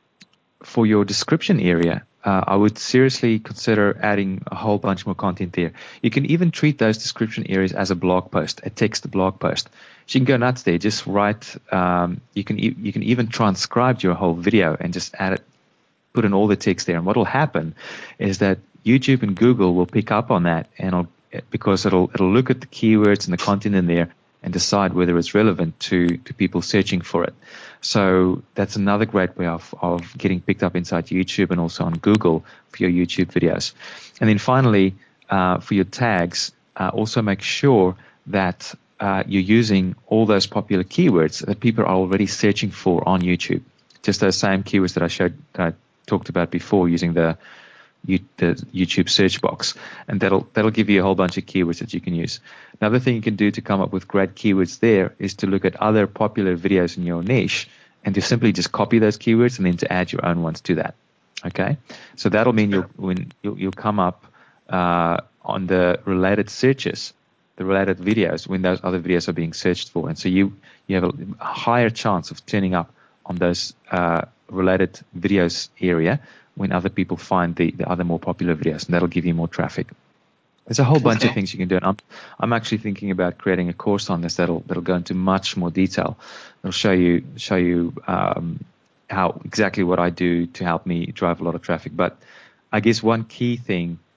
S1: for your description area. Uh, I would seriously consider adding a whole bunch more content there. You can even treat those description areas as a blog post, a text blog post. So you can go nuts there. Just write. Um, you can e- you can even transcribe your whole video and just add it, put in all the text there. And what will happen is that YouTube and Google will pick up on that, and it'll, because it'll it'll look at the keywords and the content in there and decide whether it's relevant to to people searching for it. So that's another great way of of getting picked up inside YouTube and also on Google for your YouTube videos. And then finally, uh, for your tags, uh, also make sure that Uh, you're using all those popular keywords that people are already searching for on YouTube. Just those same keywords that I showed, that I talked about before, using the, the YouTube search box, and that'll that'll give you a whole bunch of keywords that you can use. Another thing you can do to come up with great keywords there is to look at other popular videos in your niche and to simply just copy those keywords and then to add your own ones to that. Okay, so that'll mean you'll when you'll, you'll come up uh, on the related searches, the related videos, when those other videos are being searched for. And so you, you have a, a higher chance of turning up on those uh, related videos area when other people find the, the other more popular videos, and that'll give you more traffic. There's a whole bunch okay. of things you can do. And I'm, I'm actually thinking about creating a course on this that'll that'll go into much more detail. It'll show you show you um, how exactly what I do to help me drive a lot of traffic. But I guess one key thing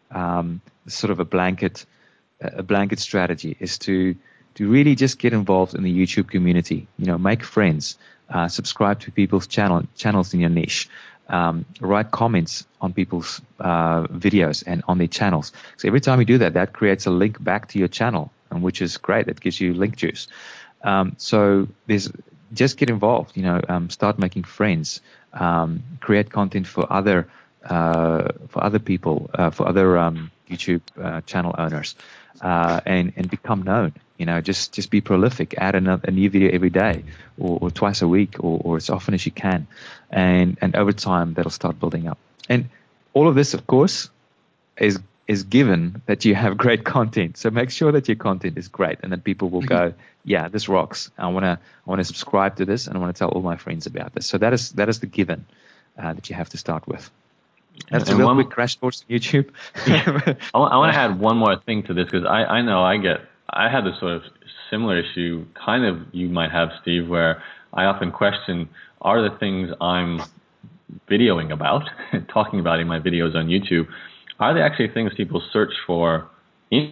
S1: um, sort of a blanket a blanket strategy is to to really just get involved in the YouTube community. You know, make friends, uh, subscribe to people's channel channels in your niche, um, write comments on people's uh, videos and on their channels. So every time you do that, that creates a link back to your channel, and which is great. That gives you link juice. Um, so there's just get involved. You know, um, start making friends, um, create content for other uh, for other people, uh, for other um, YouTube uh, channel owners, uh, and and become known. You know, just just be prolific. Add another, a new video every day, or, or twice a week, or, or as often as you can, and and over time that'll start building up. And all of this, of course, is is given that you have great content. So make sure that your content is great, and then people will go, yeah, this rocks. I wanna I wanna subscribe to this, and I wanna tell all my friends about this. So that is that is the given uh, that you have to start with. That's and a real quick crash course on YouTube.
S2: Yeah. I want to add one more thing to this, because I, I know I get I had this sort of similar issue, kind of you might have, Steve, where I often question, are the things I'm videoing about, talking about in my videos on YouTube, are they actually things people search for in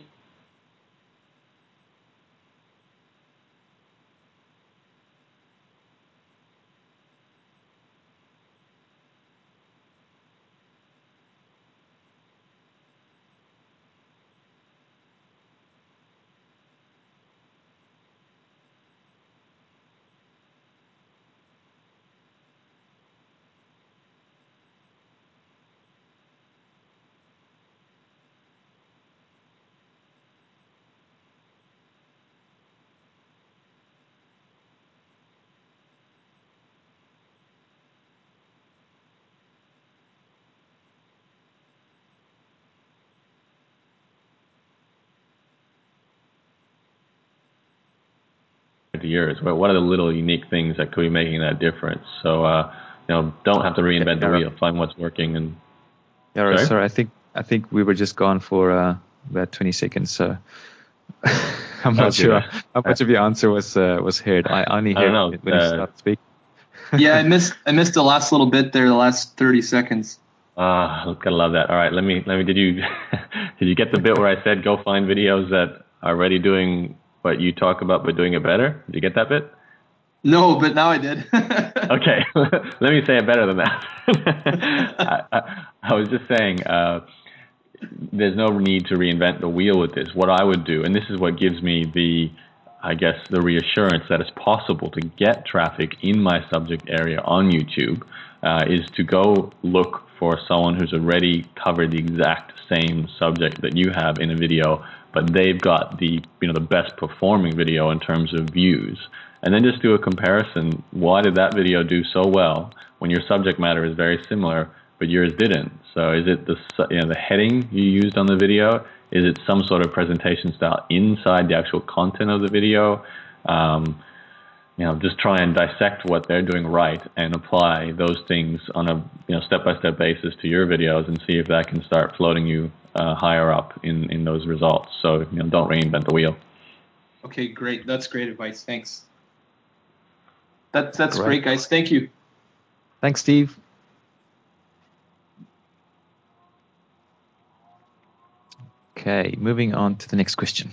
S2: years? What are the little unique things that could be making that difference? So, uh, you know, don't have to reinvent the wheel. Find what's working. And
S1: yeah, sorry? sorry, I think I think we were just gone for uh, about twenty seconds. So I'm not okay. sure how much of your answer was uh, was heard. I only heard I when uh, you started speaking.
S11: yeah, I missed I missed the last little bit there, the last thirty seconds.
S2: Ah, uh, gotta love that. All right, let me let me. Did you did you get the bit where I said go find videos that are already doing what you talk about but doing it better? Did you get that bit?
S11: No, but now I did.
S2: Okay, let me say it better than that. I, I, I was just saying, uh, there's no need to reinvent the wheel with this. What I would do, and this is what gives me the, I guess, the reassurance that it's possible to get traffic in my subject area on YouTube, uh, is to go look for someone who's already covered the exact same subject that you have in a video, but they've got the, you know, the best performing video in terms of views. And then just do a comparison. Why did that video do so well when your subject matter is very similar, but yours didn't? So is it the, you know, the heading you used on the video? Is it some sort of presentation style inside the actual content of the video? Um, you know, just try and dissect what they're doing right and apply those things on a, you know, step-by-step basis to your videos, and see if that can start floating you uh, higher up in, in those results. So, you know, don't reinvent the wheel.
S11: Okay, great. That's great advice. Thanks. That, that's great. great, guys. Thank you.
S1: Thanks, Steve. Okay, moving on to the next question.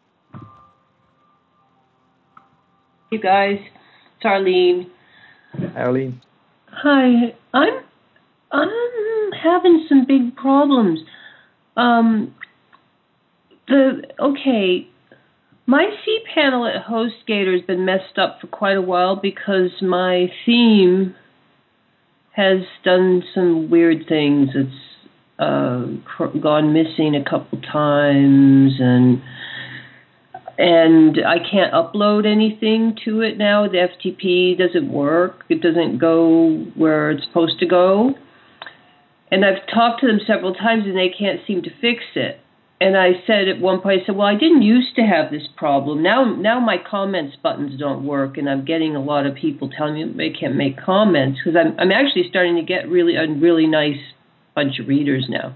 S12: You guys, it's Arlene.
S1: Hi, Arlene.
S12: Hi, I'm I'm having some big problems. Um, the okay, my cPanel at HostGator has been messed up for quite a while because my theme has done some weird things. It's uh, gone missing a couple times, and. And I can't upload anything to it now. The F T P doesn't work. It doesn't go where it's supposed to go. And I've talked to them several times, and they can't seem to fix it. And I said at one point, I said, well, I didn't used to have this problem. Now now my comments buttons don't work, and I'm getting a lot of people telling me they can't make comments, because I'm, I'm actually starting to get really a really nice bunch of readers now.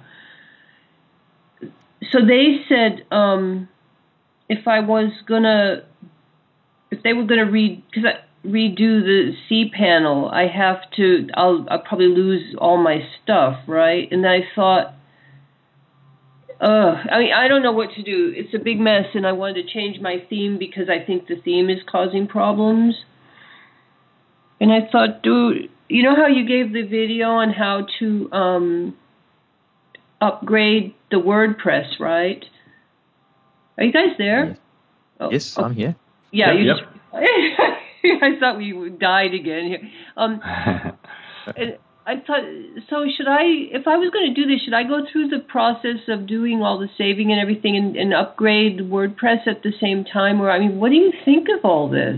S12: So they said... Um, If I was gonna, if they were gonna read, because I redo the cPanel, I have to. I'll, I'll probably lose all my stuff, right? And I thought, Uh, I mean, I don't know what to do. It's a big mess, and I wanted to change my theme because I think the theme is causing problems. And I thought, do you know how you gave the video on how to um, upgrade the WordPress, right? Are you guys there?
S1: Yes,
S12: oh,
S1: yes
S12: oh.
S1: I'm here.
S12: Yeah,
S2: yep,
S12: you
S2: yep.
S12: just. I thought we died again here. Um, and I thought, so should I, if I was going to do this, should I go through the process of doing all the saving and everything and, and upgrade WordPress at the same time? Or, I mean, what do you think of all this?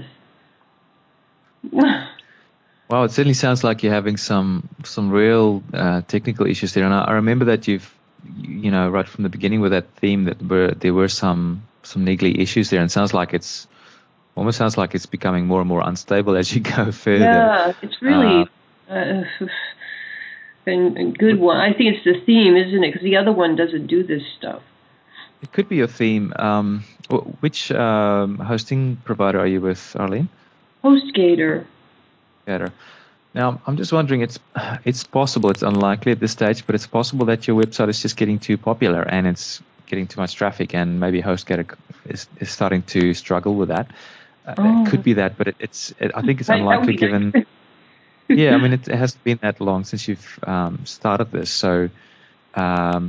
S1: Well, it certainly sounds like you're having some some real uh, technical issues there. And I, I remember that you've, you know, right from the beginning with that theme that were, there were some some niggly issues there. And it sounds like it's, almost sounds like it's becoming more and more unstable as you go further.
S12: Yeah, it's really... Uh, uh, And, and good one. I think it's the theme, isn't it? Because the other one doesn't do this stuff.
S1: It could be your theme. Um, which um, hosting provider are you with, Arlene?
S12: HostGator.
S1: Gator. Now, I'm just wondering, it's it's possible, it's unlikely at this stage, but it's possible that your website is just getting too popular and it's getting too much traffic, and maybe HostGator is, is starting to struggle with that. Uh,
S12: Oh.
S1: It could be that, but it, it's it, I think it's
S12: That- that would
S1: unlikely
S12: be
S1: given...
S12: nice.
S1: Yeah, I mean, it hasn't been that long since you've um, started this. So um,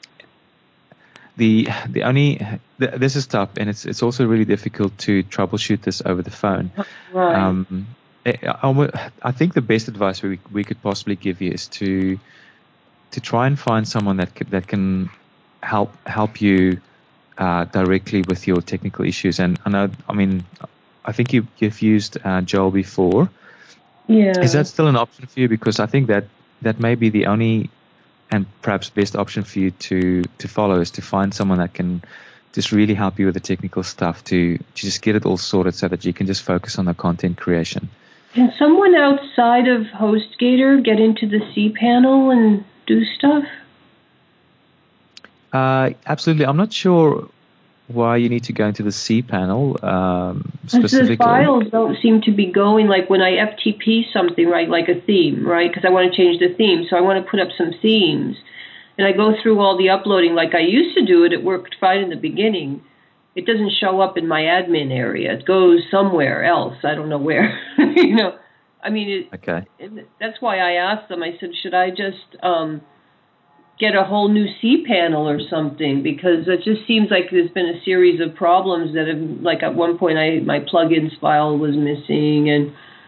S1: the the only the, this is tough, and it's it's also really difficult to troubleshoot this over the phone.
S12: Right.
S1: Um, I, I, I think the best advice we we could possibly give you is to to try and find someone that can, that can help help you uh, directly with your technical issues. And I know, I mean, I think you you've used uh, Joel before.
S12: Yeah.
S1: Is that still an option for you? Because I think that that may be the only and perhaps best option for you to, to follow, is to find someone that can just really help you with the technical stuff, to, to just get it all sorted so that you can just focus on the content creation.
S12: Can someone outside of HostGator get into the cPanel and do stuff?
S1: Uh, absolutely. I'm not sure why you need to go into the cPanel um, specifically.
S12: The files don't seem to be going, like when I F T P something, right, like a theme, right, because I want to change the theme, so I want to put up some themes. And I go through all the uploading like I used to do it. It worked fine in the beginning. It doesn't show up in my admin area. It goes somewhere else. I don't know where. you know, I mean, it,
S1: okay.
S12: it, that's why I asked them. I said, should I just... Um, get a whole new cPanel or something, because it just seems like there's been a series of problems that have, like at one point I my plugins file was missing, and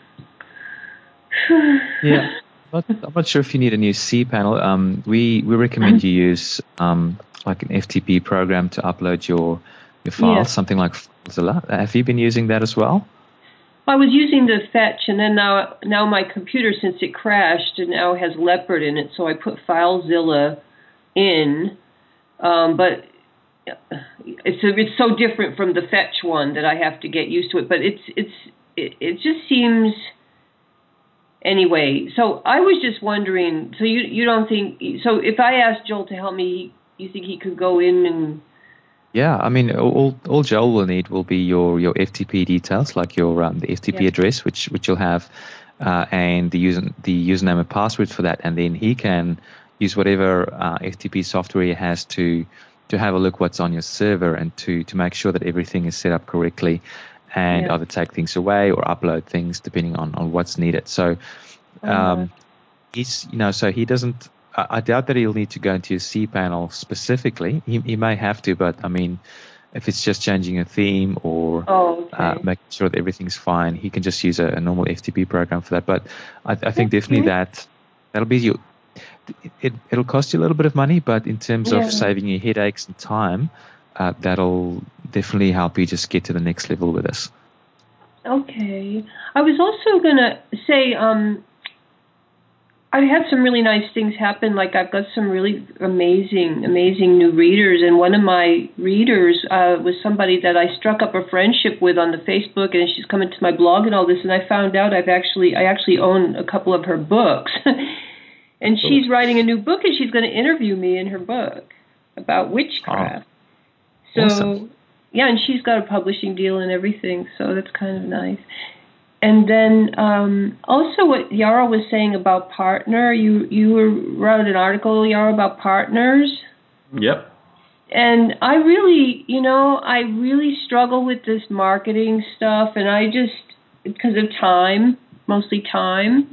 S1: yeah, I'm not, I'm not sure if you need a new cPanel. Um, we we recommend you use um like an F T P program to upload your your files,
S12: Yeah.
S1: something like FileZilla. Have you been using that as well?
S12: I was using the Fetch, and then now now my computer, since it crashed, and now has Leopard in it, so I put FileZilla in, um, but it's a, it's so different from the Fetch one that I have to get used to it. But it's it's it, it just seems anyway. So I was just wondering. So you you don't think so? If I asked Joel to help me, you think he could go in and?
S1: Yeah, I mean, all all Joel will need will be your, your F T P details, like your um, the F T P
S12: Yeah.
S1: address, which which you'll have, uh, and the user the username and password for that, and then he can use whatever uh, F T P software he has to to have a look what's on your server and to to make sure that everything is set up correctly, and
S12: Yeah.
S1: either take things away or upload things depending on, on what's needed. So, um, he's you know, so he doesn't. I doubt that he'll need to go into your cPanel specifically. He, he may have to, but I mean, if it's just changing a theme or
S12: Oh, okay.
S1: uh, making sure that everything's fine, he can just use a, a normal F T P program for that. But I, I think definitely that that'll be you. It, it'll cost you a little bit of money, but in terms
S12: Yeah.
S1: of saving you headaches and time, uh, that'll definitely help you just get to the next level with this.
S12: Okay. I was also gonna say, um, I had some really nice things happen. Like I've got some really amazing, amazing new readers, and one of my readers uh, was somebody that I struck up a friendship with on the Facebook, and she's coming to my blog and all this. And I found out I've actually, I actually own a couple of her books, and
S1: Cool.
S12: she's writing a new book, and she's going to interview me in her book about witchcraft.
S1: Oh,
S12: so
S1: awesome.
S12: yeah, and she's got a publishing deal and everything, so that's kind of nice. And then um, also what Yara was saying about partner, you you were, wrote an article, Yara, about partners.
S2: Yep.
S12: and I really, you know, I really struggle with this marketing stuff, and I just, because of time, mostly time.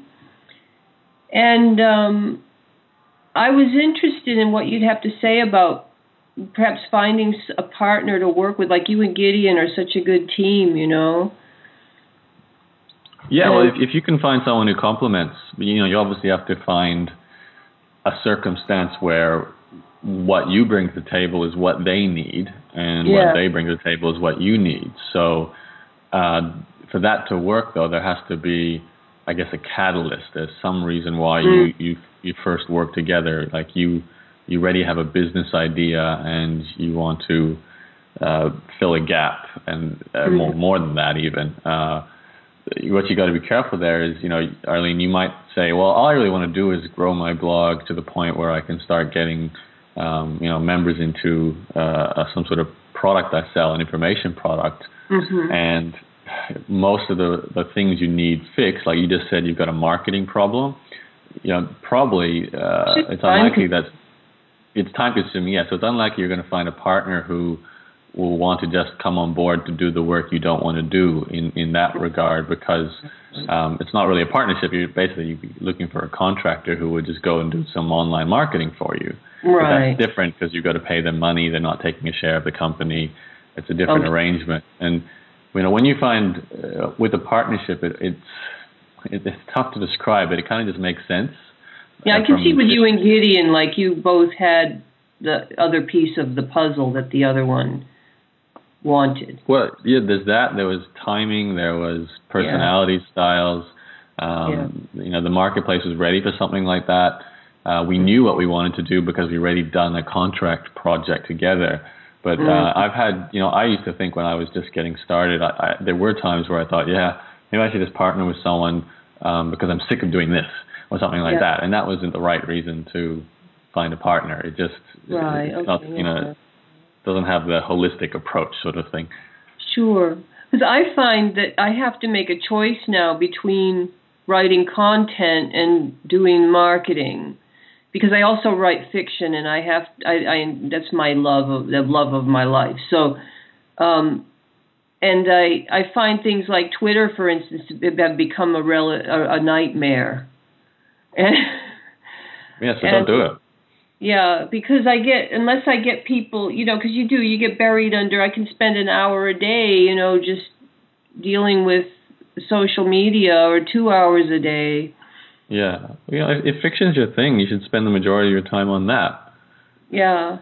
S12: And um, I was interested in what you'd have to say about perhaps finding a partner to work with, like you and Gideon are such a good team, you know.
S2: Yeah, well, if, if you can find someone who complements, you know, you obviously have to find a circumstance where what you bring to the table is what they need, and
S12: Yeah.
S2: what they bring to the table is what you need. So uh, for that to work, though, there has to be, I guess, a catalyst. There's some reason why
S12: Mm.
S2: you, you you first work together. Like you you already have a business idea and you want to uh, fill a gap, and uh,
S12: Mm.
S2: more more than that even. Uh, what you got to be careful there is, you know, Arlene, you might say, well, all I really want to do is grow my blog to the point where I can start getting, um, you know, members into uh, some sort of product I sell, an information product.
S12: Mm-hmm.
S2: And most of the, the things you need fixed, like you just said, you've got a marketing problem. You know, probably uh, it's unlikely that it's time consuming. Yeah, so it's unlikely you're going to find a partner who will want to just come on board to do the work you don't want to do in, in that regard, because um, it's not really a partnership. You're basically you'd be looking for a contractor who would just go and do some online marketing for you.
S12: Right.
S2: But that's different because you've got to pay them money. They're not taking a share of the company. It's a different
S12: Okay.
S2: arrangement. And you know, when you find uh, with a partnership, it, it's it, it's tough to describe, but it kind of just makes sense.
S12: Yeah,
S2: uh,
S12: I can
S2: from
S12: see with you and Gideon, like you both had the other piece of the puzzle that the other one wanted.
S2: Well, yeah, there's that. There was timing. There was personality yeah. styles. Um, yeah. You know, the marketplace was ready for something like that. Uh, we knew what we wanted to do because we already done a contract project together. But uh, mm. I've had, you know, I used to think when I was just getting started, I, I, there were times where I thought, yeah, maybe I should just partner with someone um, because I'm sick of doing this or something like yeah. that. And that wasn't the right reason to find a partner. It just,
S12: right.
S2: it's
S12: okay.
S2: not, you know, yeah. doesn't have the holistic approach sort of thing.
S12: Sure. Because I find that I have to make a choice now between writing content and doing marketing, because I also write fiction, and I have I, I that's my love of the love of my life. So, um, and I I find things like Twitter, for instance, have become a rel- a, a nightmare. And,
S2: yeah, so don't do it.
S12: Yeah, because I get, unless I get people, you know, because you do, you get buried under, I can spend an hour a day, you know, just dealing with social media, or two hours a day.
S2: Yeah. You know, if, if fiction is your thing, you should spend the majority of your time on that.
S12: Yeah.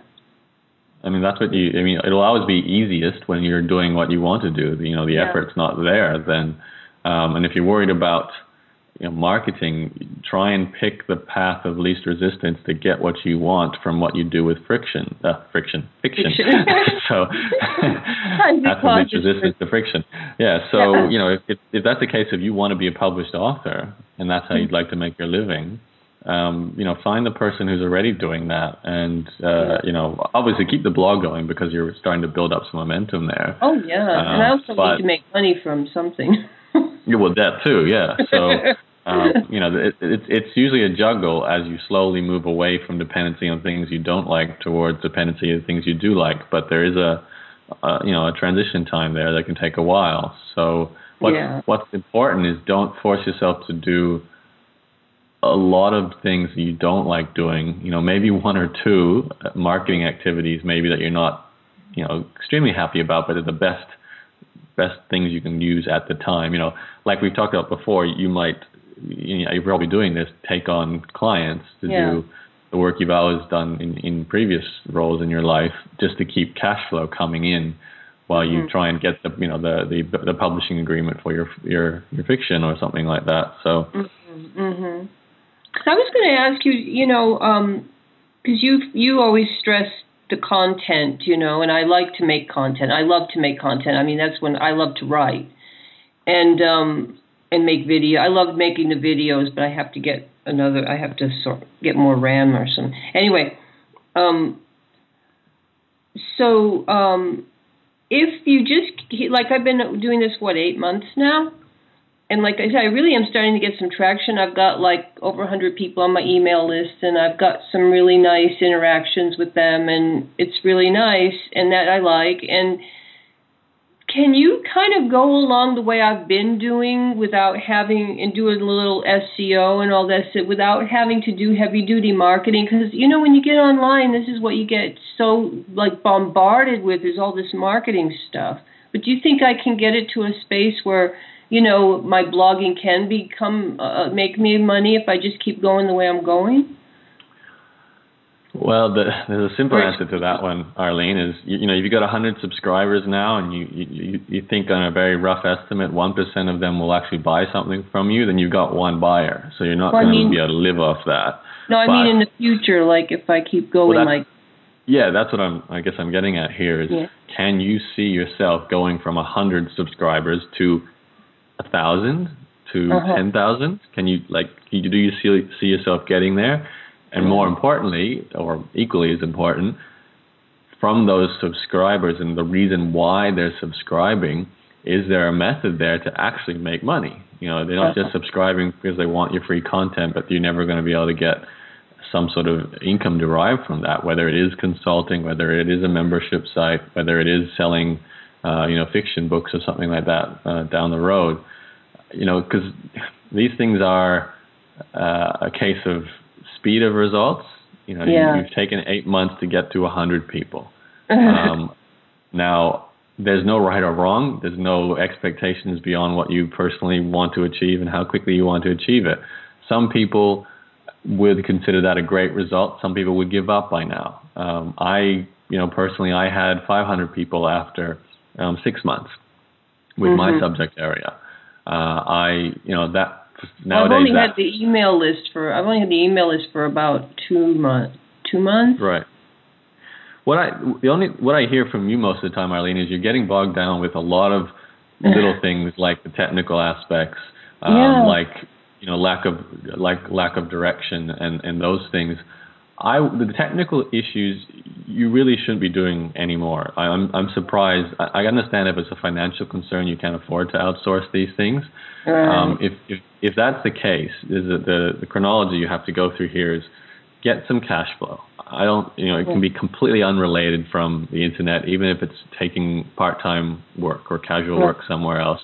S2: I mean, that's what you, I mean, it'll always be easiest when you're doing what you want to do. You know, the
S12: yeah.
S2: effort's not there then. Um, and if you're worried about, you know, marketing, try and pick the path of least resistance to get what you want from what you do with friction, uh, friction, fiction. fiction. So, path of least resistance to friction. Yeah. So, yeah. you know, if, if if that's the case, if you want to be a published author and that's how you'd like to make your living, um, you know, find the person who's already doing that, and uh, yeah. you know, obviously keep the blog going because you're starting to build up some momentum there.
S12: Oh yeah, um, and I also but, need to make money from something.
S2: Yeah, well, that too. Yeah. So. Um, you know, it, it, it's usually a juggle as you slowly move away from dependency on things you don't like towards dependency on things you do like. But there is a, a you know, a transition time there that can take a while. So what's,
S12: yeah.
S2: what's important is don't force yourself to do a lot of things that you don't like doing. You know, maybe one or two marketing activities, maybe that you're not, you know, extremely happy about, but are the best best things you can use at the time. You know, like we've talked about before, you might. You know, you're probably doing this, take on clients to
S12: yeah.
S2: do the work you've always done in, in previous roles in your life, just to keep cash flow coming in while mm-hmm. you try and get the you know the, the the publishing agreement for your your your fiction or something like that. So,
S12: mm-hmm. Mm-hmm. I was going to ask you, you know, um, because you you always stress the content, you know, and I like to make content. I love to make content. I mean, that's when I love to write, and um. and make video. I love making the videos, but I have to get another, I have to sort get more RAM or something. Anyway, um, so um, if you just, like I've been doing this, what, eight months now? and like I said, I really am starting to get some traction. I've got like over one hundred people on my email list, and I've got some really nice interactions with them, and it's really nice, and that I like. And can you kind of go along the way I've been doing without having, and doing a little S E O and all this, without having to do heavy-duty marketing? Because, you know, when you get online, this is what you get so, like, bombarded with, is all this marketing stuff. But do you think I can get it to a space where, you know, my blogging can become, uh, make me money if I just keep going the way I'm going?
S2: Well, the, there's a simple answer to that one, Arlene, is, you, you know, if you've got one hundred subscribers now and you, you, you think on a very rough estimate one percent of them will actually buy something from you, then you've got one buyer. So you're not well, going I mean, to be able to live off that.
S12: No, I but, mean in the future, like if I keep going
S2: well,
S12: like...
S2: Yeah, that's what I'm, I guess I'm getting at here is, yeah. Can you see yourself going from one hundred subscribers to one thousand to uh-huh. ten thousand? Can you, like, do you see, see yourself getting there? And more importantly, or equally as important, from those subscribers and the reason why they're subscribing, is there a method there to actually make money? You know, they're not just subscribing because they want your free content, but you're never going to be able to get some sort of income derived from that, whether it is consulting, whether it is a membership site, whether it is selling, uh, you know, fiction books or something like that uh, down the road. You know, because these things are uh, a case of speed of results. You know,
S12: yeah.
S2: you, you've taken eight months to get to one hundred people. Um, now, there's no right or wrong. There's no expectations beyond what you personally want to achieve and how quickly you want to achieve it. Some people would consider that a great result. Some people would give up by now. Um, I, you know, personally, I had five hundred people after um, six months with mm-hmm. my subject area. Uh, I, you know, that
S12: Well, I've only
S2: that,
S12: had the email list for I've only had the email list for about two months. Two months.
S2: Right. What I the only what I hear from you most of the time, Arlene, is you're getting bogged down with a lot of little things like the technical aspects, um,
S12: yeah.
S2: like you know lack of like lack of direction and, and those things. I the technical issues you really shouldn't be doing anymore. I, I'm I'm surprised. I, I understand if it's a financial concern, you can't afford to outsource these things.
S12: Right.
S2: Um, if, if if that's the case, is that the the chronology you have to go through here is get some cash flow. I don't, you know, it can be completely unrelated from the internet, even if it's taking part-time work or casual work somewhere else.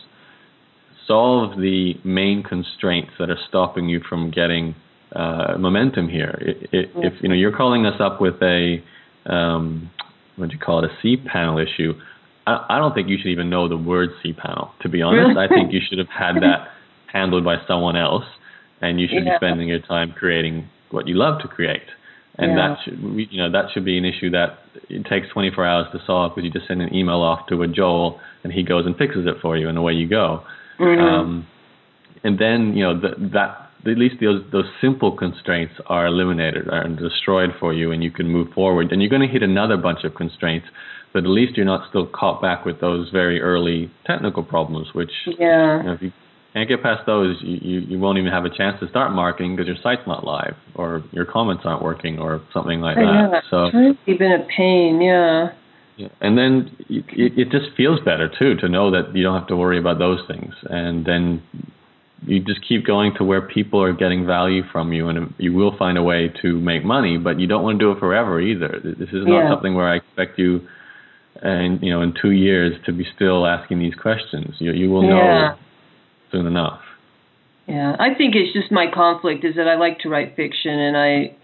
S2: Solve the main constraints that are stopping you from getting uh, momentum here. It, it, if you know you're calling us up with a um, what do you call it, a cPanel issue, I, I don't think you should even know the word cPanel. To be honest, I think you should have had that handled by someone else, and you should yeah. be spending your time creating what you love to create. And
S12: yeah.
S2: that should, you know, that should be an issue that it takes twenty-four hours to solve because you just send an email off to a Joel and he goes and fixes it for you, and away you go.
S12: Mm-hmm.
S2: Um, and then, you know, the, that at least those those simple constraints are eliminated and destroyed for you, and you can move forward. And you're going to hit another bunch of constraints, but at least you're not still caught back with those very early technical problems, which
S12: yeah.
S2: you know, if you can't get past those, you, you, you won't even have a chance to start marketing because your site's not live or your comments aren't working or something like
S12: yeah,
S2: that. So
S12: it's really been a pain, yeah.
S2: yeah. And then it, it just feels better, too, to know that you don't have to worry about those things. And then you just keep going to where people are getting value from you, and you will find a way to make money, but you don't want to do it forever either. This is not
S12: yeah.
S2: something where I expect you and you know in two years to be still asking these questions. You, you will
S12: yeah.
S2: know soon enough.
S12: Yeah, I think it's just my conflict is that I like to write fiction, and I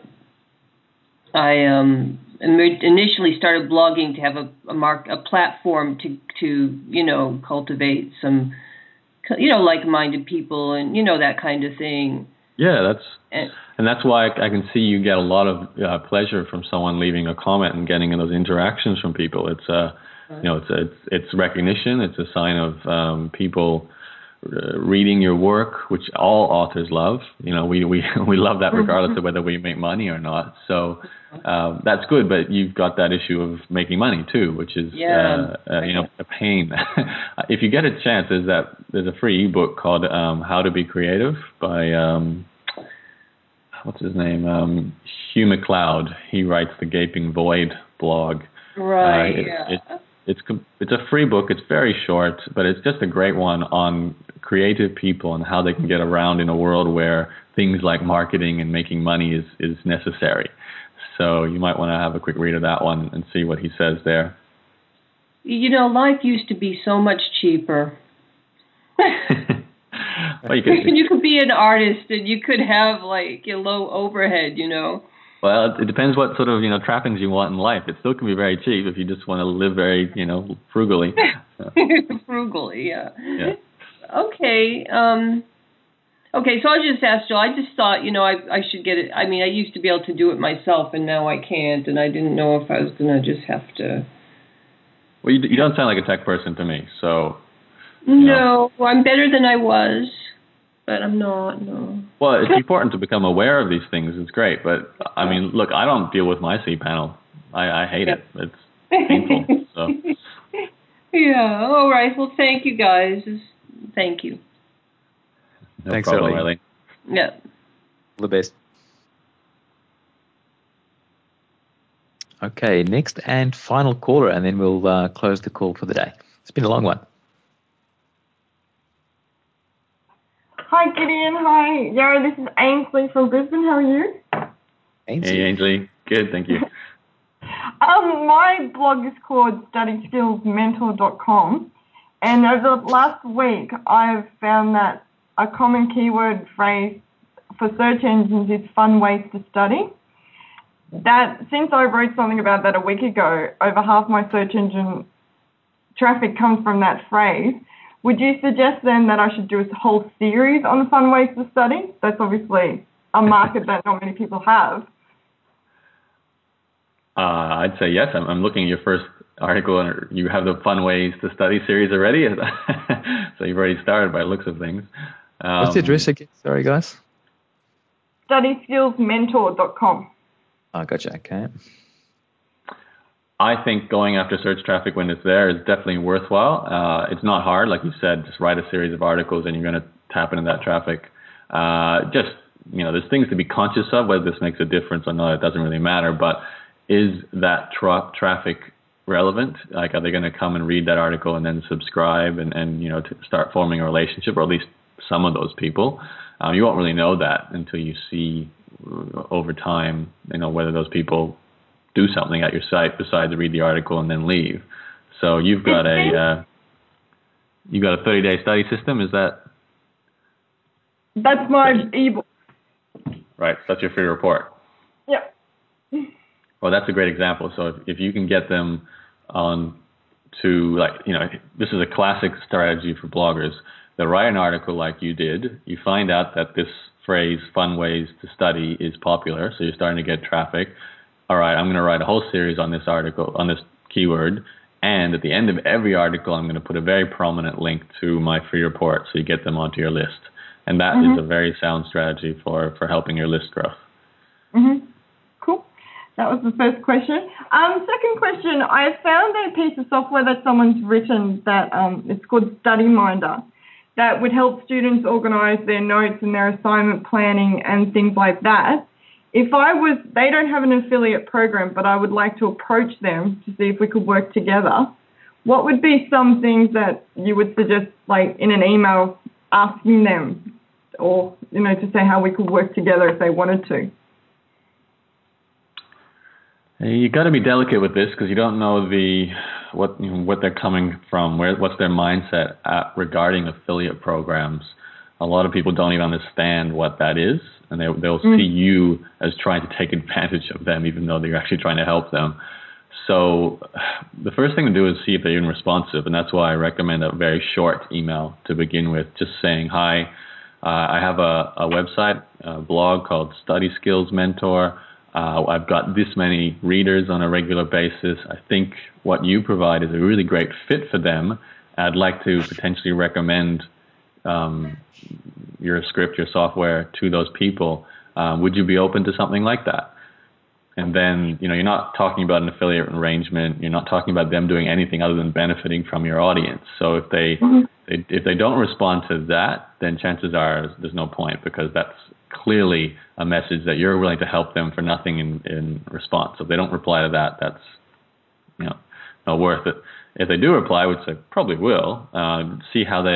S12: I um initially started blogging to have a a, mark, a platform to to you know cultivate some you know like-minded people and you know that kind of thing.
S2: Yeah, that's
S12: and,
S2: and that's why I, I can see you get a lot of uh, pleasure from someone leaving a comment and getting those interactions from people. It's uh you know it's it's it's recognition. It's a sign of um, people Uh, reading your work, which all authors love. You know, we we we love that regardless of whether we make money or not. So uh, that's good. But you've got that issue of making money too, which is
S12: yeah.
S2: uh, uh, you know a pain. If you get a chance, there's that there's a free ebook called um, How to Be Creative by um, what's his name um, Hugh MacLeod. He writes the Gaping Void blog.
S12: Right.
S2: Uh, it,
S12: yeah.
S2: It, It's it's a free book. It's very short, but it's just a great one on creative people and how they can get around in a world where things like marketing and making money is, is necessary. So you might want to have a quick read of that one and see what he says there.
S12: You know, life used to be so much cheaper.
S2: Well, you, could,
S12: you could be an artist and you could have like a low overhead, you know.
S2: Well, it depends what sort of, you know, trappings you want in life. It still can be very cheap if you just want to live very, you know, frugally.
S12: Frugally, yeah.
S2: Yeah.
S12: Okay. Um, okay, so I just asked Joe. I just thought, you know, I, I should get it. I mean, I used to be able to do it myself, and now I can't, and I didn't know if I was going to just have to.
S2: Well, you, you don't sound like a tech person to me, so.
S12: No,
S2: know.
S12: I'm better than I was. But I'm not, no.
S2: Well, it's important to become aware of these things. It's great. But, I mean, look, I don't deal with my cPanel. I, I hate it. It's painful. So.
S12: Yeah, all right. Well, thank you, guys. Thank you.
S2: No
S1: Thanks,
S2: problem,
S1: Arlene.
S12: Yeah.
S1: All the best. Okay, next and final caller, and then we'll uh, close the call for the day. It's been a long one.
S13: Hi, Gideon. Hi, Yara. This is Ainsley from Brisbane. How are you?
S2: Ainsley. Hey, Ainsley. Good, thank you.
S13: um, my blog is called study skills mentor dot com, and over the last week, I've found that a common keyword phrase for search engines is fun ways to study. That since I wrote something about that a week ago, over half my search engine traffic comes from that phrase. Would you suggest then that I should do a whole series on fun ways to study? That's obviously a market that not many people have.
S2: Uh, I'd say yes. I'm, I'm looking at your first article, and you have the fun ways to study series already. So you've already started by the looks of things. Um,
S1: What's the address again? Sorry, guys.
S13: study skills mentor dot com.
S1: Oh, gotcha. Okay.
S2: I think going after search traffic when it's there is definitely worthwhile. Uh, it's not hard. Like you said, just write a series of articles and you're going to tap into that traffic. Uh, just, you know, there's things to be conscious of, whether this makes a difference or not, it doesn't really matter. But is that tra- traffic relevant? Like, are they going to come and read that article and then subscribe and, and you know, to start forming a relationship, or at least some of those people? Um, you won't really know that until you see uh, over time, you know, whether those people do something at your site besides read the article and then leave. So you've got a uh, you got a thirty day study system. Is that?
S13: That's my ebook.
S2: Right. So that's your free report.
S13: Yeah.
S2: Well, that's a great example. So if, if you can get them on to, like, you know, this is a classic strategy for bloggers. They write an article like you did. You find out that this phrase "fun ways to study" is popular, so you're starting to get traffic. All right, I'm going to write a whole series on this article, on this keyword, and at the end of every article, I'm going to put a very prominent link to my free report so you get them onto your list. And that mm-hmm. is a very sound strategy for, for helping your list growth.
S13: Mm-hmm. Cool. That was the first question. Um, second question, I found a piece of software that someone's written that um, it's called StudyMinder, that would help students organize their notes and their assignment planning and things like that. If I was, they don't have an affiliate program, but I would like to approach them to see if we could work together. What would be some things that you would suggest, like in an email, asking them, or, you know, to say how we could work together if they wanted to?
S2: You got to be delicate with this because you don't know the what you know, what they're coming from, where what's their mindset at regarding affiliate programs. A lot of people don't even understand what that is. And they, they'll mm. see you as trying to take advantage of them, even though they're actually trying to help them. So the first thing to do is see if they're even responsive. And that's why I recommend a very short email to begin with, just saying, hi, uh, I have a, a website, a blog called Study Skills Mentor. Uh, I've got this many readers on a regular basis. I think what you provide is a really great fit for them. I'd like to potentially recommend um, your script, your software to those people. Um, would you be open to something like that? And then, you know, you're not talking about an affiliate arrangement. You're not talking about them doing anything other than benefiting from your audience. So if they, mm-hmm. they if they don't respond to that, then chances are there's no point, because that's clearly a message that you're willing to help them for nothing in, in response. So if they don't reply to that, that's, you know, not worth it. If they do reply, which they probably will, uh, see how they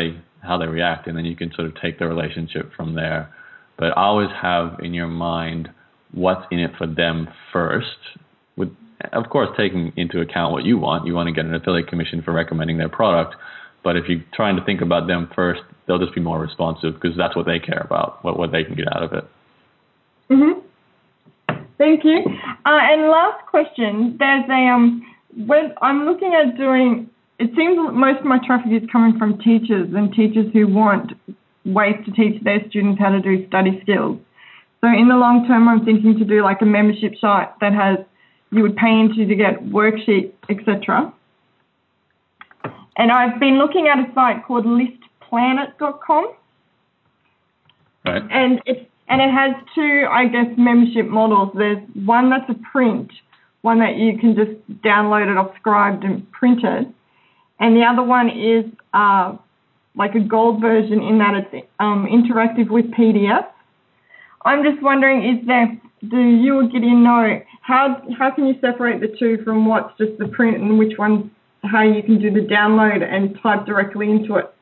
S2: how they react, and then you can sort of take the relationship from there. But always have in your mind what's in it for them first, with, of course, taking into account what you want. You want to get an affiliate commission for recommending their product, but if you're trying to think about them first, they'll just be more responsive because that's what they care about, what, what they can get out of it.
S13: Mm-hmm. Thank you. Uh, and last question, there's a, um, when I'm looking at doing, it seems most of my traffic is coming from teachers and teachers who want ways to teach their students how to do study skills. So in the long term, I'm thinking to do like a membership site that has, you would pay into to get worksheets, et cetera. And I've been looking at a site called list planet dot com.
S2: Right.
S13: And it's And it has two, I guess, membership models. There's one that's a print, one that you can just download it off Scribd and print it. And the other one is uh, like a gold version in that it's um, interactive with P D F. I'm just wondering, is there, do you or Gideon know, how how can you separate the two from what's just the print and which one, how you can do the download and type directly into it?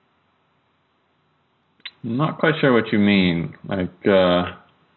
S2: I'm not quite sure what you mean. Like, uh,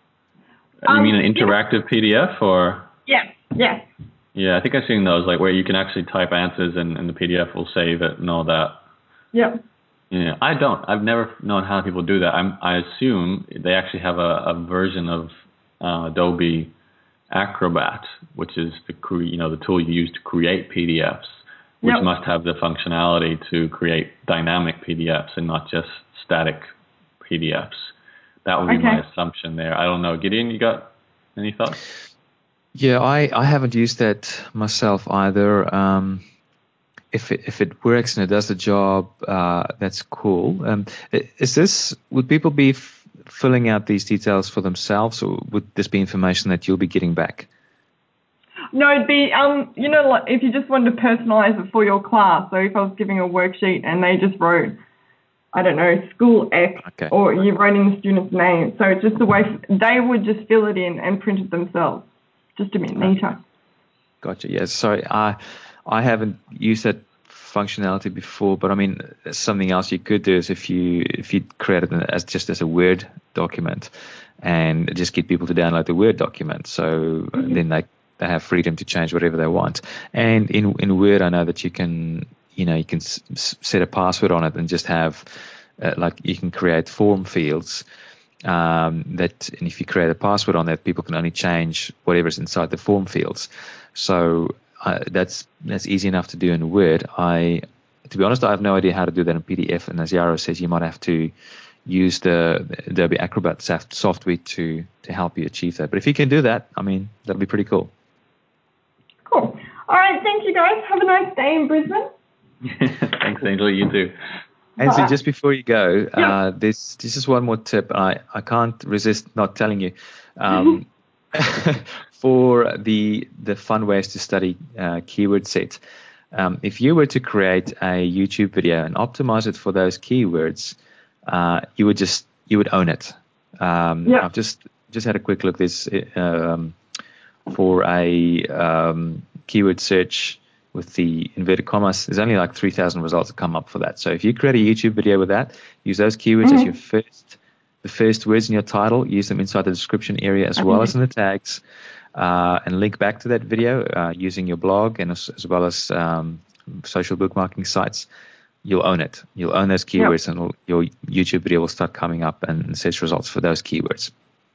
S2: you
S13: um,
S2: mean an interactive P D F or?
S13: Yeah, yeah.
S2: Yeah, I think I've seen those, like where you can actually type answers and, and the P D F will save it and all that.
S13: Yeah.
S2: Yeah, I don't. I've never known how people do that. I'm, I assume they actually have a, a version of uh, Adobe Acrobat, which is the cre- you know the tool you use to create P D Fs, which
S13: Yep.
S2: must have the functionality to create dynamic P D Fs and not just static P D Fs. That would be
S13: Okay.
S2: my assumption there. I don't know. Gideon, you got any thoughts?
S1: Yeah, I, I haven't used that myself either. Um, if it, if it works and it does the job, uh, that's cool. Um, is this, would people be f- filling out these details for themselves, or would this be information that you'll be getting back?
S13: No, it'd be, um, you know, like if you just wanted to personalize it for your class. So if I was giving a worksheet and they just wrote, I don't know, school X,
S1: Okay.
S13: or you wrote in the student's name. So it's just the way they would just fill it in and print it themselves, just a bit neater.
S1: Gotcha. Yes. Sorry, I I haven't used that functionality before, but I mean, something else you could do is if you if you create it as just as a Word document, and just get people to download the Word document, so
S13: Mm-hmm.
S1: then they they have freedom to change whatever they want. And in in Word, I know that you can you know you can s- s- set a password on it and just have uh, like you can create form fields. Um, that and if you create a password on that, people can only change whatever's inside the form fields. So uh, that's that's easy enough to do in Word. I, to be honest, I have no idea how to do that in P D F. And as Yaro says, you might have to use the Adobe Acrobat soft- software to to help you achieve that. But if you can do that, I mean, that'll be pretty cool.
S13: Cool. All right, thank you guys. Have a nice day in Brisbane.
S2: Thanks, Angel. You too.
S1: Ainsley, just before you go,
S13: Yeah.
S1: uh, this this is one more tip. I, I can't resist not telling you. Um, for the the fun ways to study uh, keyword set, um, if you were to create a YouTube video and optimize it for those keywords, uh, you would just you would own it. Um,
S13: Yeah.
S1: I've just just had a quick look. This um, for a um, keyword search with the inverted commas, there's only like three thousand results that come up for that. So if you create a YouTube video with that, use those keywords
S13: Mm-hmm.
S1: as your first, the first words in your title, use them inside the description area as well as in the tags, uh, and link back to that video uh, using your blog and as, as well as um, social bookmarking sites. You'll own it. You'll own those keywords, yep. and your YouTube video will start coming up and search results for those keywords.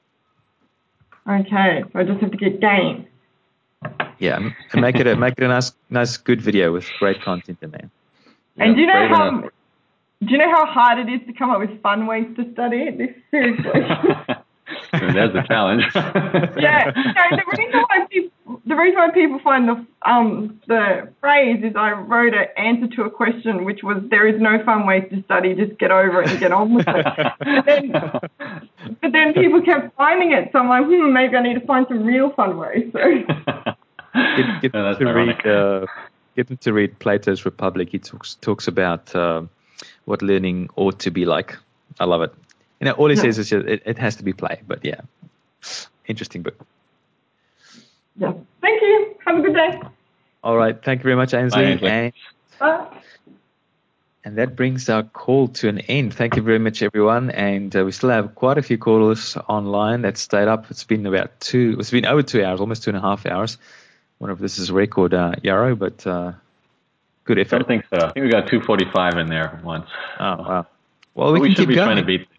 S13: Okay, so I just have to get game.
S1: Yeah, and make it a make it a nice, nice, good video with great content in there.
S13: And
S2: Yeah,
S13: do you know
S2: brave
S13: how
S2: enough.
S13: do you know how hard it is to come up with fun ways to study it? This seriously.
S2: I mean, there's the challenge.
S13: Yeah, no, the reason why people the reason why people find the um the phrase is I wrote an answer to a question which was there is no fun ways to study, just get over it and get on with it. But then, but then people kept finding it, so I'm like, hmm, maybe I need to find some real fun ways. So.
S1: Get, get,
S2: No, that's
S1: to
S2: ironic.
S1: read, uh, get them to read Plato's Republic. He talks talks about uh, what learning ought to be like. I love it. You know, all he
S13: Yeah.
S1: says is just, it, it has to be play. But yeah, interesting book.
S13: Yeah. Thank you. Have a good day.
S1: All right. Thank you very much, Ainsley.
S2: Bye, Ainsley.
S1: And,
S13: Bye.
S1: And that brings our call to an end. Thank you very much, everyone. And uh, we still have quite a few callers online that stayed up. It's been about two, it's been over two hours, almost two and a half hours. I wonder if this is a record, uh, Yarrow, but uh, good effort.
S2: I don't think so. I think we got two forty-five in there once.
S1: Oh, wow. Well, we,
S2: we
S1: can
S2: should
S1: keep
S2: be
S1: going.
S2: trying to beat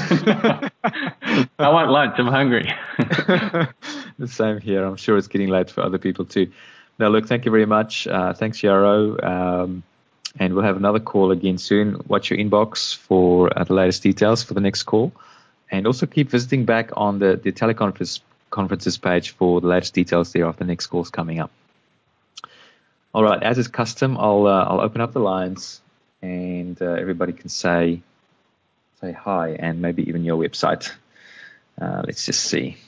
S2: I want lunch. I'm hungry.
S1: The same here. I'm sure it's getting late for other people too. Now, look, thank you very much. Uh, thanks, Yarrow. Um, and we'll have another call again soon. Watch your inbox for uh, the latest details for the next call. And also keep visiting back on the, the teleconference conferences page for the latest details there of the next calls coming up. All right, as is custom, I'll uh, I'll open up the lines and uh, everybody can say say hi and maybe even your website. Uh, let's just see.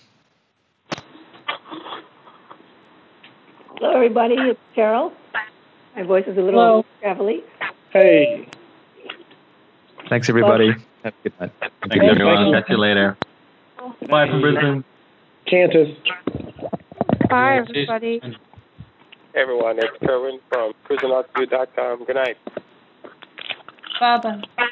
S14: Hello, everybody. It's Carol. My voice is a little
S10: Hello.
S14: gravelly.
S10: Hey.
S1: Thanks, everybody. Have a good night.
S2: Thank Thanks, you, everyone. Catch you later. Bye from Brisbane.
S10: Cantus.
S9: Bye, everybody.
S8: Hey, everyone. It's Kerwin from cruising out view dot com. Good night.
S12: Bye-bye.